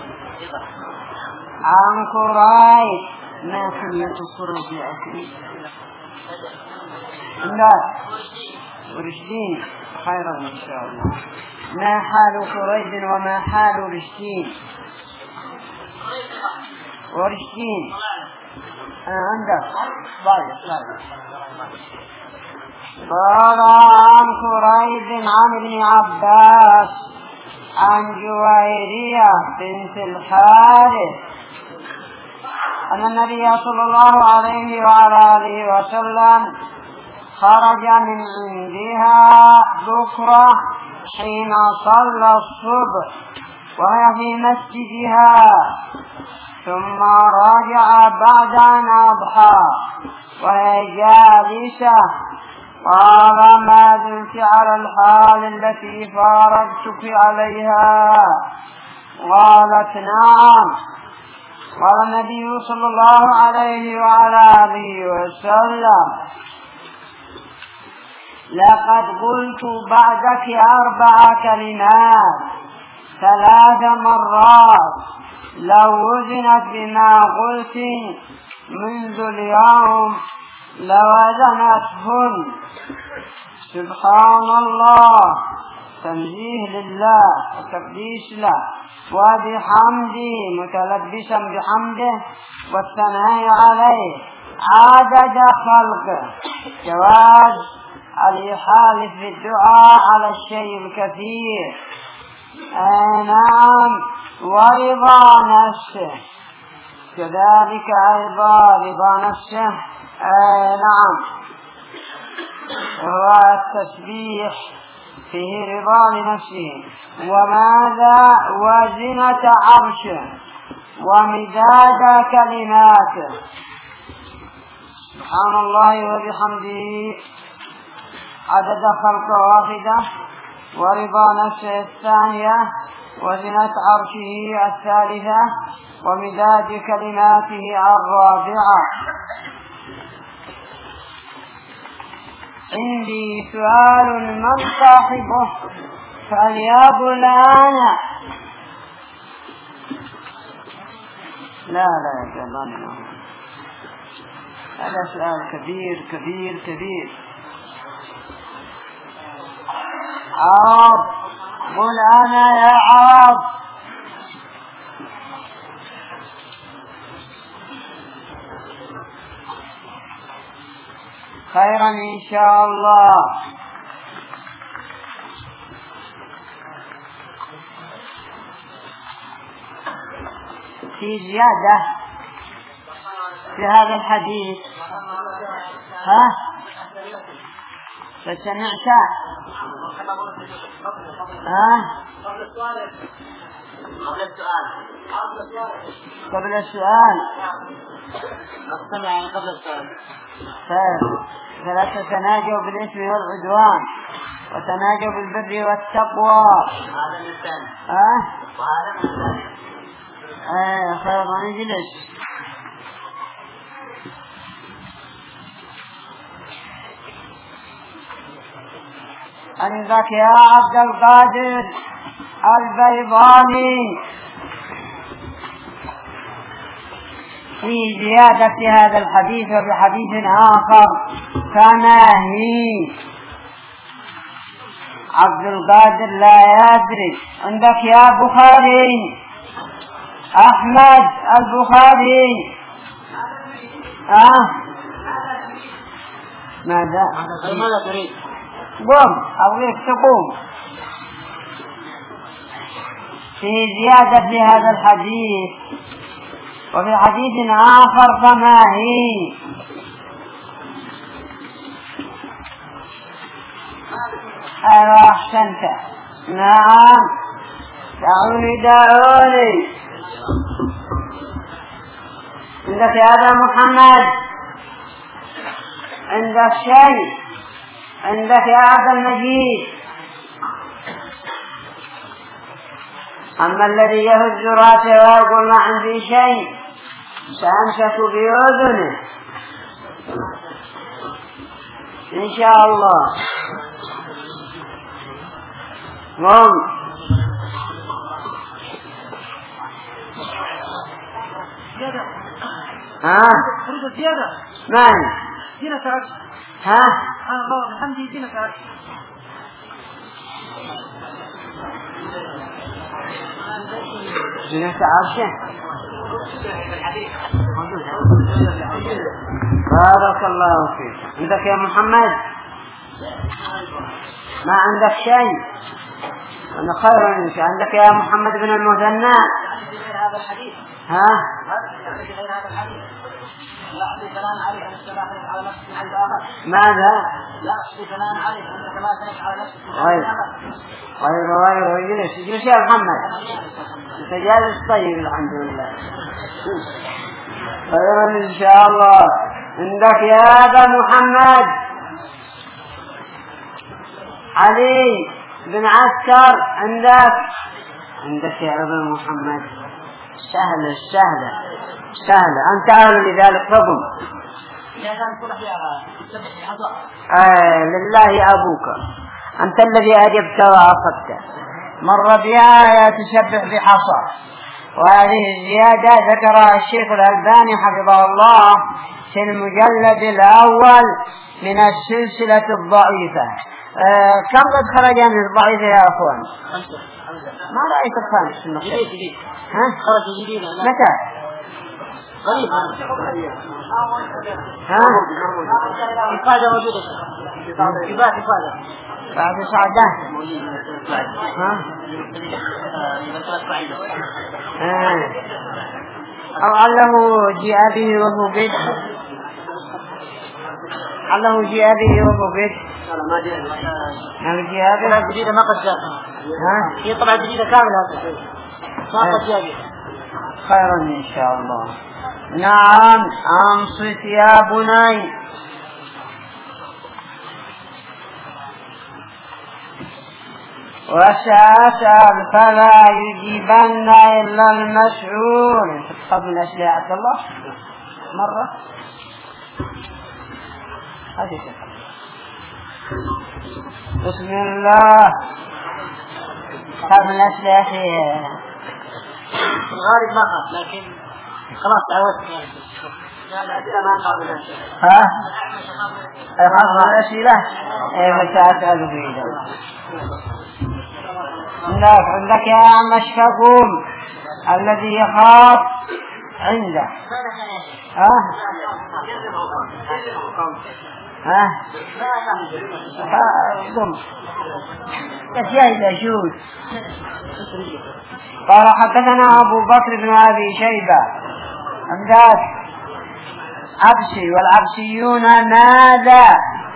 عن قريش. ما كلمة قريش يا أخي؟ لا ورشدين خيرا إن شاء الله. ما حال قريش وما حال رشدين؟ ورشدين عندك قال عن قريش عن ابن عباس عن جويرية بنت الحارث أن النبي صلى الله عليه وعلى آله وسلم خرج من عندها بكرة حين صلى الصبح وهي في مسجدها، ثم رجع بعد أن أضحى وهي جالسة. قال ما زلت على الحال التي فارقتك عليها؟ قالت نعم. قال النبي صلى الله عليه وعلى آله وسلم لقد قلت بعدك 4 كلمات 3 مرات لو وزنت بما قلت منذ اليوم لوزنتهن. سبحان الله، تنزيه لله وتقديس له، وبحمده متلبسا بحمده والثناء عليه، عدد خلقه. جواز الإحالة في الدعاء على الشيء الكثير. نعم. ورضا نفسه كذلك أيضا رضا نفسه. نعم. وهو التسبيح فيه رضا لنفسه. وماذا؟ وزنة عرشه ومداد كلماته. سبحان الله وبحمده عدد خلقه 1، ورضا نفسه 2، وزنة عرشه 3، ومداد كلماته 4. عندي سؤال من صاحبه فليقل أنا. لا يتظن، هذا سؤال كبير كبير كبير. عرب، قل أنا يا عرب. خيرا إن شاء الله. في زيادة في هذا الحديث. فسمعت قبل السؤال. فلا تتناجوا بالإثم والعدوان وتناجوا بالبر والتقوى. خير نجلس. عندك يا عبد القادر البيضاني في زيادة هذا الحديث وبحديث آخر كما هي. عبد القادر لا يدري. عندك يا بخاري أحمد البخاري. ماذا تريد؟ قم أريد تقوم. في زيادة لهذا الحديث وفي حديث آخر كما هي. أحسنت. نعم. دعوني. عندك يا أبا محمد؟ عندك شيء؟ عندك يا عبد المجيد؟ أما الذي يهز راسه ويقول ما عندي شيء سأمسك بأذنه إن شاء الله. خرج زيادة. من؟ زينة عرش. سبحان الله بحمده زينة عرش. زينة عرشه. بارك الله فيك. عندك يا محمد؟ ما عندك شيء؟ أنا خير منك. عندك يا محمد بن المثنى؟ هذا الحديث. لا أحصي ثناء عليك أنك ما تنك على نفسك عند آخر. ماذا؟ لا أحصي ثناء عليك أنك ما تنك على نفسك عند آخر. غير اجلس يا محمد. أنت جالس طيب الحمد لله. خيرا إن شاء الله. عندك يا أبا محمد؟ علي بن عسكر عندك يا أبا محمد؟ سهلة أنت أهل لذلك فقم. لله أبوك أنت الذي أجبت وأخذت. مر بآية تشبه بحصى. وهذه الزيادة ذكرها الشيخ الألباني حفظه الله في المجلد الأول من السلسلة الضعيفة. كم قد خرج من الضعيفة يا أخوان؟ ما رأيك الخامس في النقطة؟ جديد. خرج جديد. متى؟ قريب. إفادة موجودة. إفادة. بعد سعادة. أو علّه جاء به وهو قد. علّه جاء به وهو قد. ما جاء به. طبعا جديدة ما قد جاء. هي طبعا جديدة كاملة. ما قد جاء به. خيرا إن شاء الله. نعم أنصت يا بني. وسأسأل فلا يجيبن إلا المسؤول. قبل أسئلة عبد الله مرة بسم الله. قبل أسئلة يا أخي الغالب ما خاف لكن خلاص تعودت. أخذ الأسئلة فسأسأل فيه. عندك يا عم أشفقون الذي يخاف عنده. قال حدثنا أبو بكر بن أبي شيبة عندك عبسي والعبسيون ماذا؟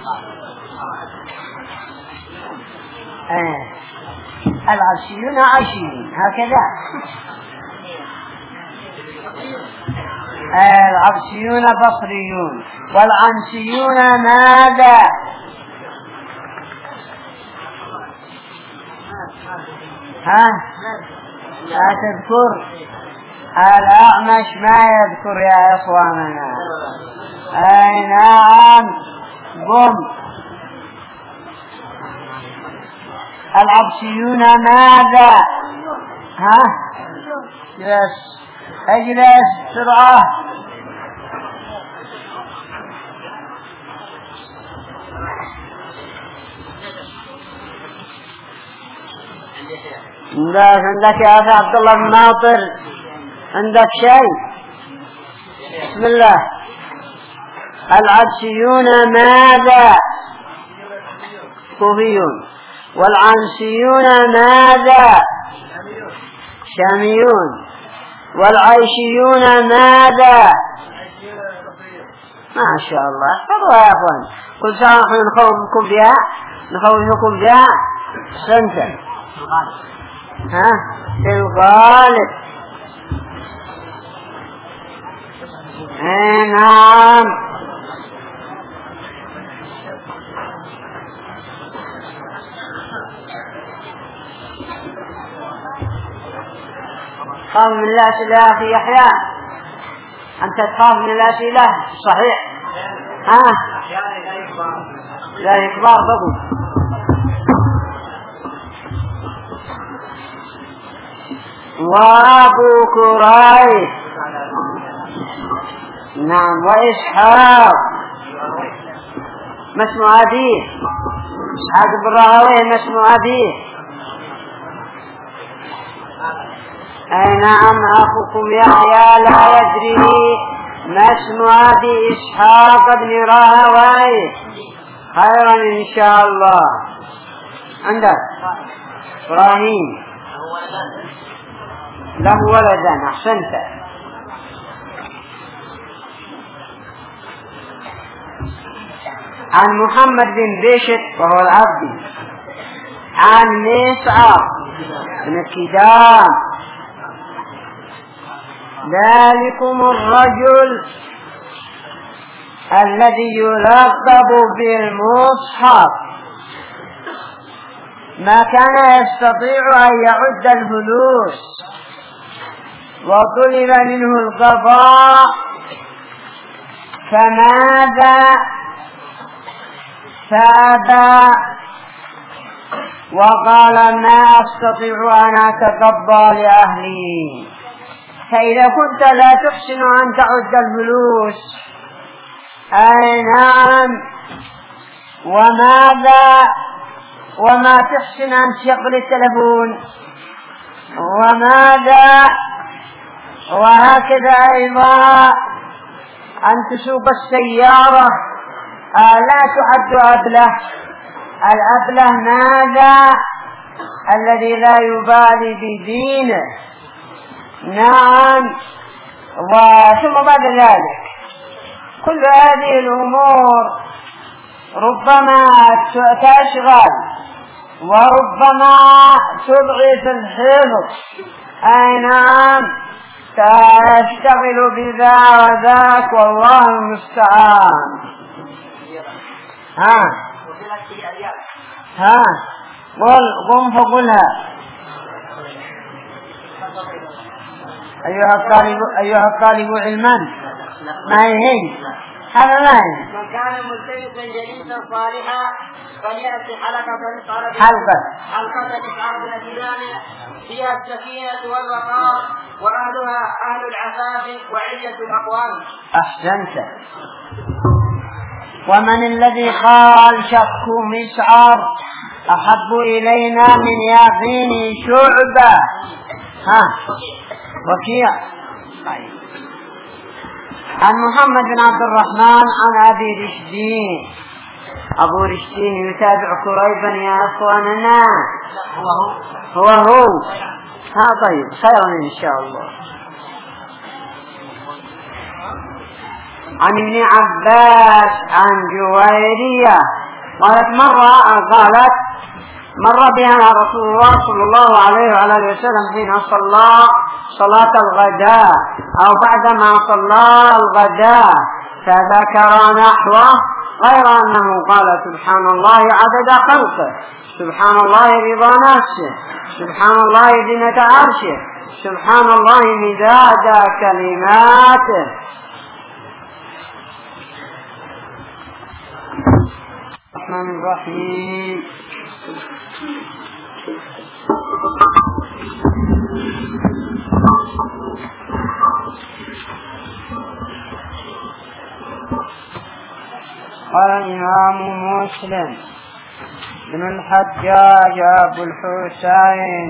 العبسيون عشرين هكذا. العبسيون بصريون والعنسيون ماذا؟ لا تذكر. الأعمش ما يذكر يا إخواننا. أي نعم قم. العبسيون ماذا؟ اجلس بسرعة. عندك يا أخي عبد الله بن ناطر؟ عندك شيء؟ بسم الله. العبسيون ماذا؟ كوفيون. والعنسيون ماذا؟ شاميون. والعيشيون ماذا؟ ما شاء الله احفظوا يا أخوان. كل ساعة نحن نخوفكم بها سنة. في الغالب. نعم. تخاف من الأسئلة يا أخي يحيى؟ أنت تخاف من الأسئلة صحيح؟ لا يكبر بقول. وأبو كريب نعم وإسحاق ما اسم أبيه؟ إسحاق بن راهويه ما اسم أبيه؟ أي نعم أخوكم يحيى لا يدري ما اسم أبي إسحاق بن راهويه. خيرا إن شاء الله. عندك إبراهيم له ولدان. أحسنت. عن محمد بن بشر وهو العبدي عن مسعر بن كدام ذلكم الرجل الذي يلقب بالمصحف ما كان يستطيع أن يعد الفلوس وطلب منه القضاء فماذا فأبى وقال ما أستطيع أن أتقضى لأهلي. فإذا كنت لا تحسن أن تعد الفلوس أي نعم وما تحسن أن تشغل التلفون وماذا وهكذا أيضا أن تسوق السيارة لا تعد أبله. الأبله ماذا؟ الذي لا يبالي بدينه. نعم. وثم بعد ذلك كل هذه الأمور ربما تشغل وربما تضعف الحفظ. أي نعم تشتغل بذا وذاك والله المستعان. قم فقلها أيها الطالب علما. ما هي هذا ما هي. من كان ملتمسا جليسا صالحا فليأتي حلقة تسعر بالأديان فيها السكينة والوقار وأهلها أهل العفاف وعلة الأقوام. أحسنت. ومن الذي قال شك مسعر أحب إلينا من يقين شعبة؟ وكيع. عن محمد بن عبد الرحمن عن أبي رشدين. أبو رشدين يتابع كريبا يا أخواننا. هو طيب خيرا إن شاء الله. عن ابن عباس عن جويرية قالت مر بها رسول الله صلى الله عليه وعلى اله وسلم حين صلى صلاة الغداء أو بعدما صلى الغداء فذكر نحوه غير أنه قال سبحان الله عدد خلقه سبحان الله رضا نفسه سبحان الله زينة عرشه سبحان الله مداد كلماته. الرحمن الرحيم. قال الإمام مسلم بن الحجاج أبو الحسين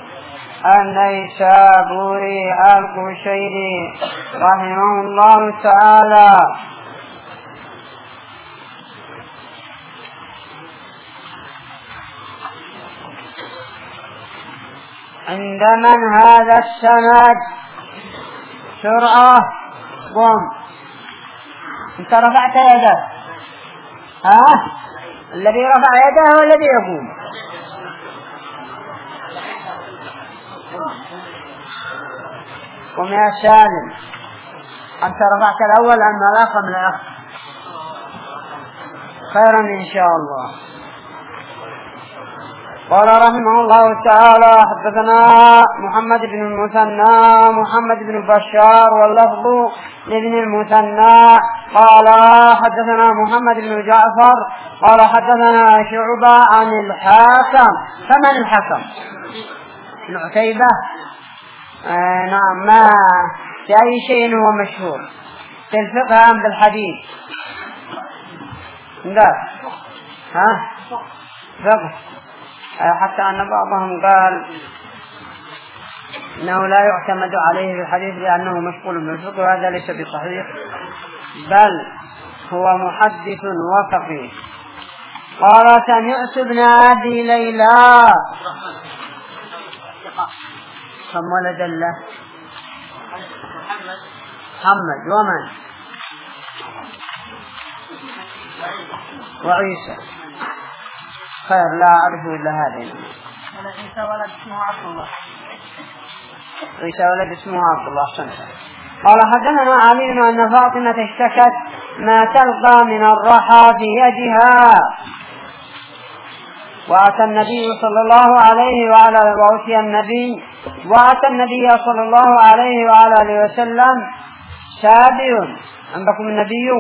النيسابوري القشيري رحمه الله تعالى عند من هذا السند سرعة قم. انت رفعت يدك الذي رفع يده هو الذي يقوم. قم يا سالم، أنت رفعت الأول أما الآخر من الأخر. خيرا إن شاء الله. قال رحمه الله تعالى: حدثنا محمد بن المثنى محمد بن بشار واللفظ لابن المثنى قال حدثنا محمد بن جعفر قال حدثنا شعبة عن الحاكم. فمن الحكم؟ بن عتيبة. نعم. ما في أي شيء هو مشهور في الفقه أم بالحديث؟ لا. فقه. حتى أن بعضهم قال إنه لا يعتمد عليه في الحديث لأنه مشغول بالفقه، وهذا ليس بصحيح، بل هو محدث وفقيه. قال: سمعت ابن أبي ليلى. كم ولد له؟ محمد ومن؟ وعيسى. خير، لا أعرف إلا هذين. عيسى ولد اسمه عبد الله. عيسى ولد اسمه عبد الله. سنة. قال: حدثنا علي أن فاطمة اشتكت ما تلقى من الرحى في يدها، وأتى النبي صلى الله عليه وعلى وسلم سابي. عندكم النبي؟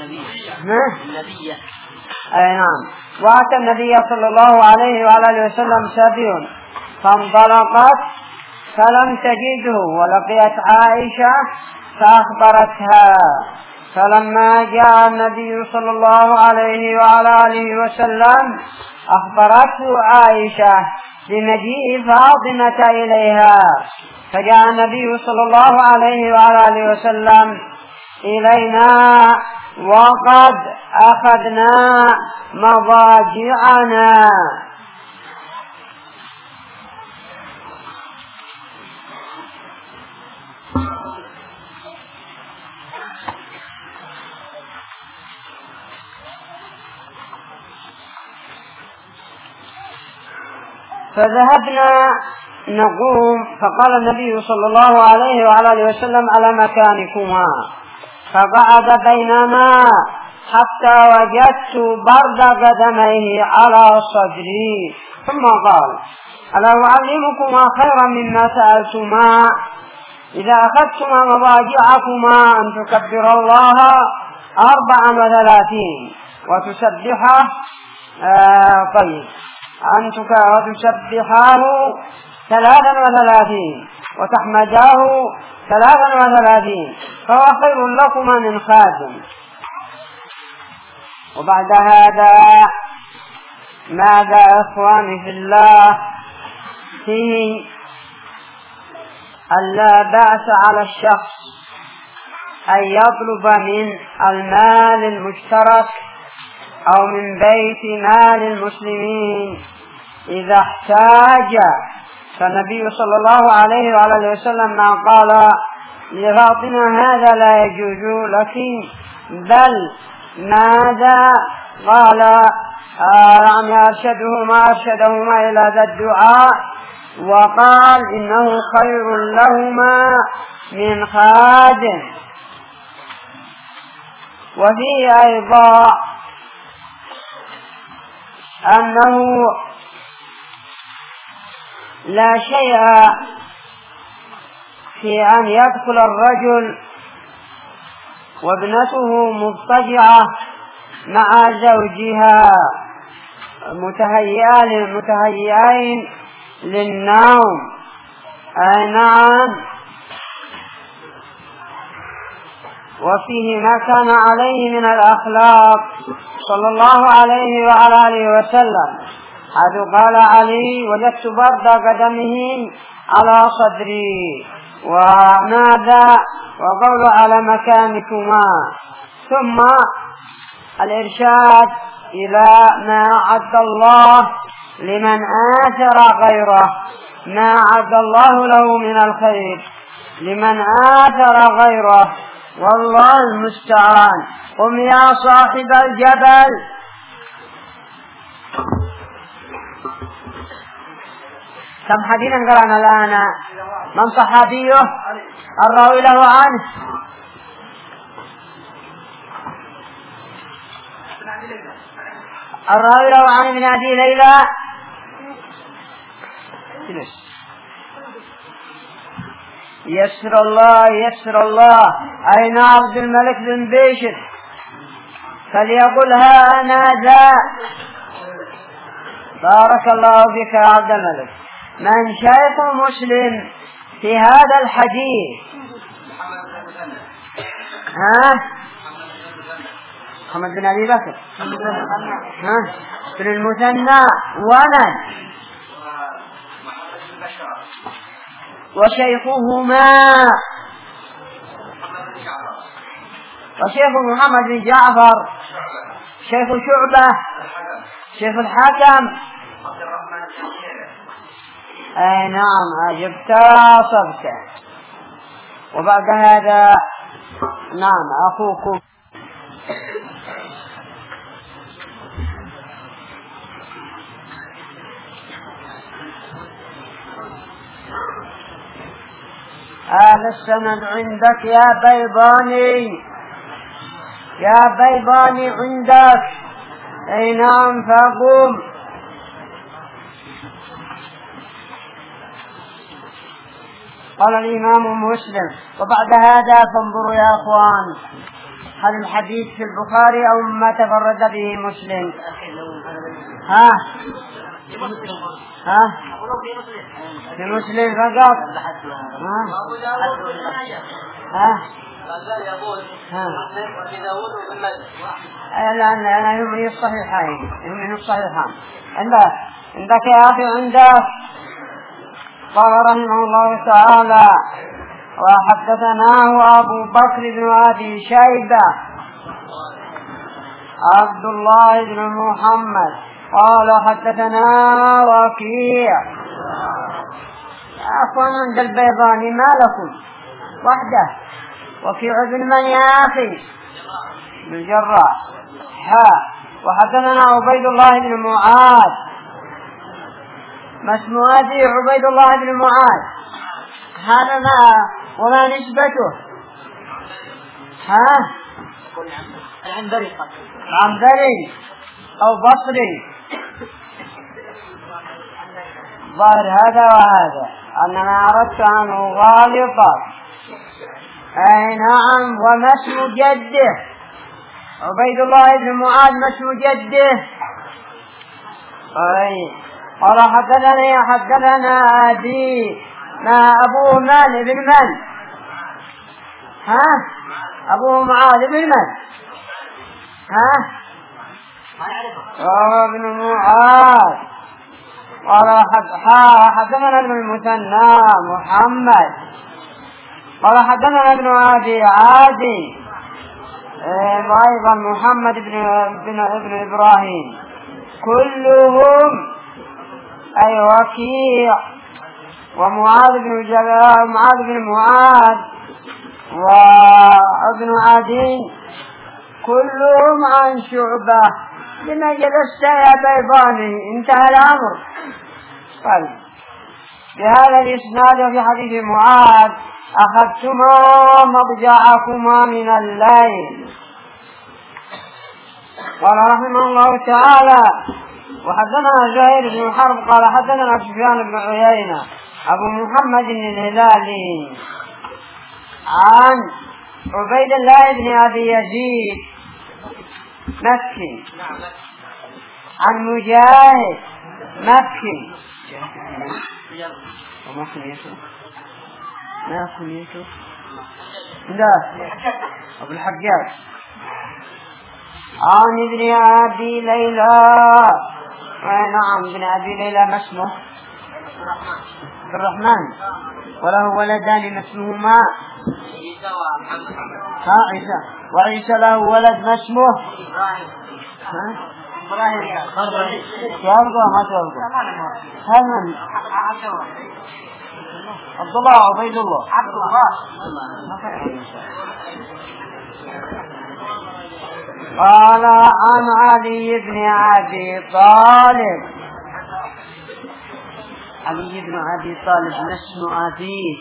أي نعم. وأتى النبي صلى الله عليه وعلى وسلم سابي، فانطلقت فلم تجده، ولقيت عائشة فأخبرتها. فلما جاء النبي صلى الله عليه وعلى وسلم أخبرته عائشة بمجيء فاطمة إليها، فجاء النبي صلى الله عليه وعلى وسلم إلينا وقد أخذنا مضاجعنا. فذهبنا نقوم، فقال النبي صلى الله عليه وعلى وسلم: على مكانكما. فقعد بيننا حتى وجدت برد قدميه على صدري، ثم قال: ألا أعلمكما خيرا مما سألتما؟ إذا أخذتما مضاجعكما أن تكبر الله 34 وتسبحه وتسبحاه 33 وتحمداه 33، فهو خير لكما من خادم. وبعد هذا ماذا إخواني في الله؟ فيه ألا بأس على الشخص أن يطلب من المال المشترك أو من بيت مال المسلمين إذا احتاج. فالنبي صلى الله عليه وعلى وسلم ما قال لفاطمة: هذا لا يجوز لك، بل ماذا قال؟ أرشدهما إلى ذا الدعاء، وقال: إنه خير لهما من خادم. وفيه أيضا أنه لا شيء في أن يدخل الرجل وابنته مضطجعة مع زوجها متهيئين للنوم. أي نعم. وفيه ما كان عليه من الأخلاق صلى الله عليه وعلى وسلم، حيث قال علي: وجدت برد قدمه على صدري. وماذا؟ وقول على مكانكما. ثم الإرشاد إلى ما أعد الله لمن آثر غيره، ما أعد الله له من الخير لمن آثر غيره، والله المستعان. قم يا صاحب الجبل. كم حديثا قرأنا الآن؟ من صحابيه الراوي له عنه؟ الراوي له عن ابن أبي ليلى يسر الله أين عبد الملك بن بشر فليقلها أنا ذا. بارك الله فيك يا عبد الملك. من شيخ مسلم في هذا الحديث؟ محمد بن أبي بكر بن المثنى ومن وشيخهما وشيخ محمد بن جعفر شيخ شعبة شيخ الحكم. أي نعم أجبت صبت. وبعد هذا نعم أخوكم أهل السند عندك يا بيضاني عندك. أي نعم فقوم. قال الإمام مسلم. وبعد هذا فانظروا يا أخوان هل الحديث في البخاري أو ما تفرد به مسلم؟ في مسلم فقط. لأن يمني الصحيحان عندك يا أخي عندك. قال رحمه الله تعالى وحدثناه أبو بكر بن أبي شيبة عبد الله بن محمد قال حدثنا وكيع. أخوان عند البيضاني ما لكم وحده؟ وكيع بن من يا أخي؟ بن جراح. وحدثنا عبيد الله بن معاذ. ما اسم أبي عبيد الله بن معاذ؟ هذا ما وما نسبته؟ عنبري أو بصري. ظاهر هذا وهذا أننا أردت عنه غالطا. أي نعم. وما اسم جده؟ عبيد الله بن معاذ ما اسم جده؟ قال حدثنا أبي ما أبوه من ابن من؟ أبوه معاذ ابن من؟ ابن معاذ. قال حدثنا ابن المثنى محمد قال حدثنا ابن أبي عادي وأيضا محمد ابن إبراهيم كلهم أي وكيع ومعاذ بن جبال معاذ بن معاذ وابن عدي كلهم عن شعبة. لما جلست يا بيضاني؟ انتهى الأمر. طيب بهذا الإسناد في حديث معاذ أخذتما مضجعكما من الليل. قال رحمه الله تعالى وحدثنا زهير بن حرب قال حدثنا سفيان بن عيينة أبو محمد الهلالي عن عبيد الله بن أبي يزيد مكي عن مجاهد مكي. وما كنيته لا أبو الحجاج عن ابن أبي ليلى. نعم ابن أبي ليلى ما اسمه؟ عبد الرحمن. وله ولدان ما اسمهما؟ عيسى. وعيسى له ولد ما اسمه؟ إبراهيم. يرضى ما ترضى؟ هل من؟ عبد الله عبيد الله. قال عن علي بن أبي طالب علي بن أبي طالب ما اسم أبيه؟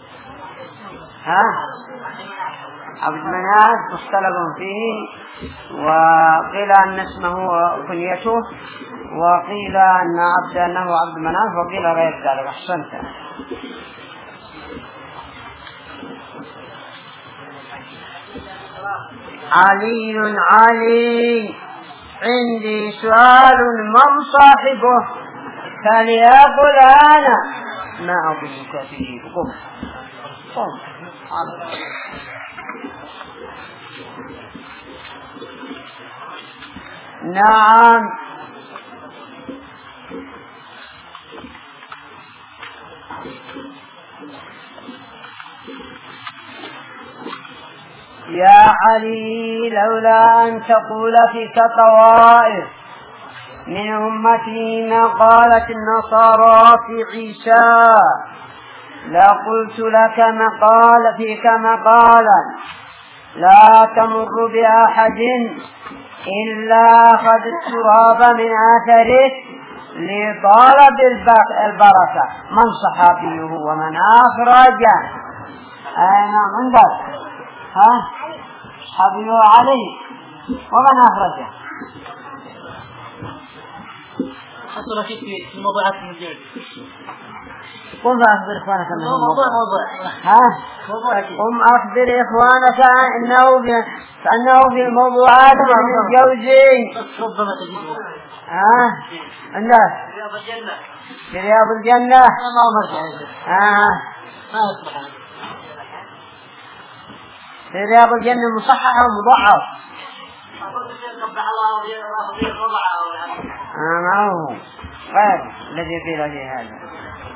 عبد مناف مختلف فيه، وقيل أن اسمه كنيته، وقيل أنه عبد مناف، وقيل غير ذلك. أحسنت. علي عندي سؤال من صاحبه؟ فليقل أنا ما أظنك فيه. قم. نعم. يا علي لولا أن تقول فيك طوائف من أمتي ما قالت النصارى في عيسى لقلت لك فيك مقالا لا تمر بأحد إلا أخذ التراب من أثره لطالب البركة. من صحابيه ومن أخرجه؟ أين عندك؟ صحابيه علي، ومن أخرجه؟ حصل شيء في الموضوعات الموجودة. قم أخبر إخوانك أنه قم أخبر إخوانك أنه في الموضوعات من الجوزي. ربما تجده. عندك رياض الجنة. في رياض الجنة. ما أمرت. ما أصبح. في رياض الجنة مصحح ومضعف. أقول الشيخ قبل الله وضيه وضعه. ما هو غير الذي قيل في هذا.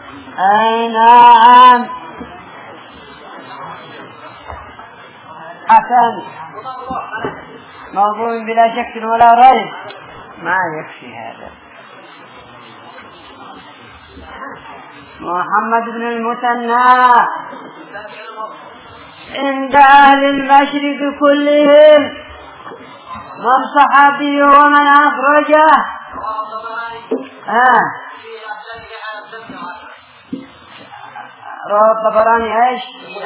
نعم. حسن. موضوع بلا شك ولا ريب. ما يكفي هذا. محمد بن المثنى عند أهل المشرق كلهم من صحابيه ومن أخرجه؟ رواه الطبراني ايش؟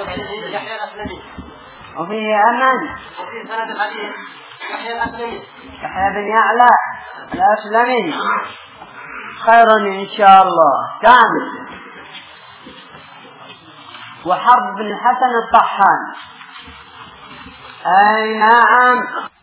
وفيه أمن، وفيه سند الحديث يحيى بن يعلى الأسلمي. خيرا إن شاء الله. كامل. وحرب بن الحسن الطحان. أي نعم.